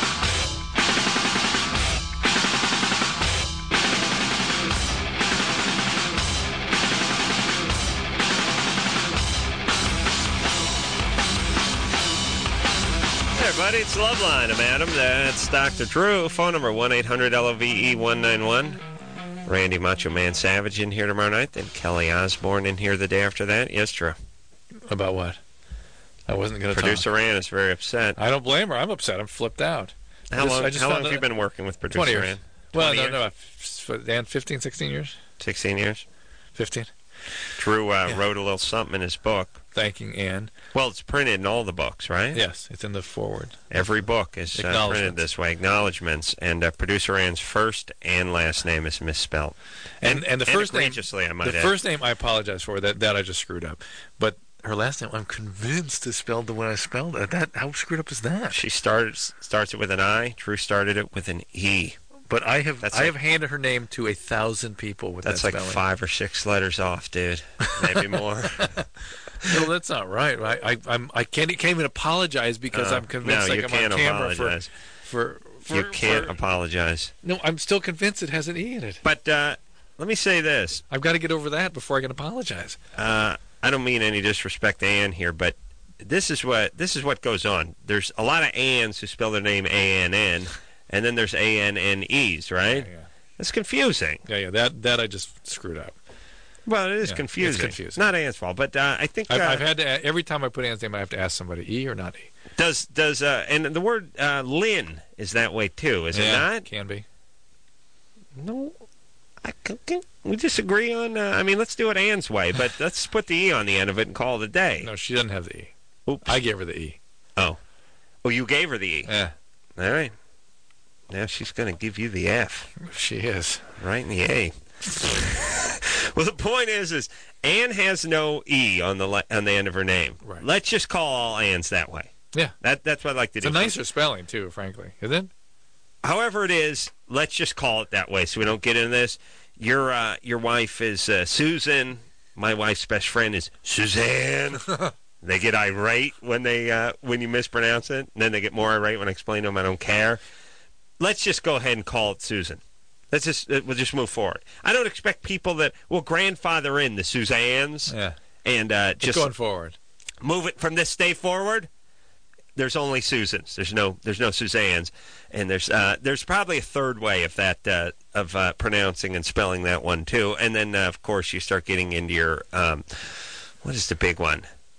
[SPEAKER 3] Everybody, it's Loveline. I'm Adam. That's Dr. Drew. Phone number 1-800-LOVE-191. Randy Macho Man Savage in here tomorrow night. Then Kelly Osbourne in here the day after that. Yes, Drew.
[SPEAKER 4] About what? I wasn't going to talk.
[SPEAKER 3] Producer Ann is very upset.
[SPEAKER 4] I don't blame her. I'm upset. I'm flipped out.
[SPEAKER 3] How long have you been working with Producer
[SPEAKER 4] 20 years.
[SPEAKER 3] Ann?
[SPEAKER 4] Well, no, 15, 16 years.
[SPEAKER 3] 16 years?
[SPEAKER 4] 15.
[SPEAKER 3] Drew wrote a little something in his book.
[SPEAKER 4] Thanking Ann.
[SPEAKER 3] Well, it's printed in all the books, right?
[SPEAKER 4] Yes, it's in the foreword.
[SPEAKER 3] Every book is printed this way. Acknowledgments. And Producer Ann's first and last name is misspelled.
[SPEAKER 4] And the first name,
[SPEAKER 3] I might add.
[SPEAKER 4] First name I apologize for. That I just screwed up. But her last name, I'm convinced is spelled the way I spelled it. How screwed up is that?
[SPEAKER 3] She starts it with an I. Drew started it with an E.
[SPEAKER 4] But I have handed her name to 1,000 people with that spelling.
[SPEAKER 3] That's like 5 or 6 letters off, dude. Maybe more.
[SPEAKER 4] No, that's not right. I can't even apologize because I'm convinced I'm on camera for
[SPEAKER 3] you can't apologize.
[SPEAKER 4] No, I'm still convinced it has an E in it.
[SPEAKER 3] But let me say this.
[SPEAKER 4] I've got to get over that before I can apologize.
[SPEAKER 3] I don't mean any disrespect to Ann here, but this is what goes on. There's a lot of Anns who spell their name A-N-N, and then there's A-N-N-Es, right?
[SPEAKER 4] Yeah.
[SPEAKER 3] It's confusing.
[SPEAKER 4] Yeah. That I just screwed up.
[SPEAKER 3] Well, it is confusing.
[SPEAKER 4] It's confusing.
[SPEAKER 3] Not Ann's fault, but I think
[SPEAKER 4] I've had to every time I put Ann's name, I have to ask somebody E or not E.
[SPEAKER 3] Does and the word Lynn is that way too? Is it not?
[SPEAKER 4] Can be.
[SPEAKER 3] No, we disagree on. I mean, let's do it Ann's way, but let's put the E on the end of it and call it a day.
[SPEAKER 4] No, she doesn't have the E.
[SPEAKER 3] Oops.
[SPEAKER 4] I gave her the E.
[SPEAKER 3] Oh, you gave her the E.
[SPEAKER 4] Yeah.
[SPEAKER 3] All right. Now she's going to give you the F.
[SPEAKER 4] She is.
[SPEAKER 3] Right in the A. Well, the point is Ann has no E on the end of her name.
[SPEAKER 4] Right.
[SPEAKER 3] Let's just call all Anns that way.
[SPEAKER 4] Yeah.
[SPEAKER 3] That's what I like to do.
[SPEAKER 4] It's a nicer spelling, too, frankly. Isn't it?
[SPEAKER 3] However it is, let's just call it that way so we don't get into this. Your wife is Susan. My wife's best friend is Suzanne. They get irate when you mispronounce it, and then they get more irate when I explain to them I don't care. Let's just go ahead and call it Susan. We'll just move forward. I don't expect people that will grandfather in the Suzannes and just
[SPEAKER 4] going forward.
[SPEAKER 3] Move it from this day forward. There's only Susans. There's no Suzannes, and there's probably a third way of that of pronouncing and spelling that one too. And then of course you start getting into your what is the big one?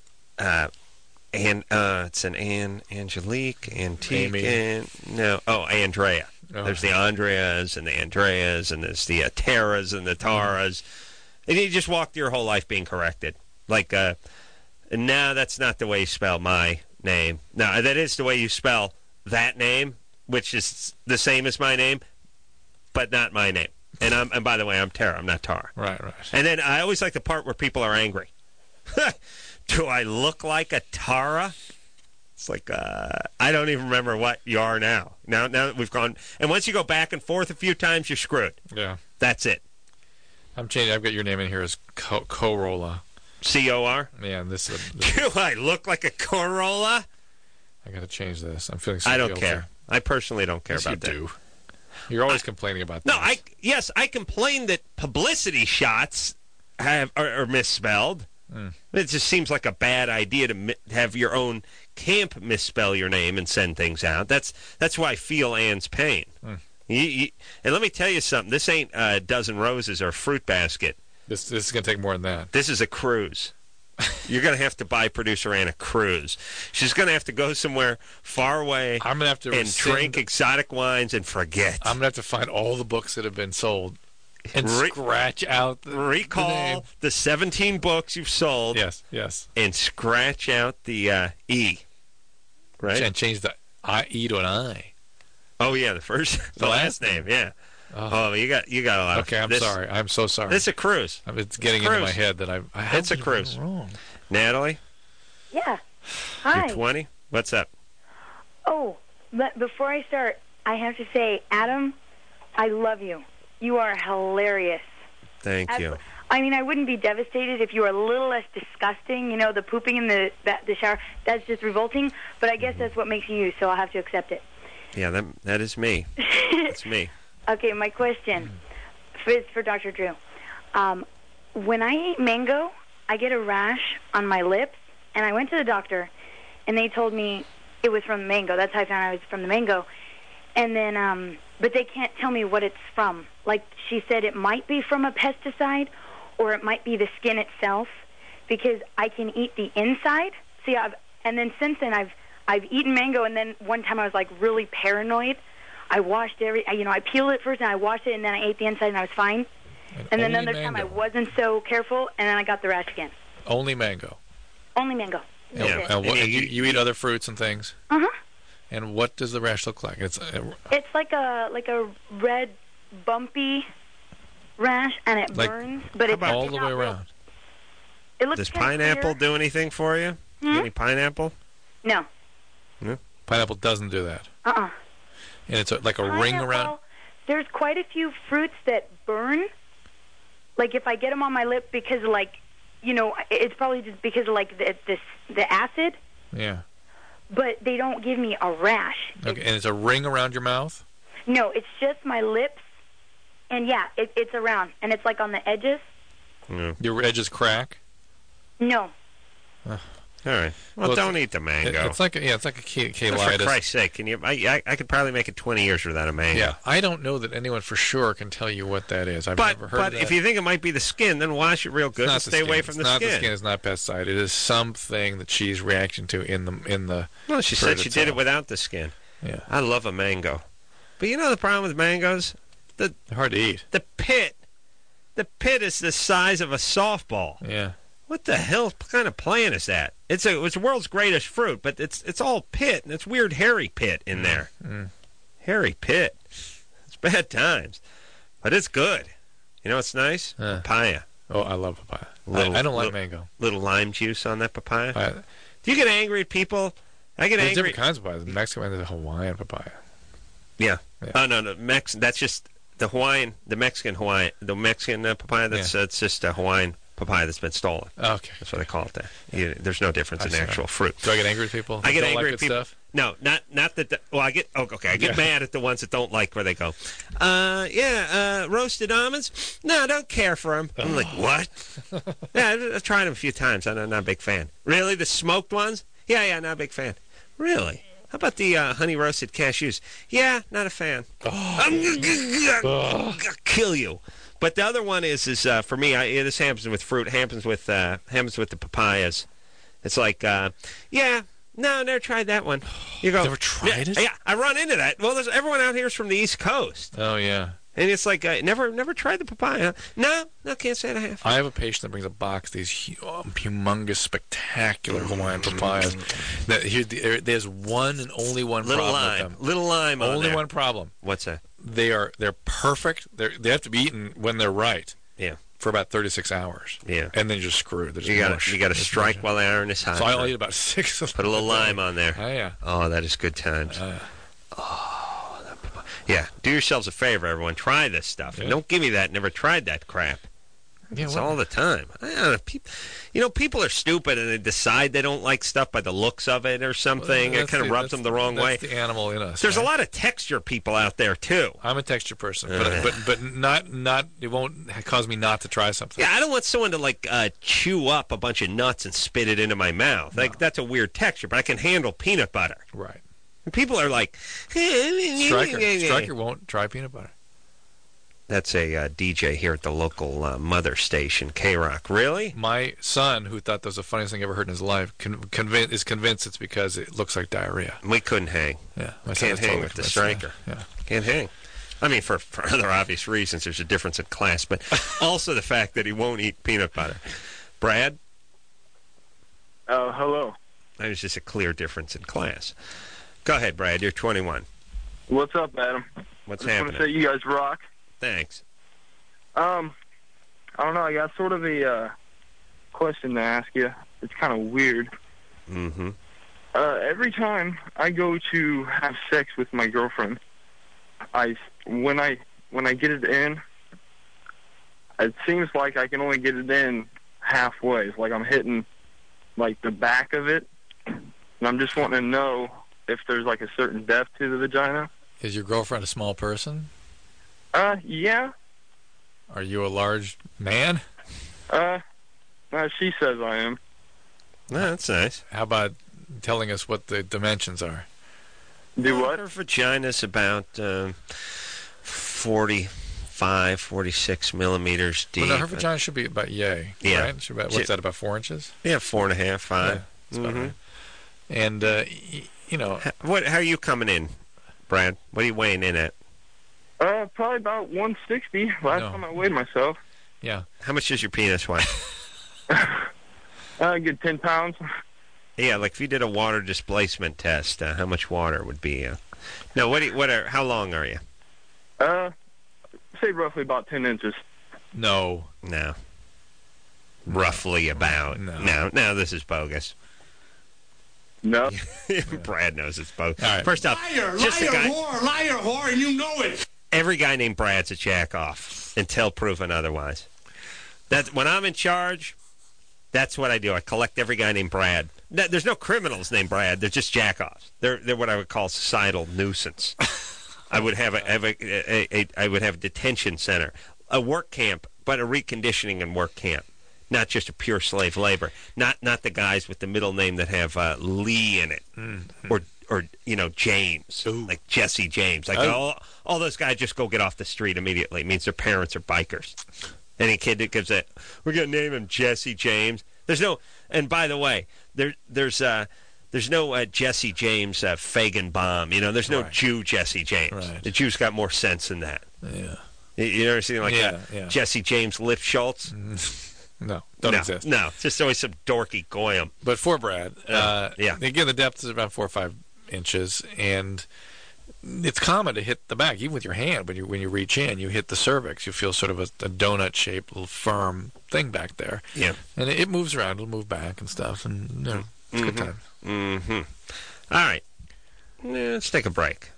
[SPEAKER 3] It's an Angelique, Antique, Andrea. Oh. There's the Andreas and the Andreas, and there's the Taras and the Taras. And you just walked your whole life being corrected. Like, no, that's not the way you spell my name. No, that is the way you spell that name, which is the same as my name, but not my name. And by the way, I'm Tara. I'm not Tara.
[SPEAKER 4] Right.
[SPEAKER 3] And then I always like the part where people are angry. Do I look like a Tara? It's like, I don't even remember what you are now. Now that we've gone, and once you go back and forth a few times, you're screwed.
[SPEAKER 4] Yeah.
[SPEAKER 3] That's it.
[SPEAKER 4] I'm changing. I've got your name in here as Corolla.
[SPEAKER 3] C-O-R?
[SPEAKER 4] Yeah, and this is
[SPEAKER 3] Do I look like a Corolla?
[SPEAKER 4] I got to change this. I'm feeling so
[SPEAKER 3] I don't
[SPEAKER 4] guilty.
[SPEAKER 3] care. I personally don't care about that.
[SPEAKER 4] You do. You're always complaining about that.
[SPEAKER 3] No, I complain that publicity shots are misspelled. It just seems like a bad idea to have your own camp misspell your name and send things out. That's why I feel Ann's pain. And let me tell you something. This ain't a dozen roses or a fruit basket.
[SPEAKER 4] This is going to take more than that.
[SPEAKER 3] This is a cruise. You're going to have to buy producer Ann a cruise. She's going to have to go somewhere far away
[SPEAKER 4] I'm gonna have to
[SPEAKER 3] drink exotic wines and forget.
[SPEAKER 4] I'm going to have to find all the books that have been sold and scratch out
[SPEAKER 3] recall the 17 books you've sold.
[SPEAKER 4] Yes.
[SPEAKER 3] And scratch out the E. Right?
[SPEAKER 4] And change the E to an I.
[SPEAKER 3] Oh, yeah, the last name, yeah. Oh, you got a lot.
[SPEAKER 4] Okay, I'm sorry. I'm so sorry.
[SPEAKER 3] It's a cruise.
[SPEAKER 4] It's getting into my head that
[SPEAKER 3] it's a cruise.
[SPEAKER 4] Wrong.
[SPEAKER 3] Natalie?
[SPEAKER 11] Yeah. Hi.
[SPEAKER 3] You're 20? What's up?
[SPEAKER 11] Oh, but before I start, I have to say, Adam, I love you. You are hilarious.
[SPEAKER 3] Thank you.
[SPEAKER 11] I mean, I wouldn't be devastated if you were a little less disgusting. You know, the pooping in the shower, that's just revolting. But I guess that's what makes you, so I'll have to accept it.
[SPEAKER 3] Yeah, that is me. That's me.
[SPEAKER 11] Okay, my question is for Dr. Drew. When I eat mango, I get a rash on my lips, and I went to the doctor, and they told me it was from the mango. That's how I found out it was from the mango. And then, but they can't tell me what it's from. Like, she said it might be from a pesticide, or it might be the skin itself, because I can eat the inside. See, and then since then, I've eaten mango, and then one time I was, like, really paranoid. I washed I peeled it first, and I washed it, and then I ate the inside, and I was fine. And then another time I wasn't so careful, and then I got the rash again.
[SPEAKER 4] Only mango?
[SPEAKER 11] Only mango.
[SPEAKER 4] Yeah. And you eat other fruits and things?
[SPEAKER 11] Uh-huh.
[SPEAKER 4] And what does the rash look like?
[SPEAKER 11] It's like a red, bumpy rash, and it burns, but it's
[SPEAKER 4] all the way around.
[SPEAKER 11] It looks
[SPEAKER 3] Does pineapple do anything for you? Any pineapple?
[SPEAKER 11] No.
[SPEAKER 3] No?
[SPEAKER 4] Pineapple doesn't do that.
[SPEAKER 11] Uh-uh.
[SPEAKER 4] And it's like a ring around.
[SPEAKER 11] There's quite a few fruits that burn. Like if I get them on my lip because, like, you know, it's probably just because of like the acid.
[SPEAKER 4] Yeah.
[SPEAKER 11] But they don't give me a rash.
[SPEAKER 4] Okay, and it's a ring around your mouth?
[SPEAKER 11] No, it's just my lips, and yeah, it's around, and it's like on the edges.
[SPEAKER 3] Yeah.
[SPEAKER 4] Your edges crack?
[SPEAKER 11] No.
[SPEAKER 3] All right. Well, don't eat the mango.
[SPEAKER 4] It's like a cheilitis.
[SPEAKER 3] For Christ's sake, can you? I could probably make it 20 years without a mango.
[SPEAKER 4] Yeah, I don't know that anyone for sure can tell you what that is. I've never heard of that.
[SPEAKER 3] But if you think it might be the skin, then wash it real good and stay away from the skin.
[SPEAKER 4] The skin. It's not pesticide. It is something that she's reacting to in the.
[SPEAKER 3] Well, she said she did it without the skin.
[SPEAKER 4] Yeah.
[SPEAKER 3] I love a mango, but you know the problem with mangoes?
[SPEAKER 4] They're hard to eat.
[SPEAKER 3] The pit is the size of a softball.
[SPEAKER 4] Yeah.
[SPEAKER 3] What the hell kind of plant is that? It's the world's greatest fruit, but it's all pit, and it's weird hairy pit in there. Hairy pit. It's bad times. But it's good. You know what's nice? Papaya.
[SPEAKER 4] Oh, I love papaya. I don't like mango.
[SPEAKER 3] Little lime juice on that papaya. Do you get angry at people? I get angry.
[SPEAKER 4] There's different kinds of papaya. The Mexican and the Hawaiian papaya.
[SPEAKER 3] Yeah. Oh, no. That's just the Mexican papaya. That's just a Hawaiian papaya that's been stolen.
[SPEAKER 4] Okay.
[SPEAKER 3] That's what they call it there. There's no difference in the actual fruit.
[SPEAKER 4] Do I get angry at people?
[SPEAKER 3] I get angry at people.
[SPEAKER 4] Stuff?
[SPEAKER 3] No, not that. I get I get mad at the ones that don't like where they go. Roasted almonds. No, I don't care for them. I'm like, what? Yeah, I've tried them a few times. I'm not a big fan. Really, the smoked ones? Yeah, not a big fan. Really? How about the honey roasted cashews? Yeah, not a fan. I'm gonna kill you. But the other one is for me. This happens with fruit. Happens with the papayas. It's like, no, never tried that one. You go,
[SPEAKER 4] never tried it?
[SPEAKER 3] Yeah, I run into that. Well, everyone out here is from the East Coast.
[SPEAKER 4] Oh yeah.
[SPEAKER 3] And it's like, never tried the papaya. No, can't say I have.
[SPEAKER 4] I have a patient that brings a box these humongous, spectacular Hawaiian papayas. There's one and only one problem with them.
[SPEAKER 3] Little lime.
[SPEAKER 4] Only one problem.
[SPEAKER 3] What's that?
[SPEAKER 4] They're perfect. They have to be eaten when they're right.
[SPEAKER 3] Yeah.
[SPEAKER 4] For about 36 hours.
[SPEAKER 3] Yeah.
[SPEAKER 4] And then you're screwed.
[SPEAKER 3] You got to strike while the iron is hot.
[SPEAKER 4] So I'll eat about 6 of them.
[SPEAKER 3] Put a little lime on there.
[SPEAKER 4] Oh yeah.
[SPEAKER 3] Oh, that is good times. Yeah, do yourselves a favor, everyone. Try this stuff. Yeah. And don't give me that. Never tried that crap. It's all the time. I don't know, people are stupid and they decide they don't like stuff by the looks of it or something. It kind of rubs them the wrong way.
[SPEAKER 4] That's the animal in us.
[SPEAKER 3] There's a lot of texture people out there too.
[SPEAKER 4] I'm a texture person, but not. It won't cause me not to try something.
[SPEAKER 3] Yeah, I don't want someone to chew up a bunch of nuts and spit it into my mouth. No. That's a weird texture, but I can handle peanut butter.
[SPEAKER 4] Right.
[SPEAKER 3] And people are like,
[SPEAKER 4] Stryker won't try peanut butter.
[SPEAKER 3] That's a DJ here at the local mother station, K-Rock. Really?
[SPEAKER 4] My son, who thought that was the funniest thing he ever heard in his life, is convinced it's because it looks like diarrhea.
[SPEAKER 3] We couldn't hang.
[SPEAKER 4] Yeah,
[SPEAKER 3] can't hang with the Stryker.
[SPEAKER 4] Yeah,
[SPEAKER 3] can't hang. I mean, for other obvious reasons, there's a difference in class, but also the fact that he won't eat peanut butter. Brad?
[SPEAKER 12] Hello.
[SPEAKER 3] There's just a clear difference in class. Go ahead, Brad. You're 21.
[SPEAKER 12] What's up, Adam?
[SPEAKER 3] What's
[SPEAKER 12] happening? I just want to say you guys rock.
[SPEAKER 3] Thanks.
[SPEAKER 12] I don't know. I got sort of a question to ask you. It's kind of weird.
[SPEAKER 3] Mm-hmm.
[SPEAKER 12] Every time I go to have sex with my girlfriend, when I get it in, it seems like I can only get it in halfway. It's like I'm hitting like the back of it, and I'm just wanting to know if there's like a certain depth to the vagina.
[SPEAKER 4] Is your girlfriend a small person?
[SPEAKER 12] Yeah.
[SPEAKER 4] Are you a large man?
[SPEAKER 12] She says I am.
[SPEAKER 3] No, that's nice.
[SPEAKER 4] How about telling us what the dimensions are?
[SPEAKER 12] Do what?
[SPEAKER 3] Her vagina's about 45, 46 millimeters deep.
[SPEAKER 4] Well, no, her vagina should be about yay.
[SPEAKER 3] Yeah.
[SPEAKER 4] Right? What's that, about 4 inches?
[SPEAKER 3] Yeah, 4.5, 5.
[SPEAKER 4] Yeah, that's about right. And,
[SPEAKER 3] how are you coming in, Brad? What are you weighing in at?
[SPEAKER 12] Probably about 160. Last time I weighed myself.
[SPEAKER 4] Yeah.
[SPEAKER 3] How much does your penis weigh?
[SPEAKER 12] Good 10 pounds.
[SPEAKER 3] Yeah, like if you did a water displacement test, how much water would be? No, how long are you?
[SPEAKER 12] Say roughly about 10 inches.
[SPEAKER 4] No.
[SPEAKER 3] Roughly about. No, this is bogus.
[SPEAKER 12] No.
[SPEAKER 3] Brad knows it's bogus.
[SPEAKER 4] All right.
[SPEAKER 3] First off,
[SPEAKER 13] liar, whore, and you know it.
[SPEAKER 3] Every guy named Brad's a jack-off until proven otherwise. When I'm in charge, that's what I do. I collect every guy named Brad. There's no criminals named Brad. They're just jack-offs. They're what I would call societal nuisance. I would have a detention center, a work camp, but a reconditioning and work camp. Not just a pure slave labor. Not the guys with the middle name that have Lee in it, or James, like Jesse James. Like all those guys just go get off the street immediately. It means their parents are bikers. Any kid that gives it, we're gonna name him Jesse James. There's no. And by the way, there's no Jesse James Feigenbaum. There's no Jew Jesse James.
[SPEAKER 4] Right.
[SPEAKER 3] The Jews got more sense than that.
[SPEAKER 4] Yeah.
[SPEAKER 3] You ever seen Jesse James Lifschultz?
[SPEAKER 4] No, don't exist.
[SPEAKER 3] No, it's just always some dorky goyim.
[SPEAKER 4] But for Brad,
[SPEAKER 3] again,
[SPEAKER 4] the depth is about 4 or 5 inches, and it's common to hit the back, even with your hand. When you reach in, you hit the cervix. You feel sort of a donut-shaped, little firm thing back there.
[SPEAKER 3] Yeah,
[SPEAKER 4] and it moves around. It'll move back and stuff, and it's a good time.
[SPEAKER 3] Mm-hmm. All right, let's take a break.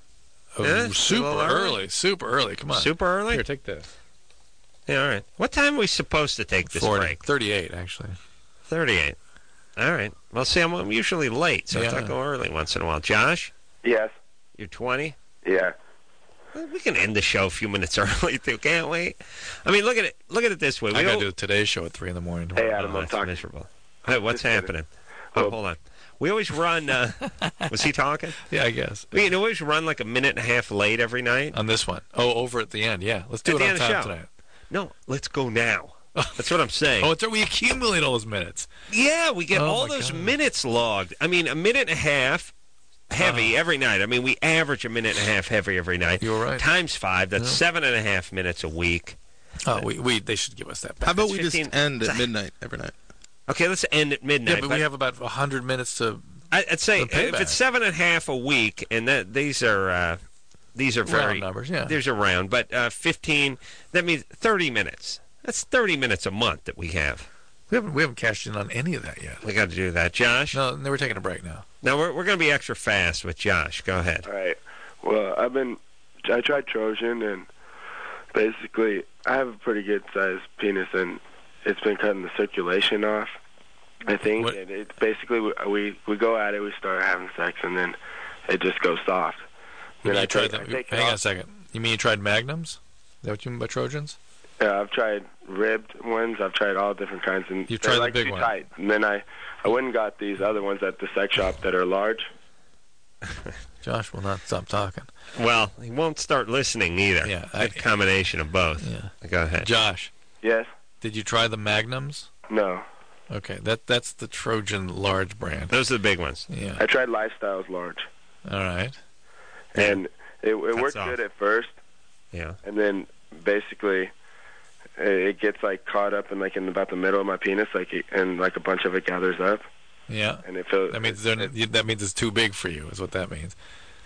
[SPEAKER 4] Super early. Come on,
[SPEAKER 3] super early.
[SPEAKER 4] Here, take this.
[SPEAKER 3] Yeah, all right. What time are we supposed to take this break?
[SPEAKER 4] 38, actually.
[SPEAKER 3] 38. All right. Well, see, I'm usually late, so I go early once in a while. Josh?
[SPEAKER 14] Yes.
[SPEAKER 3] You're 20?
[SPEAKER 14] Yeah.
[SPEAKER 3] Well, we can end the show a few minutes early, too, can't we? I mean, look at it this way.
[SPEAKER 4] I got to do today's show at 3 in the morning.
[SPEAKER 14] Hey, Adam, I'm
[SPEAKER 3] that's
[SPEAKER 14] talking.
[SPEAKER 3] miserable. Hey, what's happening? Oh, hold on. We always run... was he talking?
[SPEAKER 4] Yeah, I guess.
[SPEAKER 3] We always run like a minute and a half late every night.
[SPEAKER 4] On this one. Oh, over at the end, yeah. Let's do it on time tonight.
[SPEAKER 3] No, let's go now. That's what I'm saying.
[SPEAKER 4] We accumulate all those minutes.
[SPEAKER 3] Yeah, we get all those minutes logged. I mean, a minute and a half heavy every night. I mean, we average a minute and a half heavy every night.
[SPEAKER 4] You're right.
[SPEAKER 3] Times 5, that's 7.5 minutes a week.
[SPEAKER 4] Oh, they should give us that back.
[SPEAKER 15] How about we just end at midnight every night?
[SPEAKER 3] Okay, let's end at midnight.
[SPEAKER 4] Yeah, but we have about 100 minutes to...
[SPEAKER 3] I'd say if it's 7.5 a week, and these are very
[SPEAKER 4] round numbers. Yeah,
[SPEAKER 3] these are round, but 15. That means 30 minutes. That's 30 minutes a month that we have.
[SPEAKER 4] We haven't cashed in on any of that yet.
[SPEAKER 3] We got to do that, Josh.
[SPEAKER 4] No, we're taking a break now.
[SPEAKER 3] Now we're going to be extra fast with Josh. Go ahead.
[SPEAKER 14] All right. Well, I tried Trojan, and basically I have a pretty good sized penis, and it's been cutting the circulation off. I think it's basically we go at it, we start having sex, and then it just goes soft.
[SPEAKER 4] Then I tried them. Hang on a second. You mean you tried Magnums? Is that what you mean by Trojans?
[SPEAKER 14] Yeah, I've tried ribbed ones. I've tried all different kinds, and
[SPEAKER 4] you've tried
[SPEAKER 14] like
[SPEAKER 4] the big
[SPEAKER 14] too
[SPEAKER 4] one.
[SPEAKER 14] Tight. And then I went and got these other ones at the sex shop that are large.
[SPEAKER 4] Josh will not stop talking.
[SPEAKER 3] Well, he won't start listening either.
[SPEAKER 4] Yeah,
[SPEAKER 3] a combination of both.
[SPEAKER 4] Yeah.
[SPEAKER 3] Go ahead,
[SPEAKER 4] Josh.
[SPEAKER 14] Yes.
[SPEAKER 4] Did you try the Magnums?
[SPEAKER 14] No.
[SPEAKER 4] Okay, that's the Trojan large brand.
[SPEAKER 3] Those are the big ones.
[SPEAKER 4] Yeah.
[SPEAKER 14] I tried Lifestyles large.
[SPEAKER 4] All right.
[SPEAKER 14] And it worked good at first.
[SPEAKER 3] Yeah.
[SPEAKER 14] And then basically it gets like caught up in about the middle of my penis, and a bunch of it gathers up.
[SPEAKER 4] Yeah.
[SPEAKER 14] And it feels.
[SPEAKER 4] That means it's too big for you, is what that means.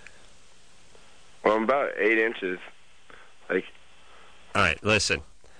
[SPEAKER 14] Well, I'm about 8 inches.
[SPEAKER 3] All right, listen.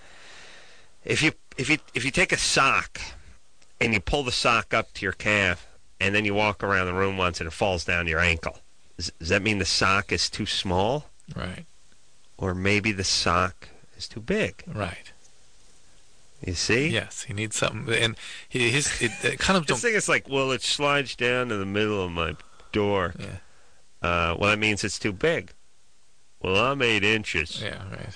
[SPEAKER 3] If you take a sock and you pull the sock up to your calf, and then you walk around the room once and it falls down to your ankle, does that mean the sock is too small?
[SPEAKER 4] Right.
[SPEAKER 3] Or maybe the sock is too big?
[SPEAKER 4] Right.
[SPEAKER 3] You see?
[SPEAKER 4] Yes, he needs something, and it kind of.
[SPEAKER 3] This thing is like, well, it slides down to the middle of my door.
[SPEAKER 4] Yeah.
[SPEAKER 3] Well, that means it's too big. Well, I'm 8 inches.
[SPEAKER 4] Yeah, right.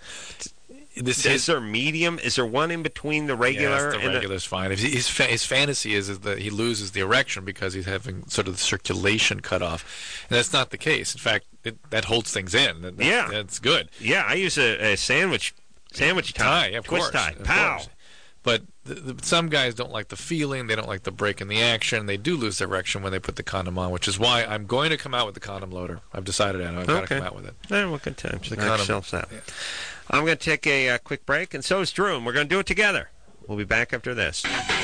[SPEAKER 3] Is there medium? Is there one in between the regular?
[SPEAKER 4] Yes, the regular's fine. His fantasy is that he loses the erection because he's having sort of the circulation cut off, and that's not the case. In fact, that holds things in. That's good.
[SPEAKER 3] Yeah, I use a sandwich tie,
[SPEAKER 4] of
[SPEAKER 3] twist
[SPEAKER 4] course,
[SPEAKER 3] tie,
[SPEAKER 4] of
[SPEAKER 3] pow.
[SPEAKER 4] course. But some guys don't like the feeling. They don't like the break in the action. They do lose the erection when they put the condom on, which is why I'm going to come out with the condom loader. I've decided I've got to come out with it.
[SPEAKER 3] Well, good times.
[SPEAKER 4] The
[SPEAKER 3] Knock
[SPEAKER 4] condom
[SPEAKER 3] yourselves out.
[SPEAKER 4] Yeah.
[SPEAKER 3] I'm going to take a quick break, and so is Drew, and we're going to do it together. We'll be back after this.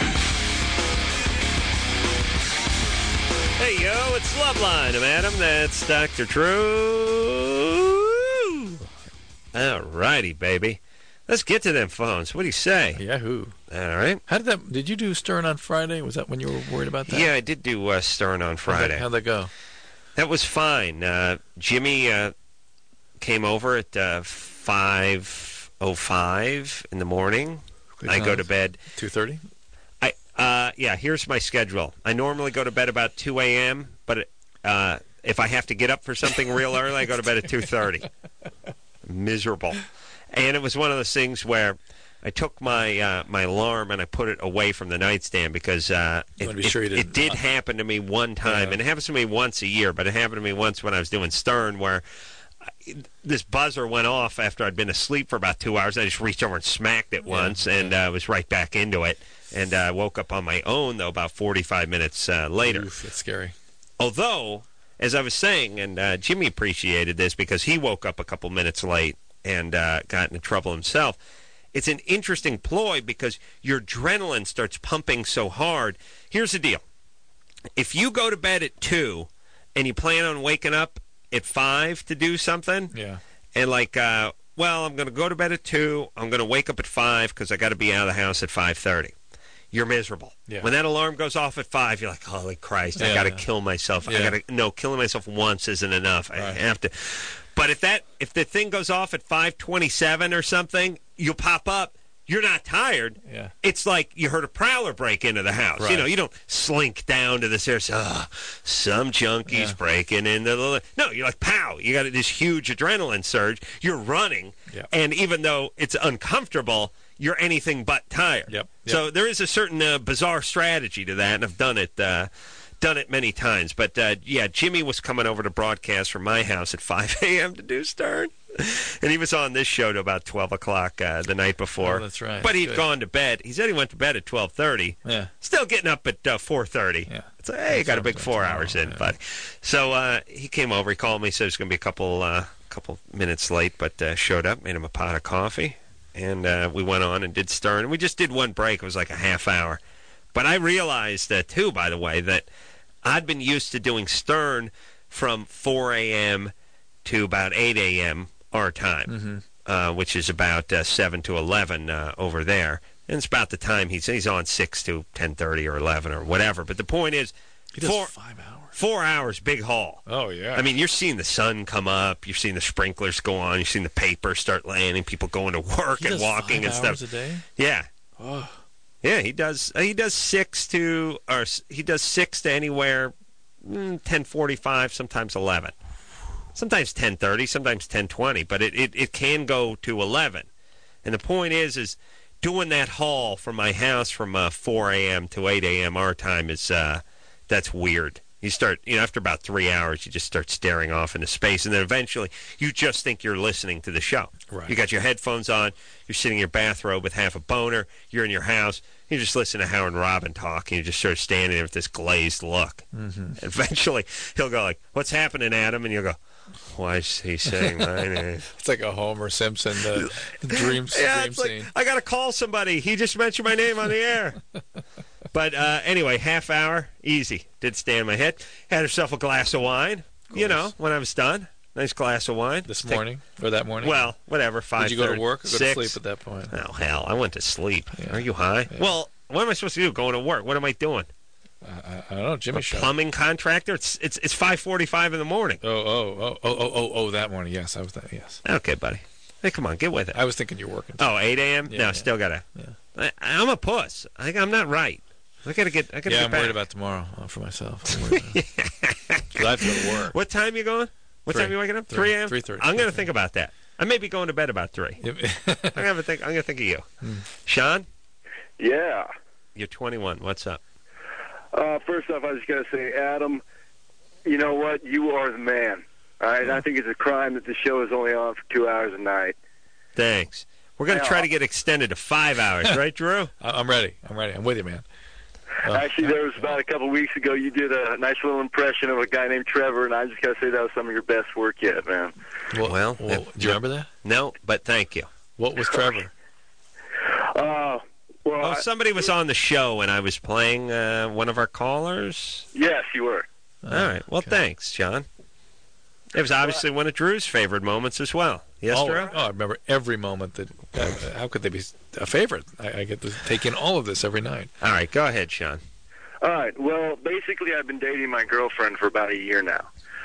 [SPEAKER 3] Hey, yo, it's Loveline. I'm Adam. That's Dr. Drew. All righty, baby. Let's get to them phones. What do you say?
[SPEAKER 4] Yahoo.
[SPEAKER 3] All right.
[SPEAKER 4] Did you do Stern on Friday? Was that when you were worried about that?
[SPEAKER 3] Yeah, I did do Stern on Friday.
[SPEAKER 4] How'd that go?
[SPEAKER 3] That was fine. Jimmy came over at 5:05 in the morning. I go to bed
[SPEAKER 4] 2:30.
[SPEAKER 3] Yeah. Here's my schedule. I normally go to bed about 2 a.m., but if I have to get up for something real early, I go to bed at 2:30. Miserable. And it was one of those things where I took my my alarm and I put it away from the nightstand because it did happen to me one time, and it happens to me once a year, but it happened to me once when I was doing Stern where this buzzer went off after I'd been asleep for about 2 hours. I just reached over and smacked it once and was right back into it. And I woke up on my own, though, about 45 minutes later.
[SPEAKER 4] Oof, that's scary.
[SPEAKER 3] Although, as I was saying, and Jimmy appreciated this because he woke up a couple minutes late and got into trouble himself, it's an interesting ploy because your adrenaline starts pumping so hard. Here's the deal. If you go to bed at 2 and you plan on waking up at 5 to do something, and well, I'm going to go to bed at 2, I'm going to wake up at 5 because I got to be out of the house at 5:30. You're miserable. Yeah. When that alarm goes off at 5, you're like, holy Christ, I got to kill myself. Killing myself once isn't enough. Right. I have to. But if the thing goes off at 5:27 or something, you'll pop up. You're not tired.
[SPEAKER 4] Yeah.
[SPEAKER 3] It's like you heard a prowler break into the house.
[SPEAKER 4] Right.
[SPEAKER 3] You don't slink down to the stairs. Some junkies breaking into the... No, you're like, pow. You got this huge adrenaline surge. You're running.
[SPEAKER 4] Yep.
[SPEAKER 3] And even though it's uncomfortable, you're anything but tired.
[SPEAKER 4] Yep.
[SPEAKER 3] So there is a certain bizarre strategy to that, and I've done it many times. But, Jimmy was coming over to broadcast from my house at 5 a.m. to do Stern. And he was on this show to about 12 o'clock the night before.
[SPEAKER 4] Oh, that's right.
[SPEAKER 3] But he'd gone to bed. He said he went to bed at 12:30.
[SPEAKER 4] Yeah.
[SPEAKER 3] Still getting up at 4:30.
[SPEAKER 4] Yeah.
[SPEAKER 3] It's like, hey, you got a big 4 hours in, buddy. So he came over. He called me, said it was going to be a couple minutes late, but showed up, made him a pot of coffee. And we went on and did Stern. And we just did one break. It was like a half hour. But I realized, too, by the way, that I'd been used to doing Stern from 4 a.m. to about 8 a.m. our time, which is about 7 to 11 over there. And it's about the time he's on 6 to 10:30 or 11 or whatever. But the point is,
[SPEAKER 4] he does 5 hours.
[SPEAKER 3] 4 hours, big haul.
[SPEAKER 4] Oh, yeah.
[SPEAKER 3] I mean, you're seeing the sun come up. You're seeing the sprinklers go on. You're seeing the paper start landing, people going to work and walking and stuff.
[SPEAKER 4] He does 5 hours a day?
[SPEAKER 3] Yeah.
[SPEAKER 4] Oh.
[SPEAKER 3] Yeah, he does 6 to anywhere 10:45, sometimes 11. Sometimes 10:30, sometimes 10:20, but it can go to 11. And the point is doing that haul from my house from 4 a.m. to 8 a.m. our time is that's weird. You start, after about 3 hours, you just start staring off into space, and then eventually you just think you're listening to the show.
[SPEAKER 4] Right.
[SPEAKER 3] You got your headphones on, you're sitting in your bathrobe with half a boner, you're in your house, you just listen to Howard and Robin talk, and you just sort of standing there with this glazed look.
[SPEAKER 4] Mm-hmm.
[SPEAKER 3] And eventually he'll go like, "What's happening, Adam?" And you'll go, "Why is he saying my name?"
[SPEAKER 4] It's like a Homer Simpson dream
[SPEAKER 3] it's
[SPEAKER 4] scene.
[SPEAKER 3] like, I got to call somebody. He just mentioned my name on the air. But anyway, half hour, easy. Did stay in my head. Had herself a glass of wine, when I was done. Nice glass of wine.
[SPEAKER 4] This morning? Or that morning?
[SPEAKER 3] Well, whatever, 5:30.
[SPEAKER 4] Did you go to work or go
[SPEAKER 3] 6?
[SPEAKER 4] to sleep at that point?
[SPEAKER 3] Oh, hell, I went to sleep.
[SPEAKER 4] Yeah.
[SPEAKER 3] Are you high? Yeah. Well, what am I supposed to do, going to work? What am I doing?
[SPEAKER 4] I don't know, Jimmy Show.
[SPEAKER 3] Plumbing contractor? It's 5:45 in the morning.
[SPEAKER 4] Oh, that morning. Yes, I was that, yes.
[SPEAKER 3] Okay, buddy. Hey, come on, get with it.
[SPEAKER 4] I was thinking you're working.
[SPEAKER 3] Oh, 8 a.m.?
[SPEAKER 4] Yeah,
[SPEAKER 3] no,
[SPEAKER 4] yeah.
[SPEAKER 3] Still got to.
[SPEAKER 4] Yeah.
[SPEAKER 3] I'm a puss. I'm not right. I gotta get
[SPEAKER 4] I'm
[SPEAKER 3] back.
[SPEAKER 4] worried about tomorrow for myself. I have to go to work.
[SPEAKER 3] What time you going? What
[SPEAKER 4] 3.
[SPEAKER 3] time you waking up? 3 a.m.
[SPEAKER 4] 3:30.
[SPEAKER 3] I'm gonna think about that. I may be going to bed about 3. I'm gonna think of you, Sean.
[SPEAKER 16] Yeah.
[SPEAKER 3] You're 21. What's up?
[SPEAKER 16] First off, I was going to say, Adam, you know what? You are the man. All right? I think it's a crime that the show is only on for 2 hours a night.
[SPEAKER 3] Thanks. We're going to try to get extended to 5 hours, right, Drew?
[SPEAKER 4] I'm ready. I'm with you, man.
[SPEAKER 16] Actually, there was about a couple weeks ago, you did a nice little impression of a guy named Trevor, and I just got to say that was some of your best work yet, man.
[SPEAKER 3] Well,
[SPEAKER 4] do you remember that?
[SPEAKER 3] No, but thank you.
[SPEAKER 4] What was Trevor?
[SPEAKER 3] Somebody was on the show, and I was playing one of our callers.
[SPEAKER 16] Yes, you were.
[SPEAKER 3] All right. Well, thanks, John. It was obviously one of Drew's favorite moments as well. Yes, Drew?
[SPEAKER 4] I remember every moment. How could they be a favorite? I get to take in all of this every night.
[SPEAKER 3] All right, go ahead, Sean.
[SPEAKER 16] All right. Well, basically, I've been dating my girlfriend for about a year now.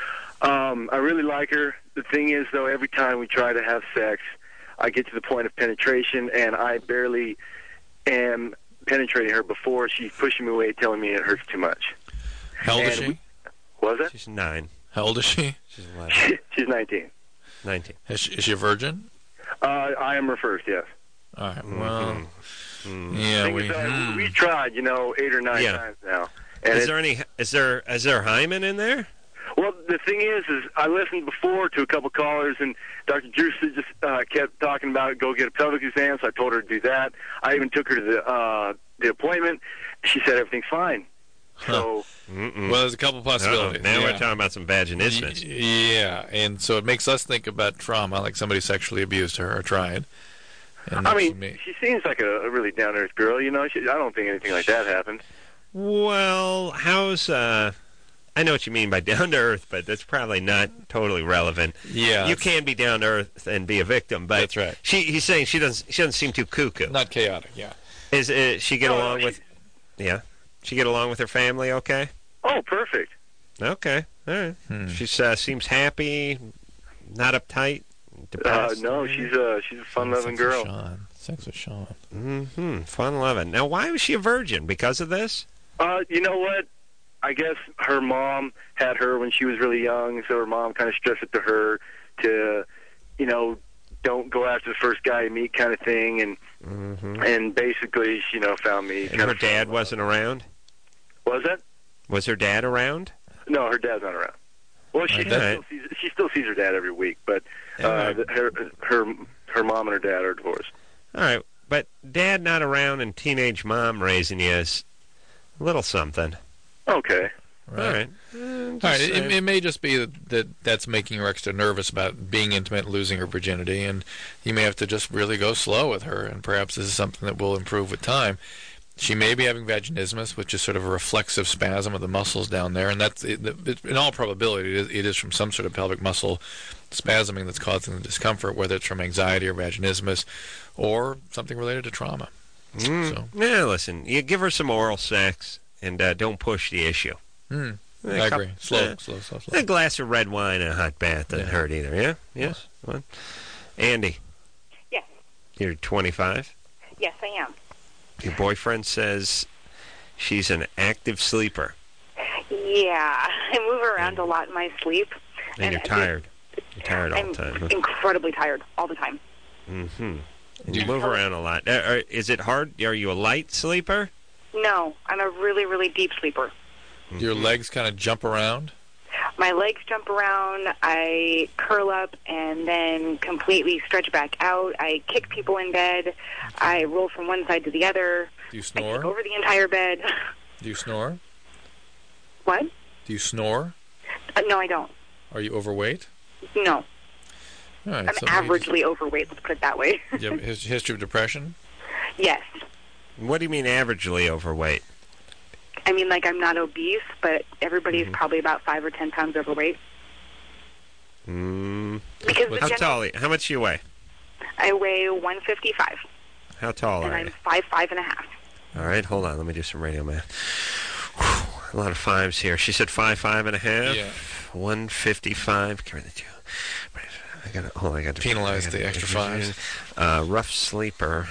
[SPEAKER 16] I really like her. The thing is, though, every time we try to have sex, I get to the point of penetration, and I barely am penetrating her before she's pushing me away, telling me it hurts too much.
[SPEAKER 4] How old is she?
[SPEAKER 16] Was it?
[SPEAKER 3] She's 9.
[SPEAKER 4] How old is she?
[SPEAKER 3] She's 11.
[SPEAKER 16] She's 19.
[SPEAKER 3] 19.
[SPEAKER 4] Is she a virgin?
[SPEAKER 16] I am her first, yes.
[SPEAKER 4] All right. Well, yeah,
[SPEAKER 16] we've tried, 8 or 9 times now. And
[SPEAKER 3] is there hymen in there?
[SPEAKER 16] Well, the thing is I listened before to a couple callers, and Dr. Drew just kept talking about go get a pelvic exam, so I told her to do that. I even took her to the appointment. She said everything's fine. So,
[SPEAKER 4] well, there's a couple possibilities.
[SPEAKER 3] Now we're talking about some vaginismus.
[SPEAKER 4] Yeah, and so it makes us think about trauma, like somebody sexually abused her or tried.
[SPEAKER 16] She seems like a really down-to-earth girl. I don't think anything like that happened.
[SPEAKER 3] Well, how's I know what you mean by down to earth, but that's probably not totally relevant.
[SPEAKER 4] Yeah,
[SPEAKER 3] you can be down to earth and be a victim, but
[SPEAKER 4] that's right.
[SPEAKER 3] He's saying she doesn't seem too cuckoo.
[SPEAKER 4] Not chaotic. Yeah.
[SPEAKER 3] Is she get along with? Yeah, she get along with her family. Okay.
[SPEAKER 16] Oh, perfect.
[SPEAKER 3] Okay. All right. She seems happy, not uptight, depressed.
[SPEAKER 16] No, she's a fun-loving girl.
[SPEAKER 4] Sex with Sean.
[SPEAKER 3] Mm-hmm. Fun-loving. Now, why was she a virgin? Because of this?
[SPEAKER 16] You know what? I guess her mom had her when she was really young, so her mom kind of stressed it to her to, don't go after the first guy you meet kind of thing, and basically, found me.
[SPEAKER 3] And her dad wasn't around?
[SPEAKER 16] Was that?
[SPEAKER 3] Was her dad around?
[SPEAKER 16] No, her dad's not around. Well, she still sees her dad every week, but her mom and her dad are divorced.
[SPEAKER 3] All right, but dad not around and teenage mom raising you is a little something.
[SPEAKER 16] Okay.
[SPEAKER 4] Right. All right. It may just be that's making her extra nervous about being intimate and losing her virginity, and you may have to just really go slow with her, and perhaps this is something that will improve with time. She may be having vaginismus, which is sort of a reflexive spasm of the muscles down there, and that's in all probability it is from some sort of pelvic muscle spasming that's causing the discomfort, whether it's from anxiety or vaginismus or something related to trauma. So.
[SPEAKER 3] Yeah, listen, you give her some oral sex and don't push the issue.
[SPEAKER 4] I agree. Slow.
[SPEAKER 3] A glass of red wine and a hot bath doesn't hurt either, yeah? Yes? What? Andy?
[SPEAKER 17] Yes.
[SPEAKER 3] You're 25?
[SPEAKER 17] Yes, I am.
[SPEAKER 3] Your boyfriend says she's an active sleeper.
[SPEAKER 17] Yeah, I move around a lot in my sleep.
[SPEAKER 3] And you're tired. You're tired all
[SPEAKER 17] I'm
[SPEAKER 3] the time. Huh?
[SPEAKER 17] incredibly tired all the time.
[SPEAKER 3] Mm-hmm. And you move around a lot. Is it hard? Are you a light sleeper?
[SPEAKER 17] No, I'm a really, really deep sleeper.
[SPEAKER 4] Do your legs kind of jump around?
[SPEAKER 17] My legs jump around, I curl up, and then completely stretch back out. I kick people in bed. I roll from one side to the other.
[SPEAKER 4] Do you snore?
[SPEAKER 17] I kick over the entire bed.
[SPEAKER 4] Do you snore?
[SPEAKER 17] What?
[SPEAKER 4] Do you snore?
[SPEAKER 17] No, I don't.
[SPEAKER 4] Are you overweight?
[SPEAKER 17] No.
[SPEAKER 4] All right,
[SPEAKER 17] I'm averagely overweight, let's put it that way.
[SPEAKER 4] Do you have a history of depression?
[SPEAKER 17] Yes.
[SPEAKER 3] What do you mean averagely overweight?
[SPEAKER 17] I mean, like, I'm not obese, but everybody's probably about 5 or 10 pounds overweight. Because
[SPEAKER 3] How tall are you? How much do you weigh?
[SPEAKER 17] I weigh 155.
[SPEAKER 3] How tall are you?
[SPEAKER 17] And I'm 5'5.5".
[SPEAKER 3] All right, hold on. Let me do some radio math. A lot of fives here. She said 5'5.5".
[SPEAKER 4] Yeah.
[SPEAKER 3] 155. Carry the two. I got to
[SPEAKER 4] penalize the extra fives.
[SPEAKER 3] Rough sleeper.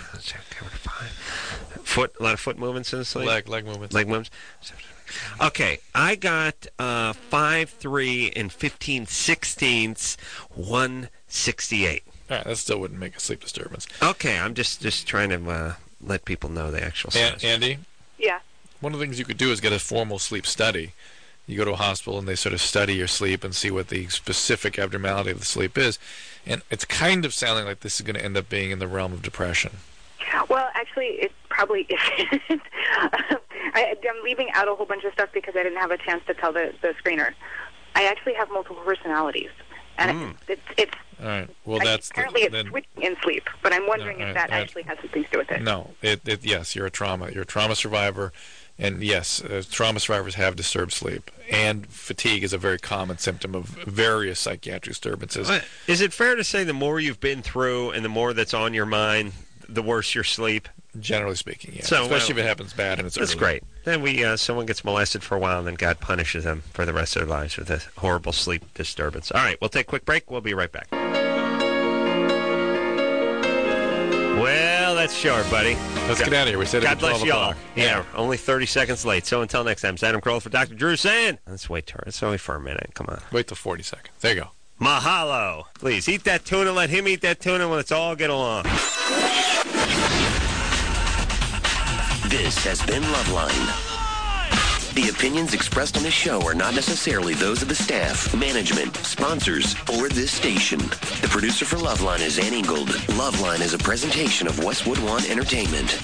[SPEAKER 3] A lot of foot movements in the sleep.
[SPEAKER 4] Leg movements.
[SPEAKER 3] Leg movements. Okay, I got 5'3" and 15/16, 168.
[SPEAKER 4] All right, that still wouldn't make a sleep disturbance.
[SPEAKER 3] Okay, I'm just trying to let people know the actual size.
[SPEAKER 4] Andy?
[SPEAKER 17] Yeah.
[SPEAKER 4] One of the things you could do is get a formal sleep study. You go to a hospital and they sort of study your sleep and see what the specific abnormality of the sleep is. And it's kind of sounding like this is going to end up being in the realm of depression.
[SPEAKER 17] Well, actually, it probably isn't. I'm leaving out a whole bunch of stuff because I didn't have a chance to tell the screener. I actually have multiple personalities. And it's
[SPEAKER 4] all right. Well, that's
[SPEAKER 17] apparently it's switching in sleep, but I'm wondering if that actually has something to do with it.
[SPEAKER 4] No, yes, you're a trauma survivor, and yes, trauma survivors have disturbed sleep, and fatigue is a very common symptom of various psychiatric disturbances.
[SPEAKER 3] Is it fair to say the more you've been through and the more that's on your mind, the worse your sleep?
[SPEAKER 4] Generally speaking, yeah.
[SPEAKER 3] So,
[SPEAKER 4] especially if it happens bad and it's
[SPEAKER 3] that's
[SPEAKER 4] early.
[SPEAKER 3] Great. Then someone gets molested for a while, and then God punishes them for the rest of their lives with a horrible sleep disturbance. All right, we'll take a quick break. We'll be right back. Well, that's short, buddy.
[SPEAKER 4] Let's get out of here. We said
[SPEAKER 3] God bless
[SPEAKER 4] 12
[SPEAKER 3] y'all.
[SPEAKER 4] o'clock.
[SPEAKER 3] Yeah, only 30 seconds late. So until next time, it's Adam Carolla for Dr. Drew saying, let's wait for a minute. Come on.
[SPEAKER 4] Wait till 40 seconds. There you go.
[SPEAKER 3] Mahalo. Please, eat that tuna. Let him eat that tuna. Let's all get along.
[SPEAKER 1] This has been Loveline. The opinions expressed on this show are not necessarily those of the staff, management, sponsors, or this station. The producer for Loveline is Ann Ingold. Loveline is a presentation of Westwood One Entertainment.